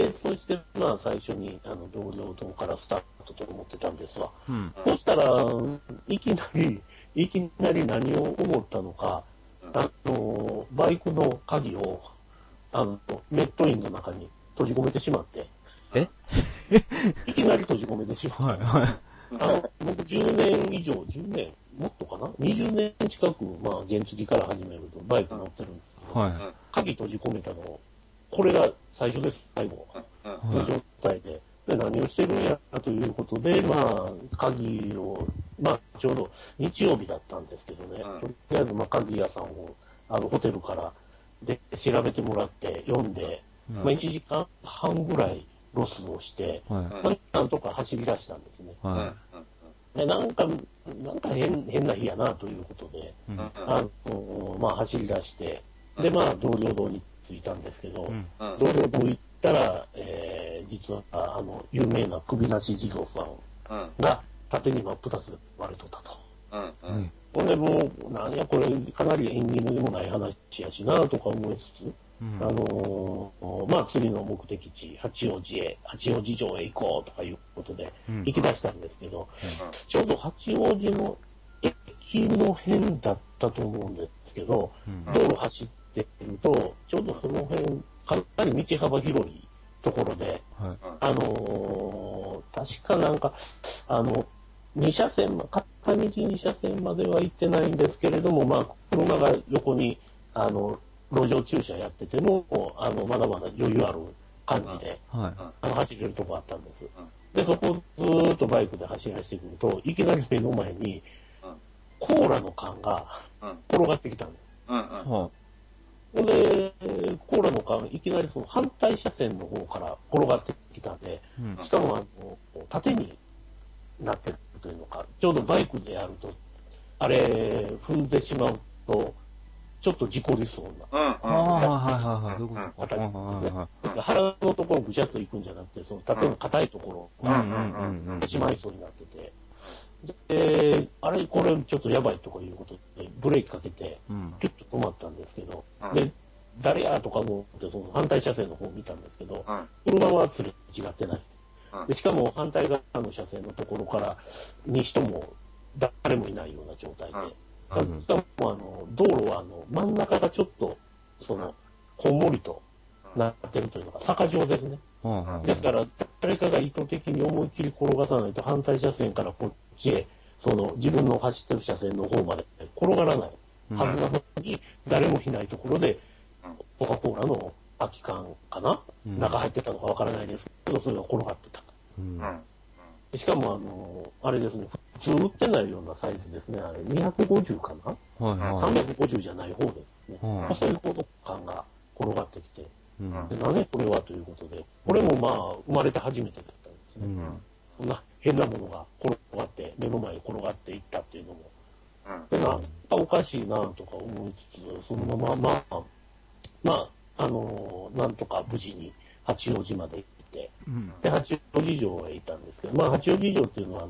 そして、最初に、同僚堂からスタートと思ってたんですわ。そしたら、いきなり何を思ったのか、バイクの鍵を、ネットインの中に閉じ込めてしまって。いきなり閉じ込めてしまって。僕10年以上、10年、もっとかな ?20 年近く、原付から始めるとバイク乗ってるんですけど、鍵閉じ込めたの、これが最初です、最後。の状態で。で、何をしてるんやということで、鍵を、ちょうど日曜日だったんですけどね、とりあえず、鍵屋さんを、ホテルからで調べてもらって読んで、1時間半ぐらいロスをして、なんとか走り出したんですね。でなんか変な日やなということで、走り出して、で、同僚堂に着いたんですけど、同僚堂行ったら、実は、有名な首なし地蔵さんが縦に真っ二つで割れとったと。これもう、なんやこれ、かなり縁起のでもない話やしなとか思いつつ、次の目的地、八王子城へ行こうとかいうことで、行き出したんですけど、ちょうど八王子の駅の辺だったと思うんですけど、道路走ってると、ちょうどその辺、かなり道幅広いところで、確かなんか、2車線、片道2車線までは行ってないんですけれども、車が横に、路上駐車やってても、まだまだ余裕ある感じで、走れるとこあったんです。で、そこをずーっとバイクで走らせてくると、いきなり目の前に、コーラの缶が転がってきたんです。で、コーラの缶、いきなりその反対車線の方から転がってきたんで、しかも縦になってるというのか、ちょうどバイクでやると、あれ、踏んでしまうと、ちょっと事故りそうな。腹のところぐしゃっと行くんじゃなくて、その縦の硬いところがしまいそうになってて。で、あれ、これちょっとやばいとかいうことで、ブレーキかけて、キュッと止まったんですけど、で、誰やとか思って、その反対車線の方を見たんですけど、車はすれ違ってない。で、しかも反対側の車線のところからに人も誰もいないような状態で、しかも道路は真ん中がちょっと、こんもりとなってるというのが坂状ですね。ですから、誰かが意図的に思いっきり転がさないと反対車線からこっちへ、自分の走ってる車線の方まで転がらないはずなのに、誰もいないところで、コカ・コーラの空き缶かな、中入ってたのかわからないですけど、それが転がってた。しかもあれですね、普通売ってないようなサイズですね。あれ250かな、350じゃない方ですね。細い方の缶が転がってきて、で何これはということで、これもまあ生まれて初めてだったんですね。そんな変なものが転がって、目の前に転がっていったっていうのも、でなんかおかしいなとか思いつつ、そのままなんとか無事に八王子まで行って、で、八王子城へ行ったんですけど、八王子城っていうのは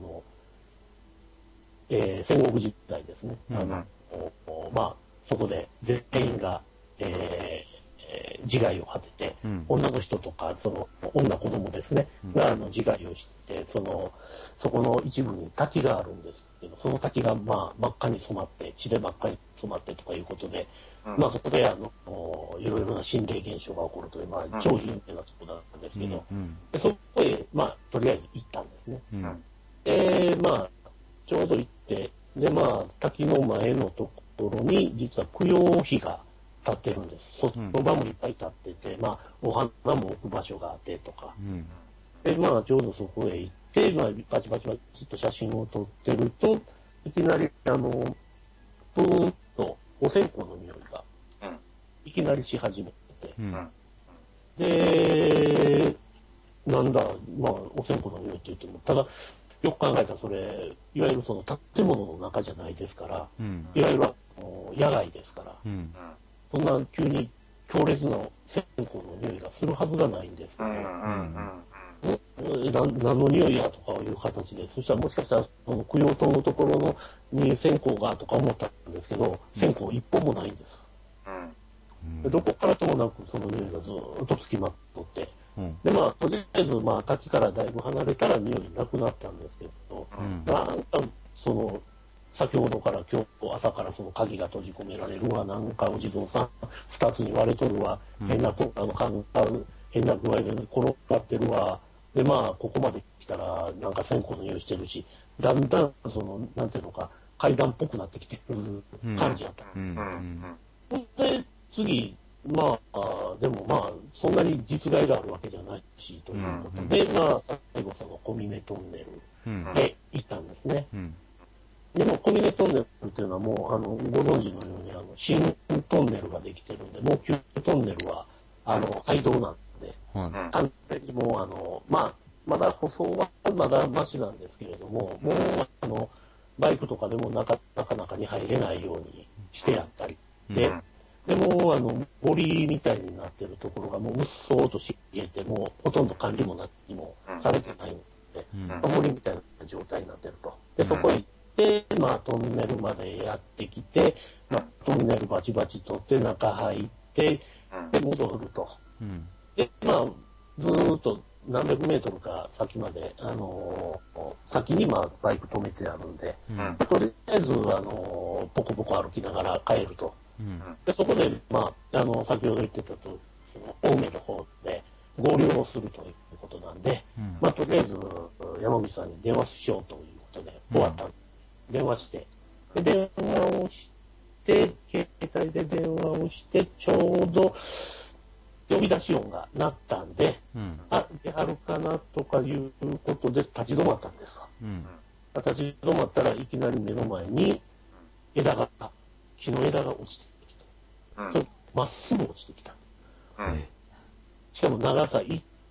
戦国時代ですね。そこで全員が、自害を果てて、女の人とか、その女子供ですね、が自害をして、そこの一部に滝があるんですけど、その滝が真っ赤に染まって、血で真っ赤に染まってとかいうことで、そこでいろいろな心霊現象が起こるという、超有名なところだったんですけど、でそこへ、とりあえず行ったんですね。で、ちょうど行って、で、滝の前のところに、実は供養碑が立ってるんです。そばもいっぱい立ってて、お花も置く場所があってとか。で、ちょうどそこへ行って、バチバチバチっと写真を撮ってると、いきなり、プーンとお線香の匂いが、いきなりし始めて、で、なんだ、お線香の匂いって言っても、ただ、よく考えたらそれ、いわゆるその建物の中じゃないですから、いわゆる野外ですから、そんな急に強烈な線香の匂いがするはずがないんですけど、何の匂いやとかいう形で、そしたらもしかしたらその供養塔のところに線香がとか思ったんですけど、線香一本もないんです。でどこからともなくその匂いがずーっとつきまとって、でとりあえず滝からだいぶ離れたら匂いなくなったんですけど、なんかその先ほどから今日朝からその鍵が閉じ込められるわ、なんかお地蔵さん二つに割れとるわ、変な変な具合で転がってるわ、でここまで来たらなんか線香の匂いしてるし、だんだんそのなんていうのか階段っぽくなってきてる感じだった。で次でもそんなに実害があるわけじゃないしということで、最後その小峰トンネルへ行ったんですね。でも小峰トンネルっていうのはもうご存知のように新トンネルができてるんで、もう旧トンネルは廃道なんで、完全にもうまだ舗装はまだマシなんですけれども、もうバイクとかでもなかなかに入れないようにしてやったりでも森みたいになってるところがもううっそうと茂ってもうほとんど管理も何もされてないので、森みたいな状態になってると。でそこへ行ってトンネルまでやってきて、トンネルバチバチ取って中入ってで戻ると。でずーっと何百メートルか先まで先にバイク止めてあるんで、とりあえずポコポコ歩きながら帰ると。でそこで、先ほど言ってたと、青梅の方で合流をするということなんで、とりあえず山口さんに電話しようということで、終わった。電話して、で電話をして、携帯で電話をして、ちょうど呼び出し音が鳴ったんで、出はるかなとかいうことで立ち止まったんですわ。立ち止まったらいきなり目の前に木の枝が落ちてきて、まっすぐ落ちてきた。しかも長さ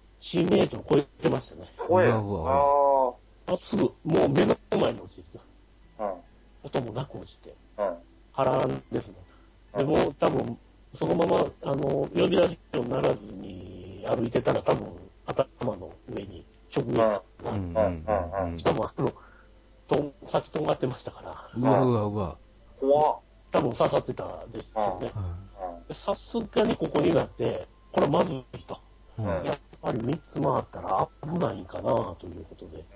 1メートル超えてましたね。まっすぐ、もう目の前に落ちてきた。音もなく落ちて。波乱ですね。でも多分、そのまま、呼び出しにならずに歩いてたら多分、頭の上に直撃。しかも先とんがってましたから。 怖っ。 多分刺さってたでしょうね。さすがにここになって、これはまずいと。やっぱり3つ回ったら危ないかなということで。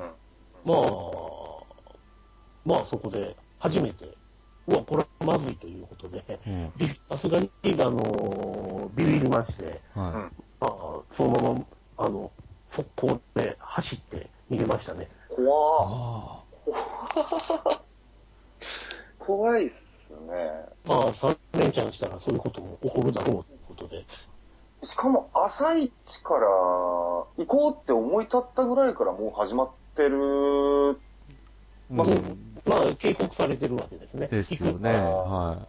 そこで初めて、これはまずいということで、さすがにビビりまして、そのまま、速攻で走って逃げましたね。 怖いっすね。 3連チャンしたらそういうことも起こるだろうということで。 しかも朝一から行こうって思い立ったぐらいからもう始まってる。 まあ、警告されてるわけですね。 ですよね。はい。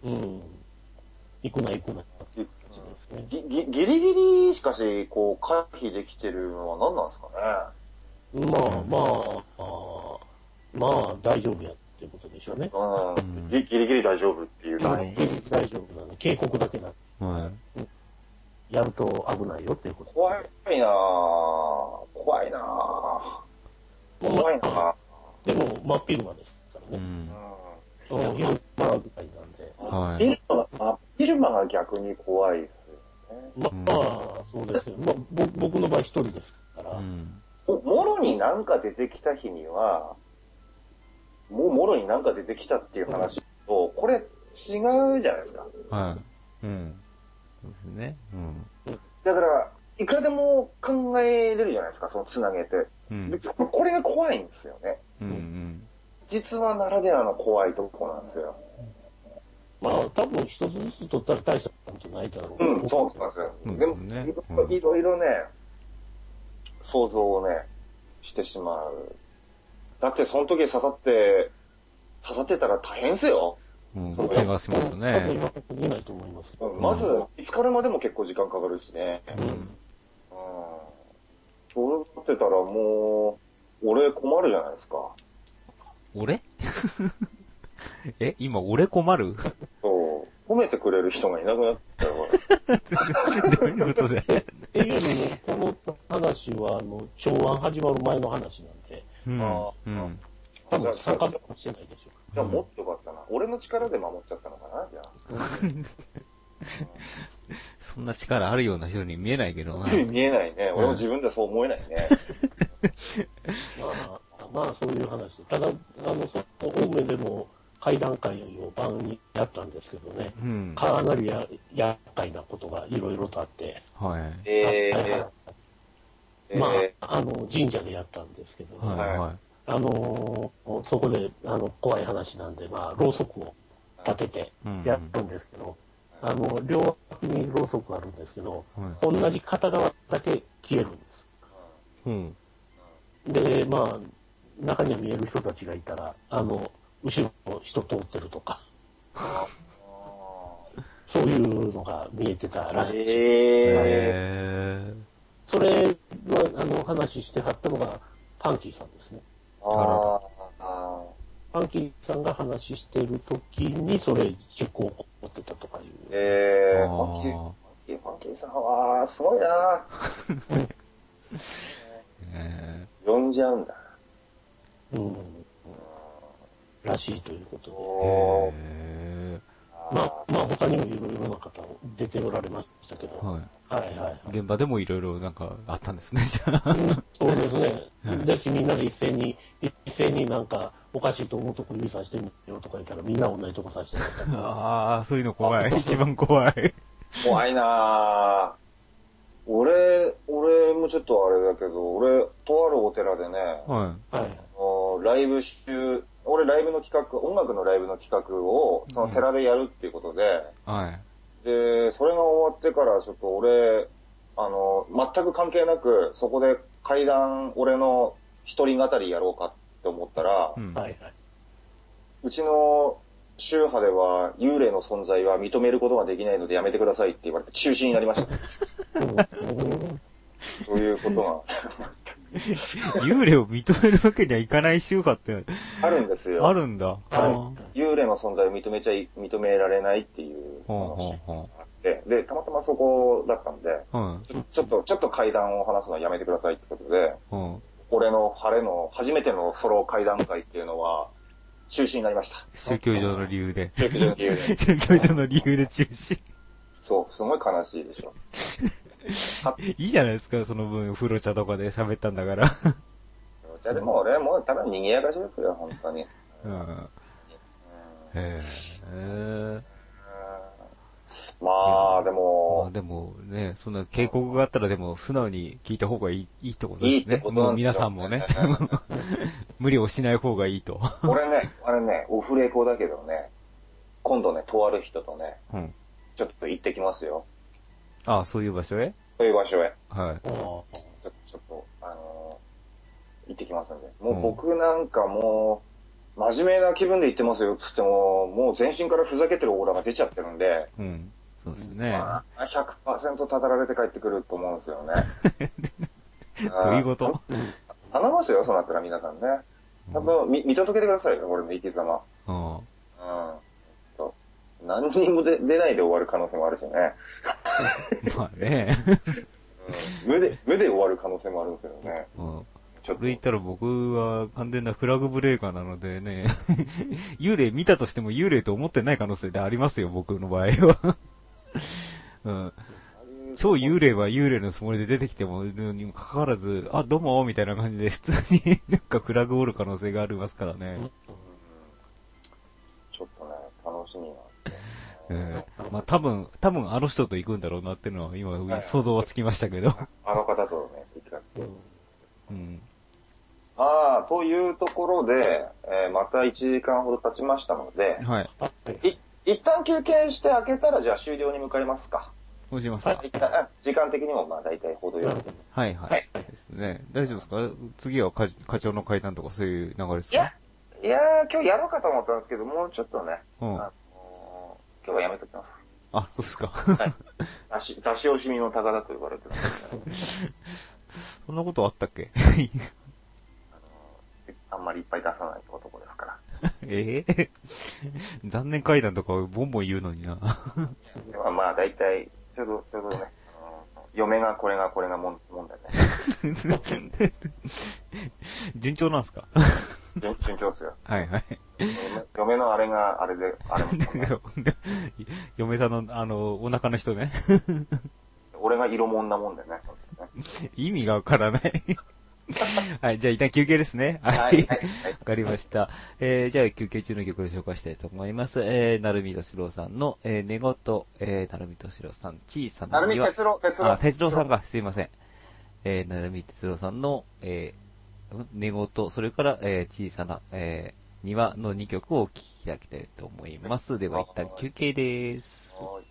行くなっていう感じですね。 ギリギリしかし、こう、回避できてるのは何なんですかね。 まあ、大丈夫やっていうことでしょうね。 ギリギリ大丈夫っていう。 ギリギリ大丈夫なの。警告だけだ。やると危ないよっていうこと。 怖いなぁ。 でも、真っ昼間ですからね。昼間ぐらいなんで。 昼間が逆に怖いですよね。 まあ、そうですよ。僕の場合一人ですから。 もろになんか出てきた日には、もろになんか出てきたっていう話と、これ違うじゃないですか。 はい。そうですね。 だから、いくらでも考えれるじゃないですか、そのつなげて。これが怖いんですよね。実はならではの怖いとこなんですよ。 まあ、多分一つずつ取ったら大したことないだろう。 そうなんですよ。でも、いろいろね、想像をね、してしまう。だってその時刺さってたら大変ですよ。 怪我しますね。 まず、見つかるまでも結構時間かかるしね。そうなってたらもう、俺困るじゃないですか。 俺今俺困る？ そう。褒めてくれる人がいなくなったよ、 どういうことで？ っていうのね、この話は、調案始まる前の話なんで、多分参加もしてないでしょう。 じゃあもっとよかったな。俺の力で守っちゃったのかな、じゃあ。 そんな力あるような人に見えないけどな。 見えないね。俺も自分でそう思えないね。 まあ、そういう話で。ただ、青梅でも会談会を晩にやったんですけどね、かなり厄介なことがいろいろとあって、まあ、神社でやったんですけどね、そこで、怖い話なんで、まあ、ろうそくを立ててやるんですけど、両脇にろうそくあるんですけど、同じ片側だけ消えるんです。で、まあ、中には見える人たちがいたら、後ろの人通ってるとか、そういうのが見えてたらしい。それは、話してはったのが、パンキーさんですね。パンキーさんが話してるときに、それ、結構起こってたとかいう。 パンキーさんは、すごいな呼んじゃうんだ。 らしいということで。まあ、他にもいろいろな方出ておられましたけど。 現場でもいろいろなんかあったんですね、じゃあ。 そうですね。で、みんなで一斉になんか、おかしいと思うとこ指さしてみようとか言ったら、みんな同じとこさしてる。 そういうの怖い。一番怖い。 怖いなぁ。俺もちょっとあれだけど、俺、とあるお寺でね、ライブ俺ライブの企画、音楽のライブの企画を、その寺でやるっていうことで、で、それが終わってからちょっと俺、全く関係なく、そこで怪談、俺の一人語りやろうかって思ったら、うちの宗派では幽霊の存在は認めることができないのでやめてくださいって言われて中止になりました。そういうことが。 幽霊を認めるわけにはいかない宗派ってあるんですよ。 あるんだ。 幽霊の存在を認められないっていう話があって、で、たまたまそこだったんで、ちょっと怪談を話すのはやめてくださいってことで、俺の晴れの初めてのソロ怪談会っていうのは中止になりました。 宗教上の理由で。 宗教上の理由で。 宗教上の理由で中止。 そう、すごい悲しいでしょ。 いいじゃないですか、その分、風呂茶とかで喋ったんだから。風呂茶でも俺もうただ賑やかしですよ、本当に。まあ、でも。 でもね、そんな警告があったらでも素直に聞いた方がいいってことですね。もう皆さんもね。無理をしない方がいいと。 俺ね、オフレコだけどね、今度ね、とある人とね、ちょっと行ってきますよ。 ああ、そういう場所へ？ そういう場所へ。 はい。 ちょっと、行ってきますんで。もう僕なんかもう、真面目な気分で行ってますよ、つっても、もう全身からふざけてるオーラが出ちゃってるんで、 うん。そうですね。 まあ、100% たたられて帰ってくると思うんですよね。 どういうこと？ 頼ますよ、そうなったら皆さんね。多分、見届けてくださいよ、俺の生き様。何にも出ないで終わる可能性もあるしね。 まあね。 無で終わる可能性もあるんですけどね。 それ言ったら僕は完全なフラグブレーカーなのでね、幽霊見たとしても幽霊と思ってない可能性でありますよ、僕の場合は。うん、超幽霊は幽霊のつもりで出てきても、にもかかわらず、あ、どうも、みたいな感じで普通になんかフラグを折る可能性がありますからね。 ちょっとね、楽しみな。 まあ多分あの人と行くんだろうなっていうのは今想像はつきましたけど。 あの方とね、行く。というところで、また1時間ほど経ちましたので、 はい。 一旦休憩して開けたらじゃあ終了に向かいますか。 そうしますか。 時間的にもまあ大体程よい。 はいはい。ですね。大丈夫ですか？次は課長の会談とかそういう流れですか？ いや今日やろうかと思ったんですけど、もうちょっとね、今日はやめときます。 あ、そうですか。 はい。出し惜しみの高田と呼ばれてるんですね。 そんなことあったっけ？ あんまりいっぱい出さない男ですから。 残念会談とかボンボン言うのにな。 まあ大体、ちょうどね、嫁がこれがもんだよね。 順調なんすか？ 順調ですよ。 はいはい。 嫁のあれがあれで、あれも、ね。 嫁さんのお腹の人ね。 俺が色もんなもんでね。 意味がわからない。はい、じゃあ一旦休憩ですね。はい。わかりました。じゃあ休憩中の曲を紹介したいと思います。なるみとしろうさんの、寝言、なるみとしろうさん、小さな庭。なるみ哲郎さんが、すいません。なるみ哲郎さんの、寝言、それから、小さな、庭の2曲を聴きいただきたいと思います。では一旦休憩です。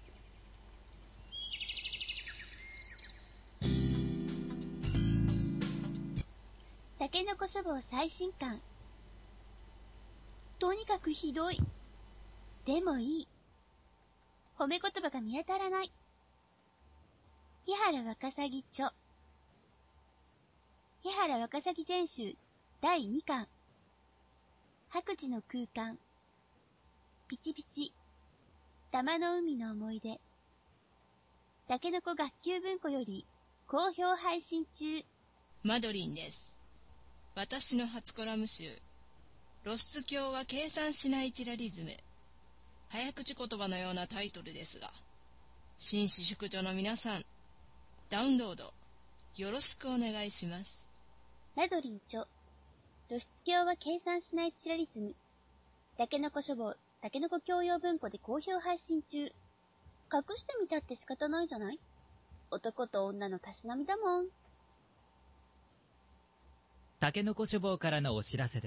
たけのこ書房最新刊。とにかくひどい。でもいい。褒め言葉が見当たらない。日原若鷺著。日原若鷺全集第2巻。白磁の空間。ピチピチ。玉の海の思い出。たけのこ学級文庫より好評配信中。 マドリンです。私の初コラム集、露出狂は計算しないチラリズム。早口言葉のようなタイトルですが、紳士淑女の皆さん、ダウンロードよろしくお願いします。 マドリン著、露出狂は計算しないチラリズム。たけのこ書房、たけのこ教養文庫で好評配信中。隠してみたって仕方ないじゃない？男と女のたしなみだもん。 たけのこ書房からのお知らせです。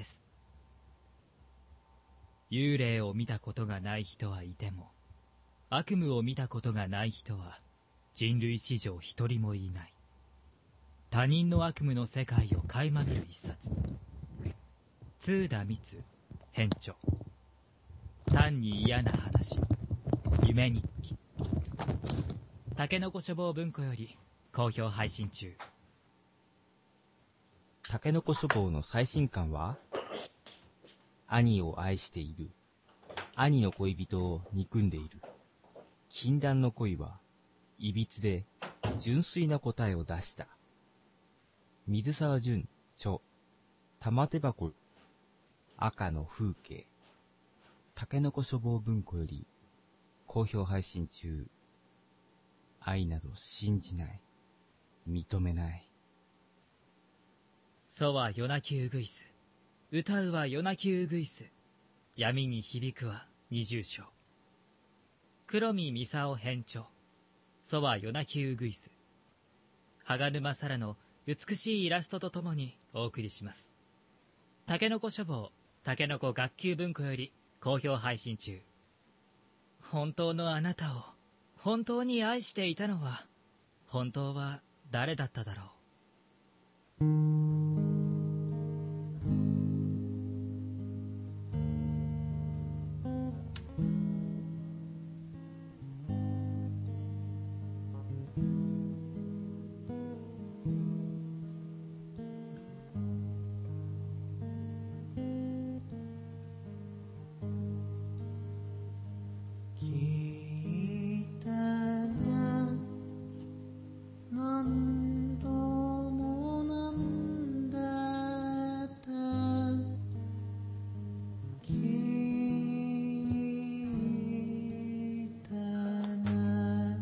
幽霊を見たことがない人はいても、悪夢を見たことがない人は人類史上一人もいない。他人の悪夢の世界を垣間見る一冊。津田光編著。単に嫌な話、夢日記。たけのこ書房文庫より好評配信中。 たけのこ書房の最新刊は、兄を愛している。兄の恋人を憎んでいる。禁断の恋はいびつで純粋な答えを出した。水沢純著。玉手箱。赤の風景。たけのこ書房文庫より好評配信中。愛など信じない。認めない。 そは夜泣きうぐいす。歌うは夜泣きうぐいす。闇に響くは20章。黒見操編著。そは夜泣きうぐいす。羽賀沼沙羅の美しいイラストとともにお送りします。たけのこ書房、たけのこ学級文庫より好評配信中。本当のあなたを本当に愛していたのは本当は誰だっただろう。 何度もなんだって聞いたね。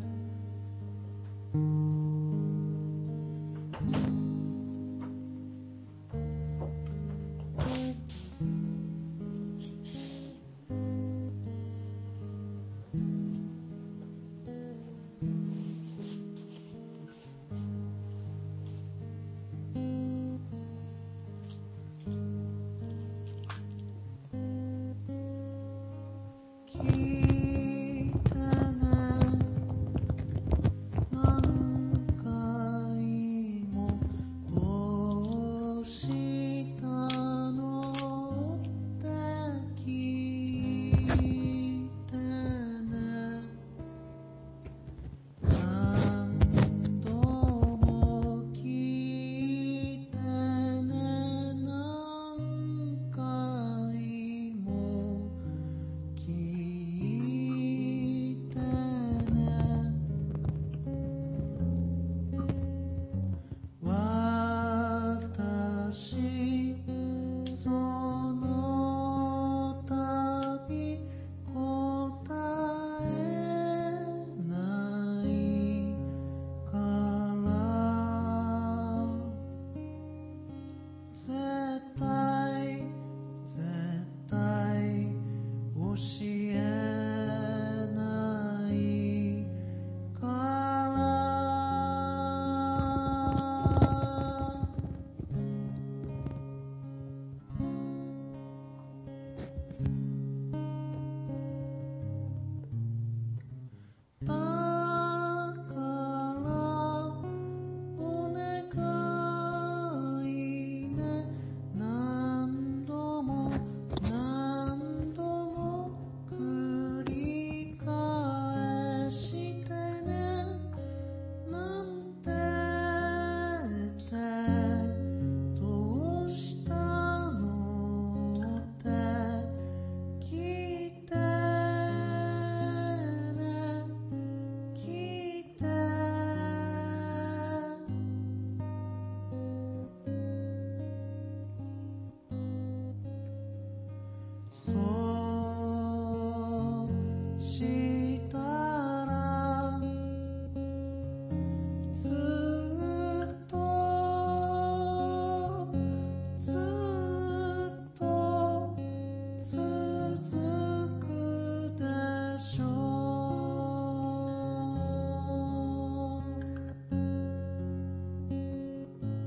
聞いたね。何回もどうしたのって聞いてね。何度も聞いてね。何回も聞いてね。私その度答えないから絶対教えないからだからお願いね。何度も何度も繰り返してね。なんてってどうしたのって聞いてね。聞いてそうしたらずっと続くでしょ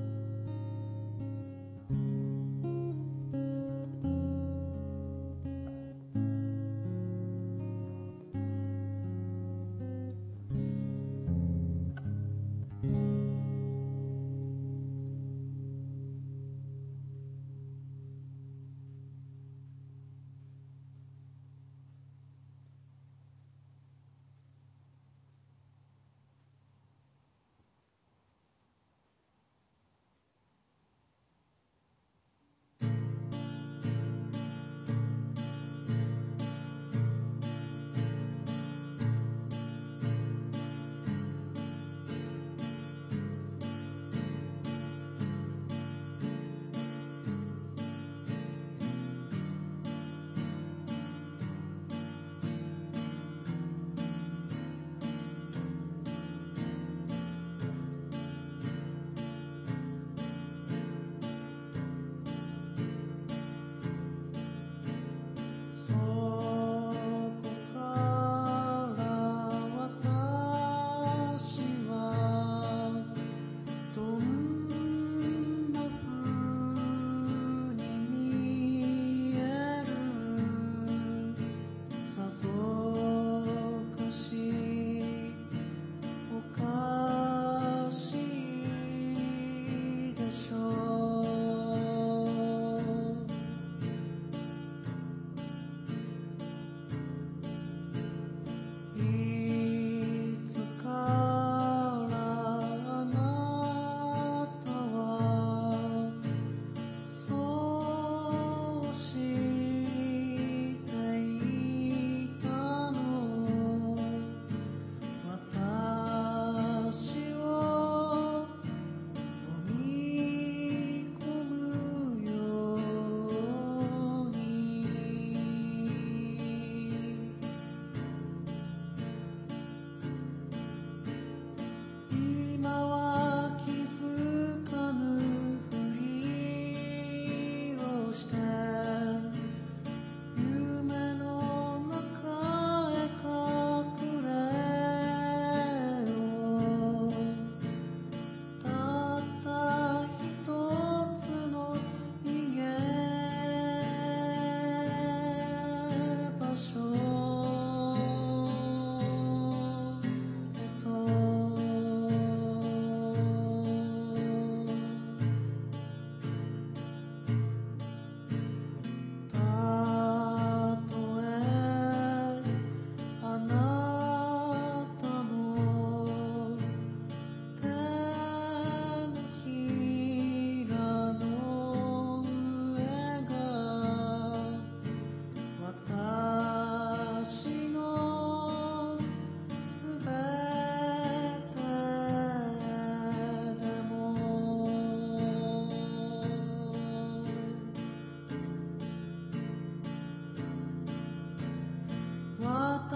う。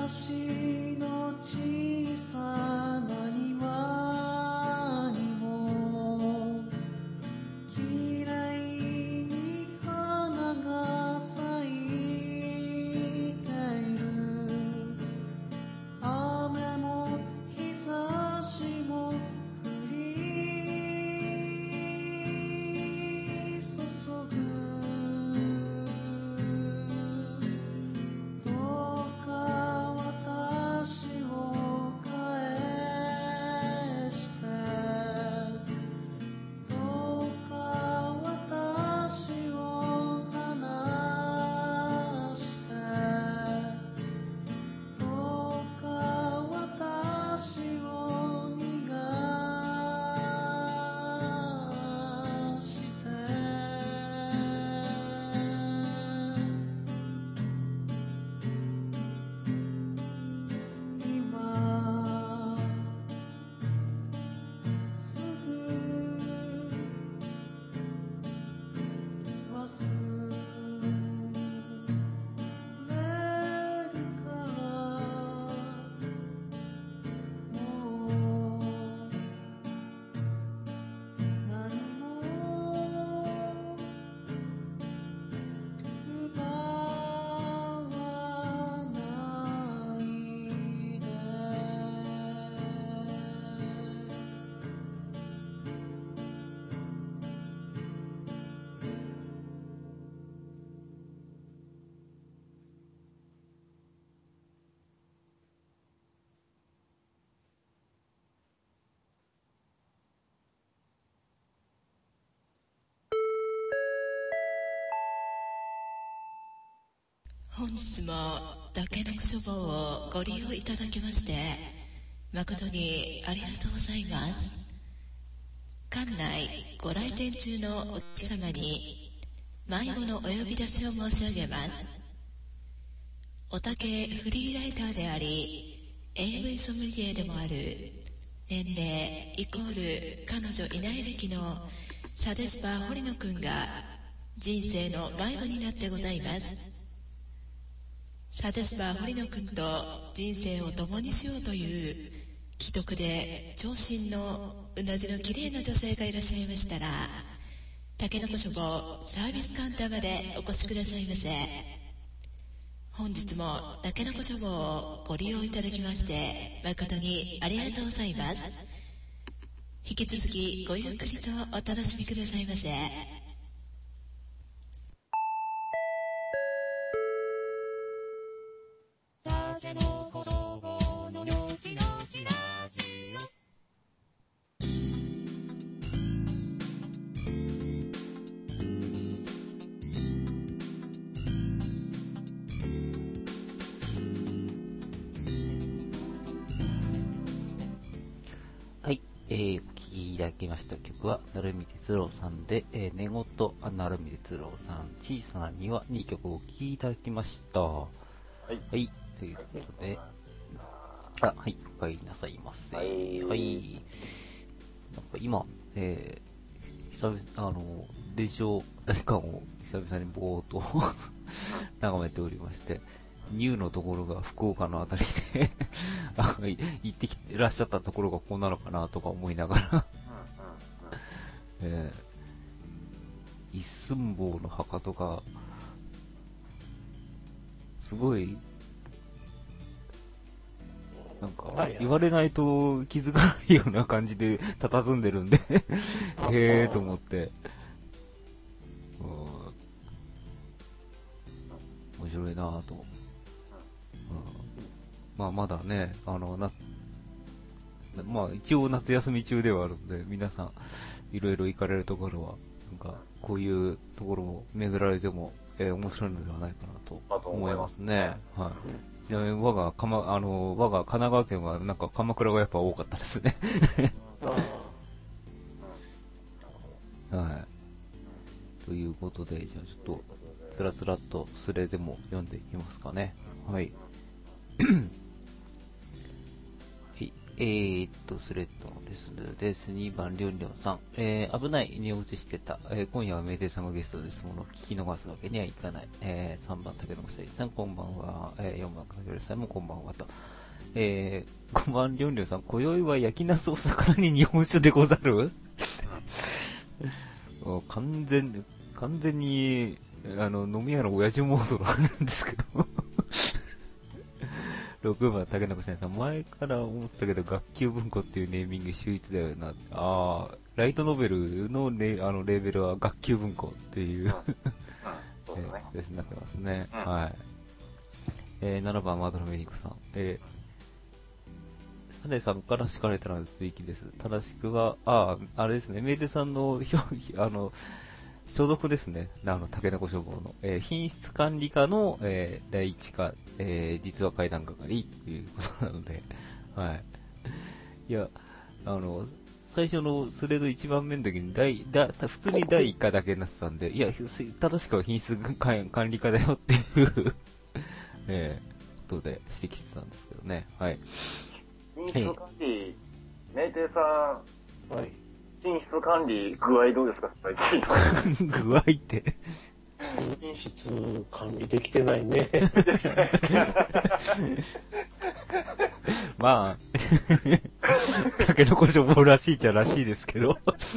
私の小さな庭にもきれいに花が咲いている。雨も日差しも降り注ぐ。どうか私を返して、どうか私を離して、どうか私を逃がして。今すぐ忘れるからもう何も奪わないで。 本日もたけのこ書房をご利用いただきまして誠にありがとうございます。館内ご来店中のお客様に迷子のお呼び出しを申し上げます。おたけフリーライターであり AV ソムリエでもある年齢イコール彼女いない歴のサデスパー堀野くんが人生の迷子になってございます。サデスパー堀野くんと人生を共にしようという既得で長身のうなじの綺麗な女性がいらっしゃいましたら、たけのこ書房サービスカウンターまでお越しくださいませ。本日もたけのこ書房をご利用いただきまして誠にありがとうございます。引き続きごゆっくりとお楽しみくださいませ。 たけのこ書房のニョキニョキラジはい、お聴きいただきました曲は、成海哲郎さんで、寝言、成海哲郎さん、小さな庭2曲をお聴きいただきました。はい。はい、ということで、はい、お帰りなさいませ。はい。なんか今、久々、伝承大観を久々にぼーっと眺めておりまして、ニューのところが福岡のあたりで行ってきてらっしゃったところがこうなのかなとか思いながら一寸法の墓とかすごいなんか言われないと気づかないような感じで佇んでるんでへーと思って面白いなぁと。まあまだね、まあ一応夏休み中ではあるんで、皆さんいろいろ行かれるところは、なんかこういうところを巡られても、面白いのではないかなと思いますね。はい。ちなみに我が神奈川県はなんか鎌倉がやっぱ多かったですね。はい。ということで、じゃあちょっとつらつらっとスレでも読んでいきますかね。はい。 スレッドのです。2番、りょんりょんさん。危ない寝落ちしてた。今夜はメイデーさんがゲストですもの。聞き逃すわけにはいかない。3番、竹野下さん、こんばんは。4番、かじょりさんもこんばんはと。5番、りょんりょんさん、今宵は焼きナスお魚に日本酒でござる完全に、飲み屋の親父モードなんですけど。6番、竹中先生、前から思ってたけど、学級文庫っていうネーミング秀逸だよな。ライトノベルのレーベルは学級文庫っていうですなってますね。はい。7番、マドロメニコさん。サネさんから敷かれたので追記です。正しくは、あれですね、メイデさんの所属ですね。竹中書房の、品質管理課の、第一課、実は階段係ということなので、はい。いや、最初のスレード1番目の時に普通に第1課だけになってたんで、いや、正しくは品質管理課だよっていうことで指摘してたんですけどね。はい。 品質管理、メイテイさん、はい。品質管理具合どうですか最近具合って品質管理できてないね。 まあ、タケノコ書房らしいっちゃらしいですけど。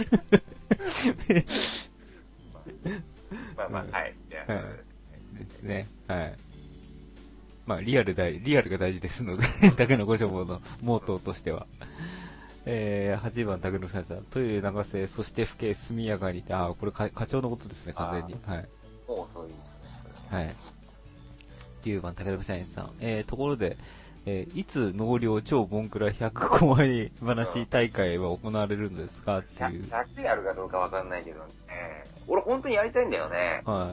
まあ、はい。 ですね。はい。まあ、リアルが大事ですので、タケノコ書房のモートーとしては。8番、竹野先生、トイレ流せ、そして府警速やかに、これ課長のことですね、完全に。はい。 もうそういうですね。はい。9番、竹野先生さん、ところで、いつ納涼超ボンクラ100怖い話大会は行われるんですかっていう。 100やるかどうかわかんないけどね。俺本当にやりたいんだよね。 はい。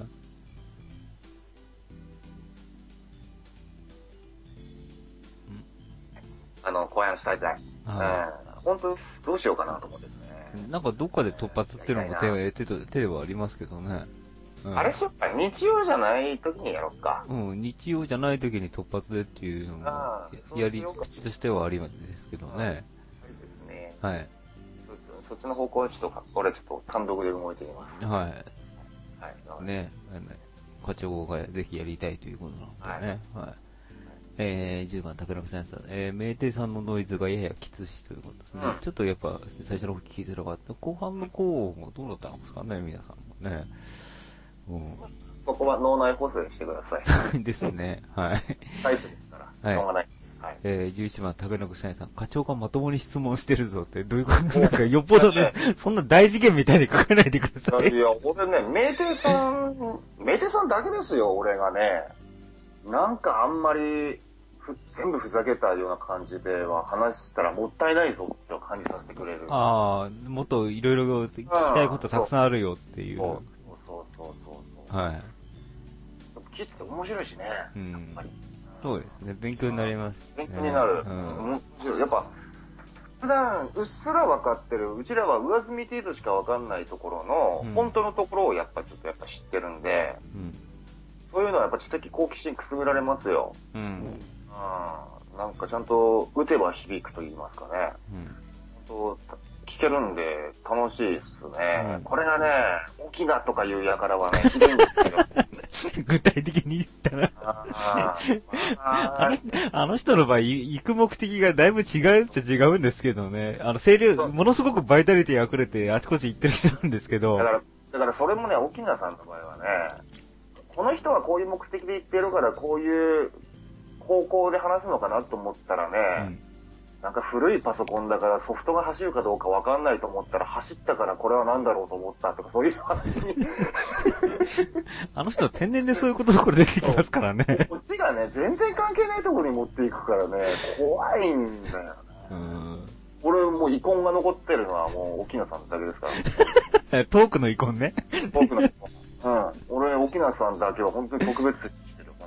公演したい。本当にどうしようかなと思ってね。 なんかどっかで突発っていうのも手ではありますけどね。 あれしよっか、日曜じゃない時にやろうか。 日曜じゃない時に突発でっていうのも、やり口としてはありですけどね。 そうですね。 はい。 そっちの方向はちょっと、俺ちょっと単独で動いてみます。 はい。 はい。 ね、課長がぜひやりたいということなのでね。はい。10番、竹中先生、メイテイさんのノイズがややきつしということですね。ちょっとやっぱ最初の方聞きづらかった。後半の方もどうだったんですかね、皆さんもね。 そこは脳内補正してください。 ですね。はい。 タイプですから。しょうがない。はい。 11番、竹中先生、課長がまともに質問してるぞって、どういうことなんかよっぽどです。そんな大事件みたいに書かないでください。 いや、俺ね、メイテイさんだけですよ、俺がね。なんかあんまり、全部ふざけたような感じでは話したらもったいないぞって感じさせてくれる。 もっといろいろ聞きたいことたくさんあるよっていう。 そう。 はい。 聞いてて面白いしね。やっぱり。 そうですね。勉強になります。 勉強になる。やっぱ、普段うっすら分かってる、うちらは上積み程度しか分かんないところの、本当のところをやっぱちょっと知ってるんで、そういうのはやっぱ知的好奇心くすぐられますよ。なんかちゃんと打てば響くと言いますかね。本当聞けるんで楽しいですね。これがね、沖縄とかいうやからはね、ひどいんですけど。 具体的に言ったらあの人の場合、行く目的がだいぶ違うっちゃ違うんですけどね。声量、ものすごくバイタリティ溢れてあちこち行ってる人なんですけど。 だからそれもね、沖縄さんの場合はね、この人はこういう目的で行ってるから、こういう方向で話すのかなと思ったらね、なんか古いパソコンだからソフトが走るかどうかわかんないと思ったら走ったからこれは何だろうと思ったとかそういう話にあの人は天然でそういうことがこれ出てきますからね。 こっちがね、全然関係ないところに持っていくからね、怖いんだよね。俺もう遺恨が残ってるのはもう沖縄さんだけですからトークの遺恨ね。 トークの遺恨。俺沖縄さんだけは本当に特別視してる、本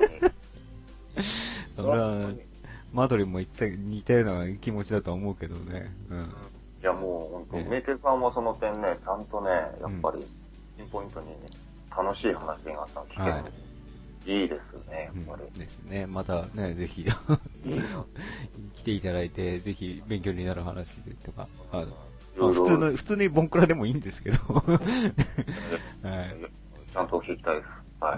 当に。 俺はマドリンも似たような気持ちだとは思うけどね。 いやもう本当、メイテさんはその点ね、ちゃんとね、やっぱりピンポイントにね、楽しい話があったの聞けるので、いいですね、やっぱり。 ですね。またね、ぜひ来ていただいて、ぜひ勉強になる話とか、普通にボンクラでもいいんですけど。はい。 ちゃんと聞きたいです。はい。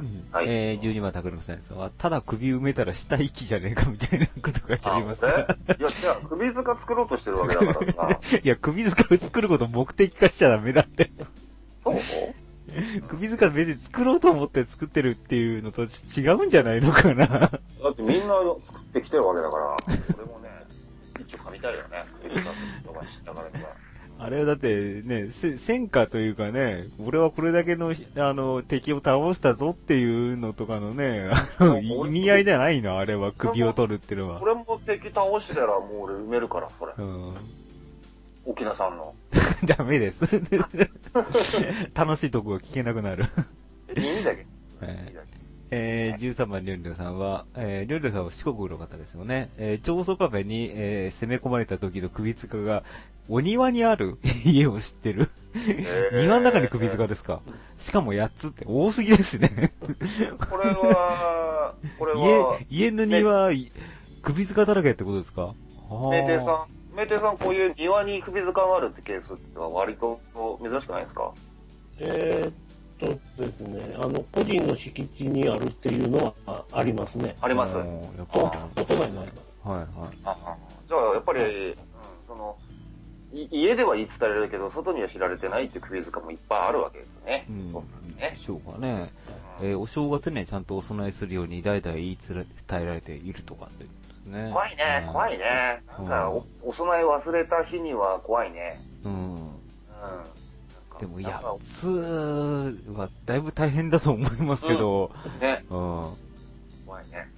12番拓郎さんは、ただ首埋めたら死体遺棄じゃねえかみたいなこと書いてありますか？ いや、じゃあ、首塚作ろうとしてるわけだからさ。 いや、首塚を作ること目的化しちゃダメだって。 そう首塚別に作ろうと思って作ってるっていうのと違うんじゃないのかな。だってみんな作ってきてるわけだから、俺もね、一応噛みたいよね。首塚とか知ったからとか。 あれはだってね、戦果というかね、俺はこれだけの、敵を倒したぞっていうのとかのね、意味合いじゃないの、あれは首を取るっていうのは。 俺も敵倒してたらもう俺埋めるから、それ。沖縄さんの。 ダメです。楽しいとこが聞けなくなる。 いいんだけど。 13番りょんりょさんは、りょんりょさんは四国の方ですよね。長宗我部に、攻め込まれた時の首塚が、お庭にある家を知ってる。庭の中に首塚ですか。しかも8つって多すぎですね。 これは、 家の庭、首塚だらけってことですか？ 名店さんこういう庭に首塚があるってケースっては割と珍しくないですか？ ですね、個人の敷地にあるっていうのはありますね。 あります。 やっぱり都内もあります。 はいはい。 じゃあ、やっぱり、家では言い伝えられるけど、外には知られてないっていう首塚もいっぱいあるわけですね。 でしょうかね。お正月にはちゃんとお供えするように代々言い伝えられているとかってですね。 怖いね、怖いね。なんか、お供え忘れた日には怖いね。 でも8つはだいぶ大変だと思いますけど。 ね。怖いね。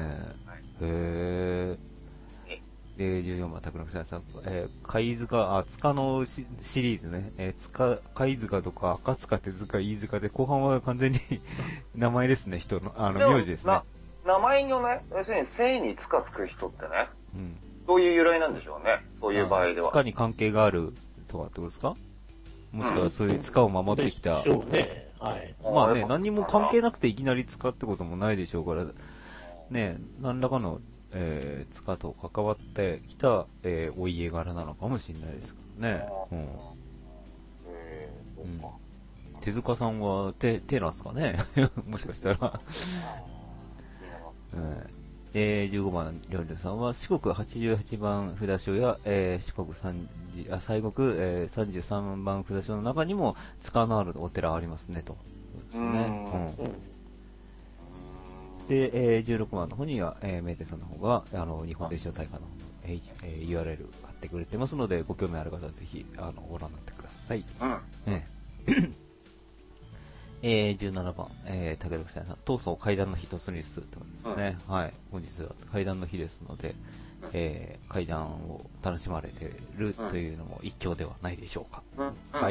14番、拓郎さん、貝塚、塚のシリーズね、貝塚とか赤塚、手塚、飯塚で、後半は完全に名前ですね、人の、名字ですね。 名前のね、要するに、姓に塚つく人ってね、そういう由来なんでしょうね、そういう場合では。 塚に関係があるとかってことですか？もしくはそういう塚を守ってきた。まあね、何も関係なくていきなり塚ってこともないでしょうから、ね、何らかの、塚と関わってきた、お家柄なのかもしれないですからね。手塚さんは手なんすかねもしかしたら。15番、りょうりょうさんは、四国88番札所や、四国西国、33番札所の中にも、塚のあるお寺ありますね、と。そうですね。で、16番の方には、名店さんの方が、日本伝承大会の、URL 貼ってくれてますので、ご興味ある方はぜひ、ご覧になってください。17番、武田さん、闘争会談の日突入ですってことですね。はい。本日は会談の日ですので、会談を楽しまれているというのも一興ではないでしょうか。はい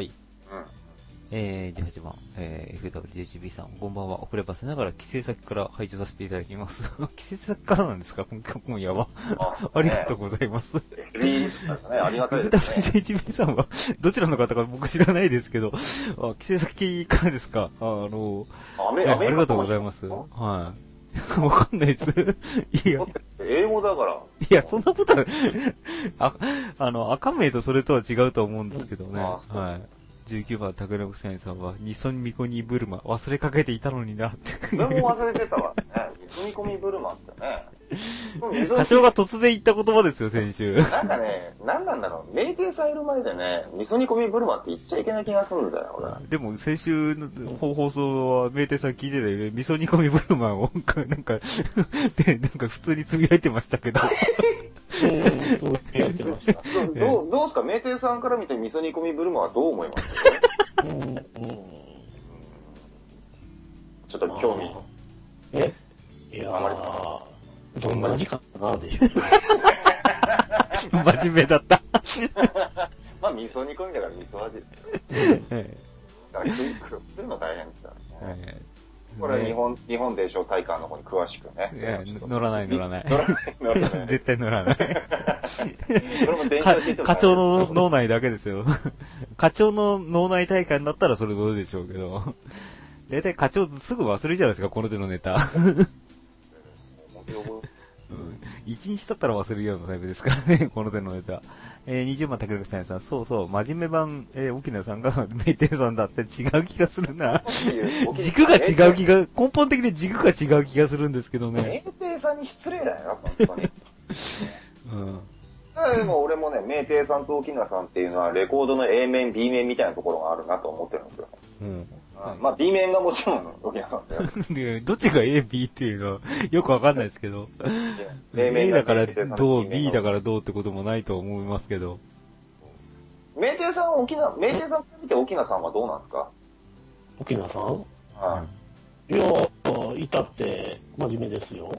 。18番、FWJGB さん、こんばんは。遅ればせながら帰省先から配置させていただきます。帰省先からなんですか今夜は。ありがとうございます。 ありがたいですね。 FWJGB さんは、どちらの方か僕知らないですけど、帰省先からですかありがとうございます。はい。わかんないです。いや。 英語だから。 いや、そんなことは、赤名とそれとは違うと思うんですけどね。はい。19番、竹中さんさんは、ニソミコニブルマ、忘れかけていたのになって。 それも忘れてたわね。ニソミコニブルマってね。 課長が突然言った言葉ですよ、先週。 なんかね、なんなんだろう、名店さんいる前でね、味噌煮込みブルマって言っちゃいけない気がするんだよ、俺。 でも、先週の放送は名店さん聞いてたよね、味噌煮込みブルマを、なんか普通につぶやいてましたけど。 どうですか、名店さんから見て味噌煮込みブルマはどう思いますか？ちょっと興味。 いやどんな時間なんでしょう。 真面目だった。 まあ、味噌煮込みだから味噌味ですよ。だから作るの大変ですからね。これは日本伝承大会の方に詳しくね。 乗らない。絶対乗らない。 それも伝承してても課長の脳内だけですよ。課長の脳内大会になったらそれどうでしょうけど。だいたい課長すぐ忘れちゃうんですか、この手のネタ。 1日経ったら忘れるようなタイプですからね、この手のネタ。20番竹中さんさん、そうそう、真面目版、沖縄さんが名店さんだって違う気がするな。軸が違う気が、根本的に軸が違う気がするんですけどね。 名店さんに失礼だよ、本当に。 うん。 でも俺もね、名店さんと沖縄さんっていうのはレコードの A 面、B 面みたいなところがあるなと思ってるんですよ。 うん。 まあ B 面がもちろん沖縄さんだよ。 で、どっちが A、B っていうのはよくわかんないですけど。A だからどう、B だからどうってこともないと思いますけど。 名店さん見て沖縄さんはどうなんですか？ 沖縄さん？ はい。 いや、至って真面目ですよ。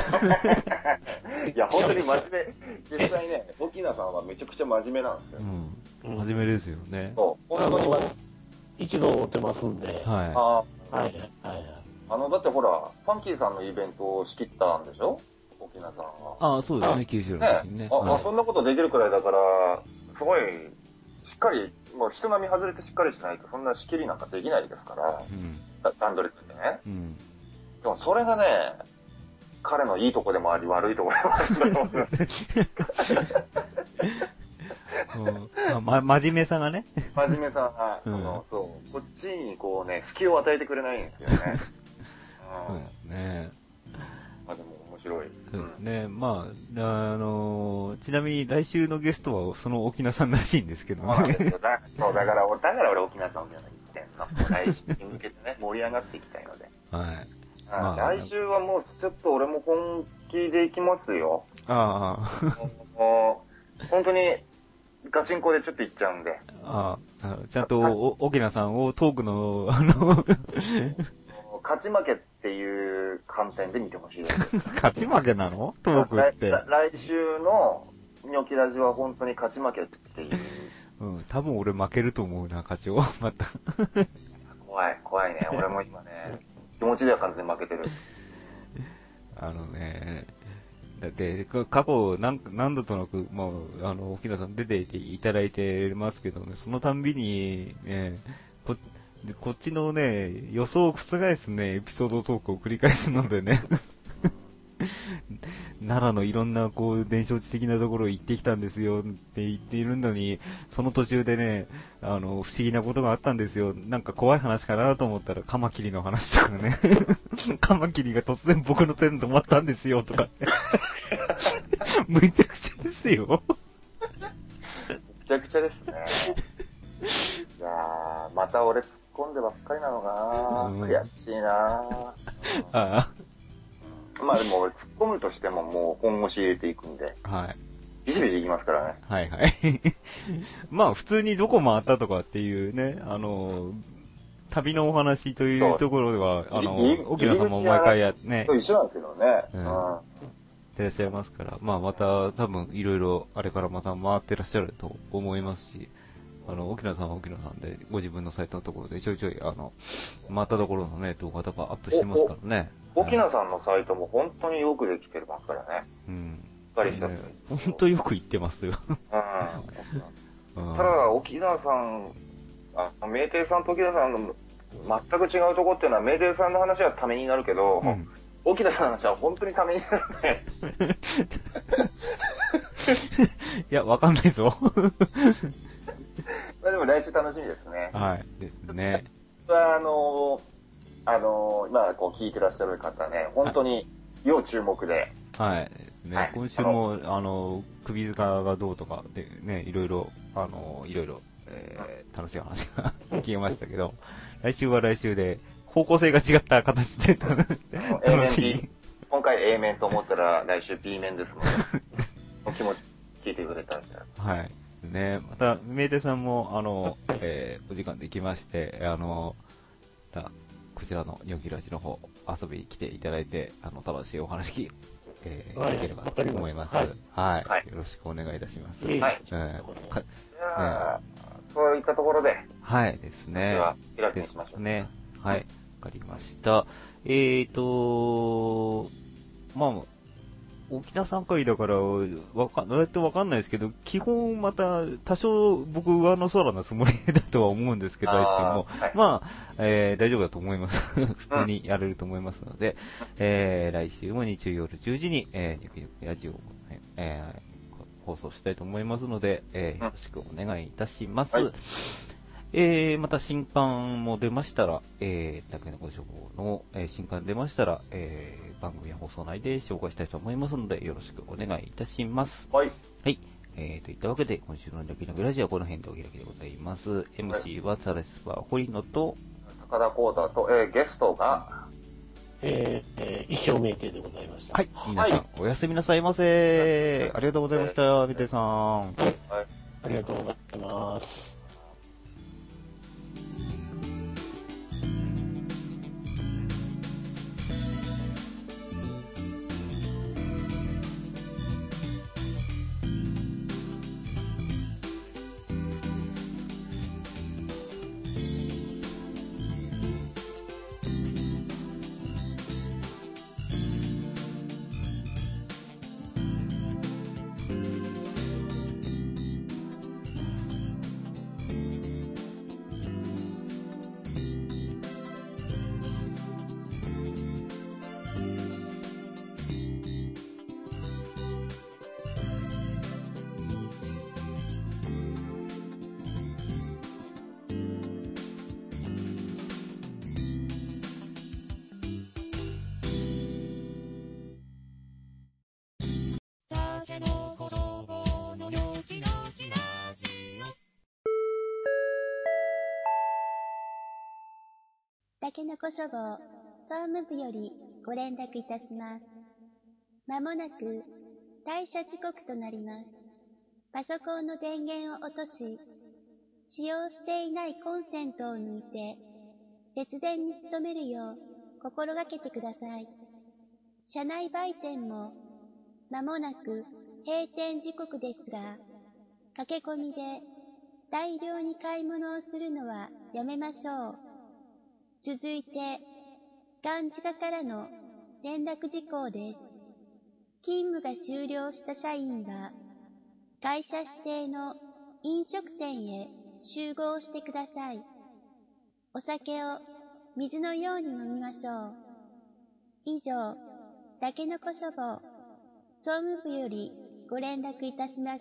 いや、本当に真面目。実際ね、沖縄さんはめちゃくちゃ真面目なんですよ。 うん。真面目ですよね。 そう。本当に一度追ってますんで。 はい。 はい。 だってほら、ファンキーさんのイベントを仕切ったんでしょ？沖縄さんは。 ああ、そうですね、九州の時にね。 そんなことできるくらいだから、すごい、しっかり、もう人並み外れてしっかりしないと、そんな仕切りなんかできないですから、段取りとしてね。でもそれがね、彼のいいとこでもあり、悪いとこでもあるんだと思います。真面目さがね。 真面目さが、そう、こっちにこうね、隙を与えてくれないんですよね。 そうですね。 まあでも面白い。 そうですね。まあ、ちなみに来週のゲストはその沖縄さんらしいんですけどね。 そう、だから俺沖縄さんじゃないってんの。来週に向けてね、盛り上がっていきたいので。 はい。 来週はもうちょっと俺も本気で行きますよ。 ああ。 もう、本当にガチンコでちょっと行っちゃうんで。 ちゃんと沖縄さんをトークの、 勝ち負けっていう観点で見てほしいです。 勝ち負けなの？トークって。 来週のニョキラジは本当に勝ち負けっていう。 多分俺負けると思うな、勝ちを。また。 怖いね。俺も今ね、気持ちでは完全に負けてる。 だって、過去何度となく、もう、沖縄さん出ていただいてますけどね、そのたんびに、こっちのね、予想を覆すね、エピソードトークを繰り返すのでね、奈良のいろんな、こう、伝承地的なところを行ってきたんですよって言っているのに、その途中でね、不思議なことがあったんですよ。なんか怖い話かなと思ったら、カマキリの話とかね。カマキリが突然僕の手に止まったんですよとか、ね。むちゃくちゃですよ。 むちゃくちゃですね。いやー、また俺突っ込んでばっかりなのかな、悔しいなまあでも俺突っ込むとしてももう本腰入れていくんで。 はい。 ビシビシいきますからね。 はいはい。まあ普通にどこ回ったとかっていうね、旅のお話というところでは、沖縄さんも毎回ね。 一緒なんですけどね。 いらっしゃいますから、まあまた多分いろいろあれからまた回ってらっしゃると思いますし、沖縄さんは沖縄さんでご自分のサイトのところでちょいちょい回ったところのね、動画とかアップしてますからね。 沖縄さんのサイトも本当によくできてますからね。 本当よく言ってますよ。ただ、沖縄さん、名店さんと沖縄さんの全く違うところっていうのは、名店さんの話はためになるけど、沖縄さんの話は本当にためになるね。 いや、わかんないぞ。 まあでも来週楽しみですね。 はい、ですね。 今こう聞いてらっしゃる方ね、本当に要注目で。 はい、ですね。今週も、首塚がどうとかでね、いろいろ、楽しい話が聞けましたけど、来週は来週で、方向性が違った形で楽しい。 今回 A 面と思ったら来週 B 面ですので、お気持ち聞いてくれたら。 はい。ですね。また、名店さんも、お時間できまして、こちらのニョキラジの方、遊びに来ていただいて、楽しいお話聞ければと思います。はい。よろしくお願いいたします。はい。 そういったところで。 はいですね。 では、開きにしましょう。 ね。はい。わかりました。まあ、 沖縄3回だから、どうやってわかんないですけど、基本また、多少僕上の空のつもりだとは思うんですけど、来週も。まあ、大丈夫だと思います。普通にやれると思いますので、来週も日曜夜10時に、ニュキニュキラジオを、放送したいと思いますので、よろしくお願いいたします。また新刊も出ましたら、たけのこ書房の、新刊出ましたら、番組や放送内で紹介したいと思いますので、よろしくお願いいたします。はい。はい。といったわけで、今週のニョキニョキラジオはこの辺でお開きでございます。MC はサレスバー堀野と、 高田光太と、ゲストが、 一生命定でございました。 はい。皆さん、おやすみなさいませ。ありがとうございました、みてさん。はい。 ありがとうございます。 たけのこ書房、総務部よりご連絡いたします。まもなく退社時刻となります。パソコンの電源を落とし、使用していないコンセントを抜いて、節電に努めるよう心がけてください。車内売店もまもなく閉店時刻ですが、駆け込みで大量に買い物をするのはやめましょう。続いて、がんじがからの連絡事項です。勤務が終了した社員は、会社指定の飲食店へ集合してください。お酒を水のように飲みましょう。以上、たけのこ書房、総務部よりご連絡いたしました。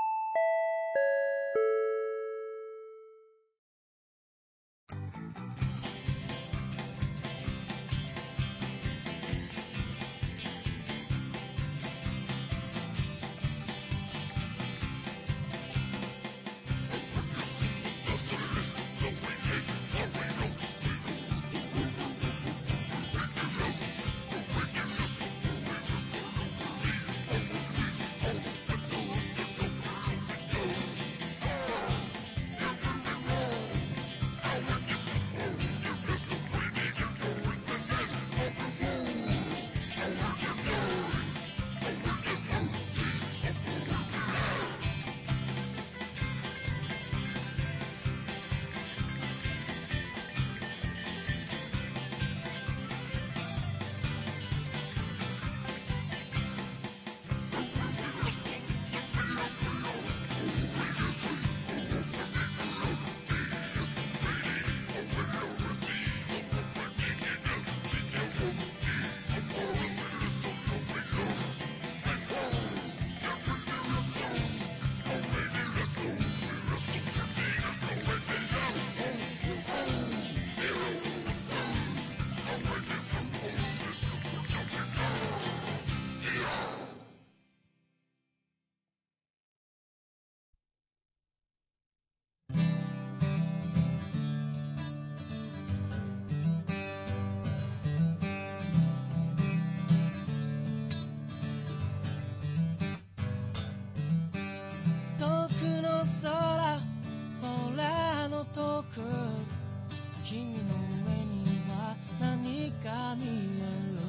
君の目には何か見え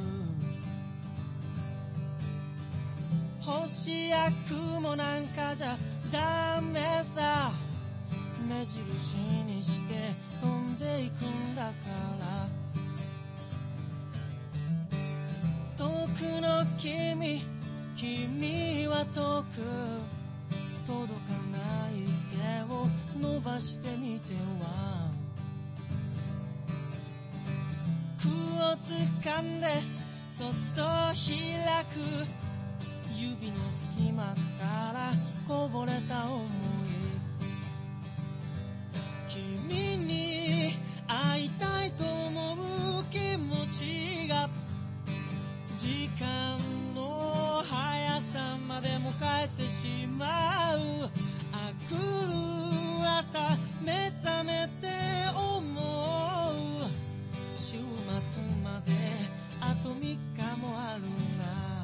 る。星や雲なんかじゃダメさ、目印にして飛んでいくんだから。遠くの君は遠く届かない手を伸ばしてみては句を掴んでそっと開く指の隙間からこぼれた想い君に会いたいと思う気持ちが時間の速さまでも変えてしまう来る朝目覚めて思う週末まであと3日もあるな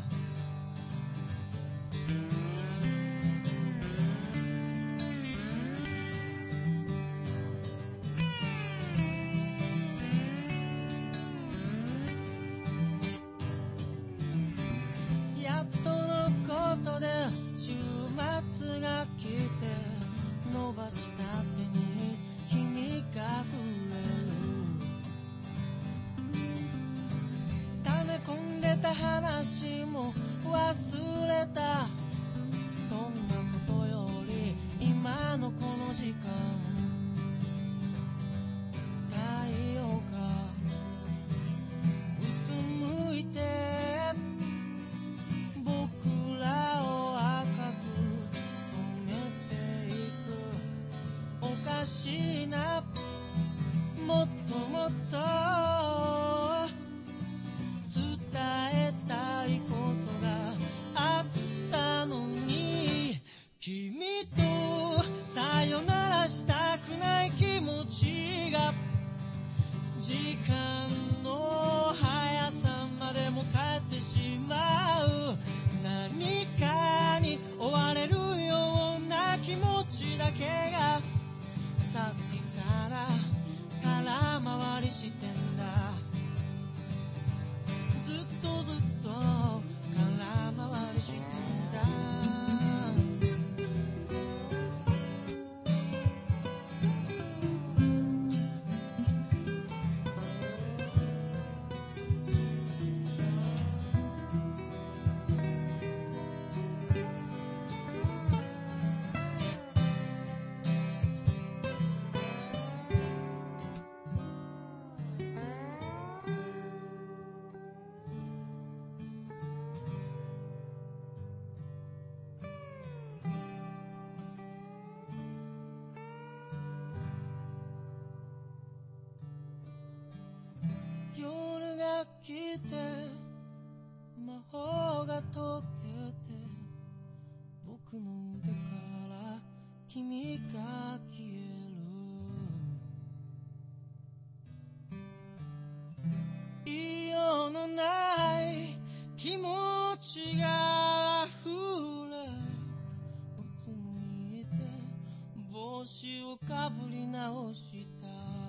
やっとのことで週末が来て伸ばした手に君が触れる溜め込んでた話も忘れたそんなことより今のこの時間太陽がうつむいて僕らを赤く染めていくおかしいなもっともっと伝えたいことがあったのに君とさよならしたくない気持ちが時間の速さまでも変えてしまう何かに追われるような気持ちだけがさっきから空回りしてんだずっとずっと空回りしてんだ夜が来て魔法が解けて僕の腕から君が消える言いようのない気持ちが溢れうつむいて帽子をかぶり直した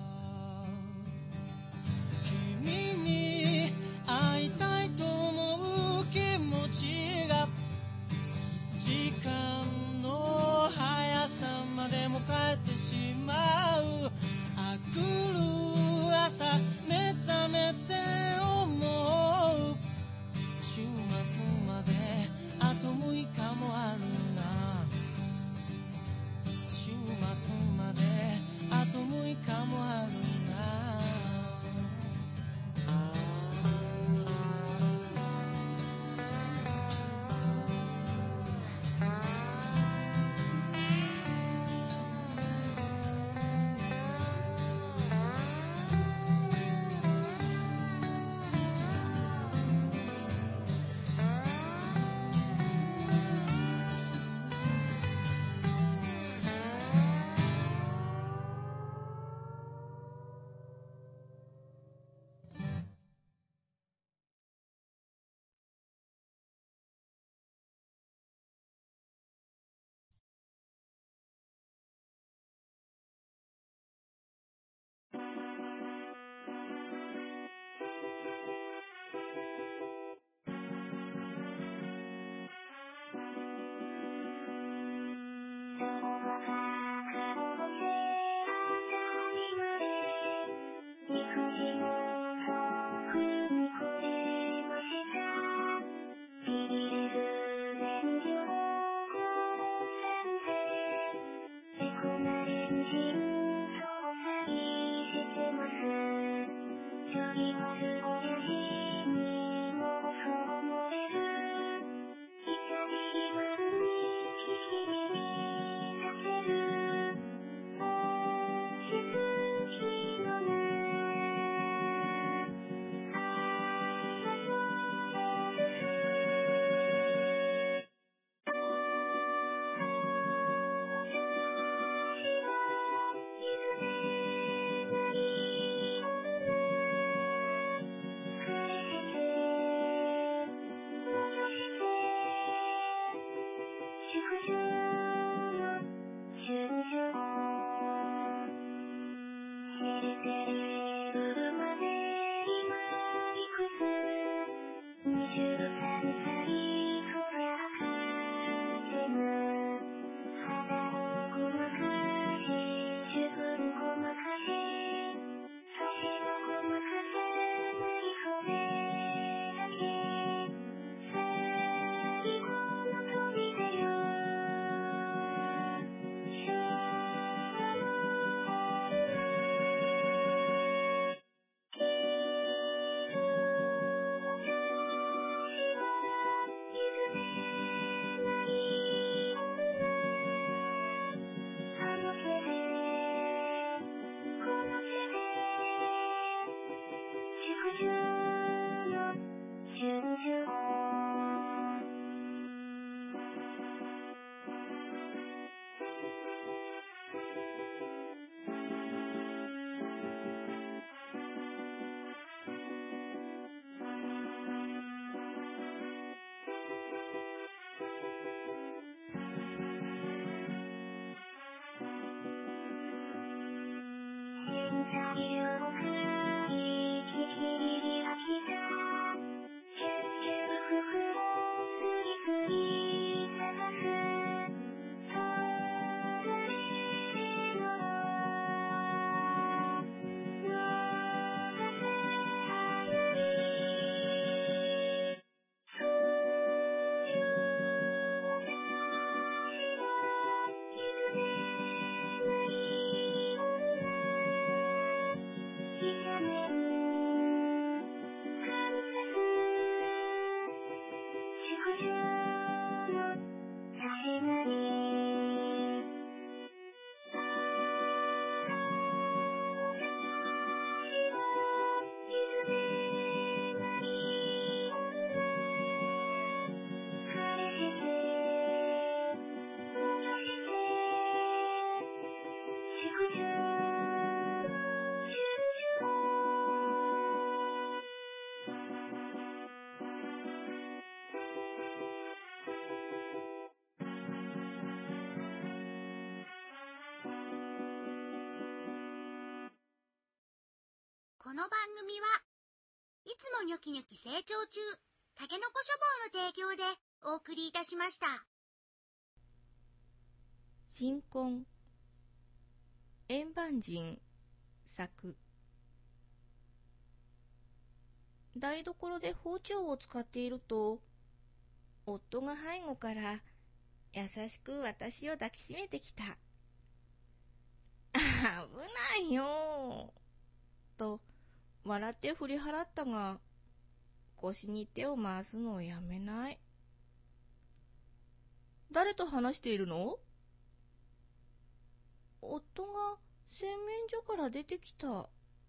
君に会いたいと思う気持ちが時間の速さまでも変えてしまう来る朝目覚めて思う週末まであと6日もあるな週末まであと6日もあるなこの番組はいつもニョキニョキ成長中、タケノコ書房の提供でお送りいたしました。 新婚円盤人作。台所で包丁を使っていると、夫が背後から優しく私を抱きしめてきた。危ないよと笑って振り払ったが、腰に手を回すのをやめない。誰と話しているの？夫が洗面所から出てきた。はっ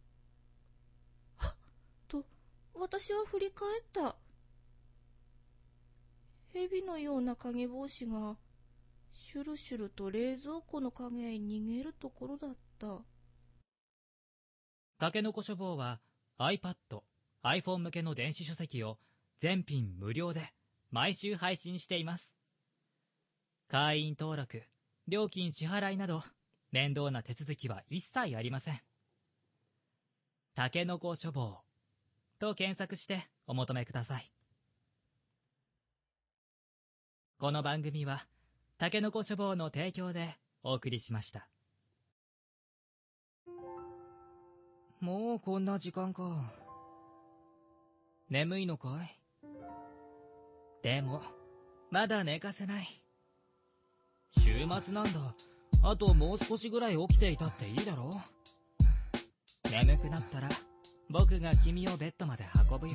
と私は振り返った。蛇のような影帽子がシュルシュルと冷蔵庫の影へ逃げるところだった。 タケノコ書房は iPad、iPhone 向けの電子書籍を全品無料で毎週配信しています。会員登録、料金支払いなど面倒な手続きは一切ありません。タケノコ書房と検索してお求めください。この番組はタケノコ書房の提供でお送りしました。 もうこんな時間か。眠いのかい？ でもまだ寝かせない。週末なんだ。あともう少しぐらい起きていたっていいだろう。眠くなったら僕が君をベッドまで運ぶよ。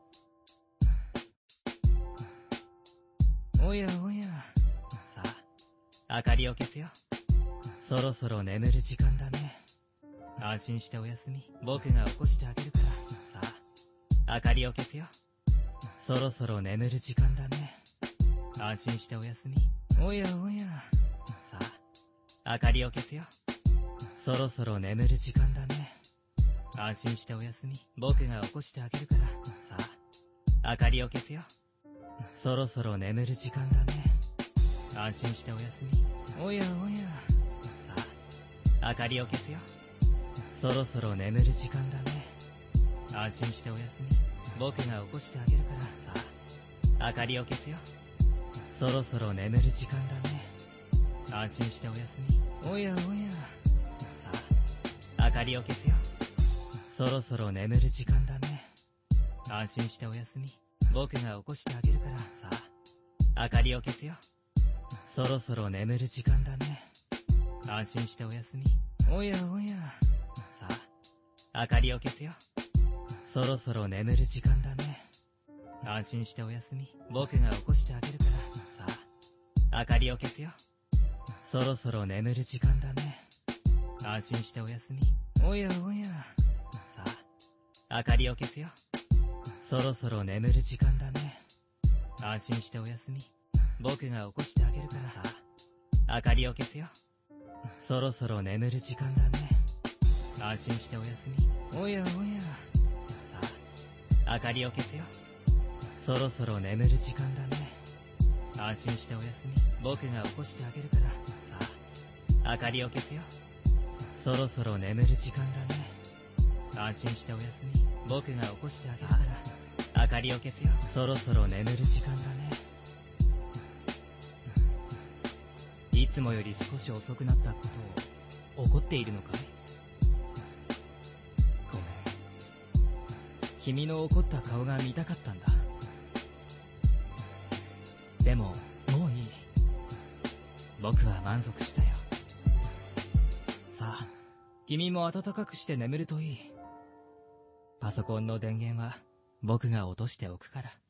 おやおや。 さあ、明かりを消すよ。 そろそろ眠る時間だね。 安心しておやすみ。僕が起こしてあげるから。さあ、明かりを消すよ。 そろそろ眠る時間だね。 安心しておやすみ。 おやおや。 さあ、明かりを消すよ。 そろそろ眠る時間だね。 安心しておやすみ。僕が起こしてあげるから。さあ、明かりを消すよ。 そろそろ眠る時間だね。 安心しておやすみ。 おやおや。 さあ、明かりを消すよ。 そろそろ眠る時間だね。 安心しておやすみ。僕が起こしてあげるから。さあ、明かりを消すよ。 そろそろ眠る時間だね。 安心しておやすみ。 おやおや。 さあ、明かりを消すよ。 そろそろ眠る時間だね。 安心しておやすみ。僕が起こしてあげるから。さあ、明かりを消すよ。 そろそろ眠る時間だね。 安心しておやすみ。 おやおや。 さあ、明かりを消すよ。 そろそろ眠る時間だね。 安心しておやすみ。僕が起こしてあげるから。さあ、明かりを消すよ。 そろそろ眠る時間だね。 安心しておやすみ。 おやおや。 さあ、明かりを消すよ。 そろそろ眠る時間だね。 安心しておやすみ。僕が起こしてあげるから。さあ、明かりを消すよ。 そろそろ眠る時間だね。 安心しておやすみ。 おやおや。 さあ、明かりを消すよ。 そろそろ眠る時間だね。 安心しておやすみ。僕が起こしてあげるから。さあ、明かりを消すよ。 そろそろ眠る時間だね。 安心しておやすみ。僕が起こしてあげるから。明かりを消すよ。 そろそろ眠る時間だね。 いつもより少し遅くなったことを怒っているのかい？ごめん。君の怒った顔が見たかったんだ。でも、もういい。僕は満足したよ。さあ、君も暖かくして眠るといい。パソコンの電源は僕が落としておくから。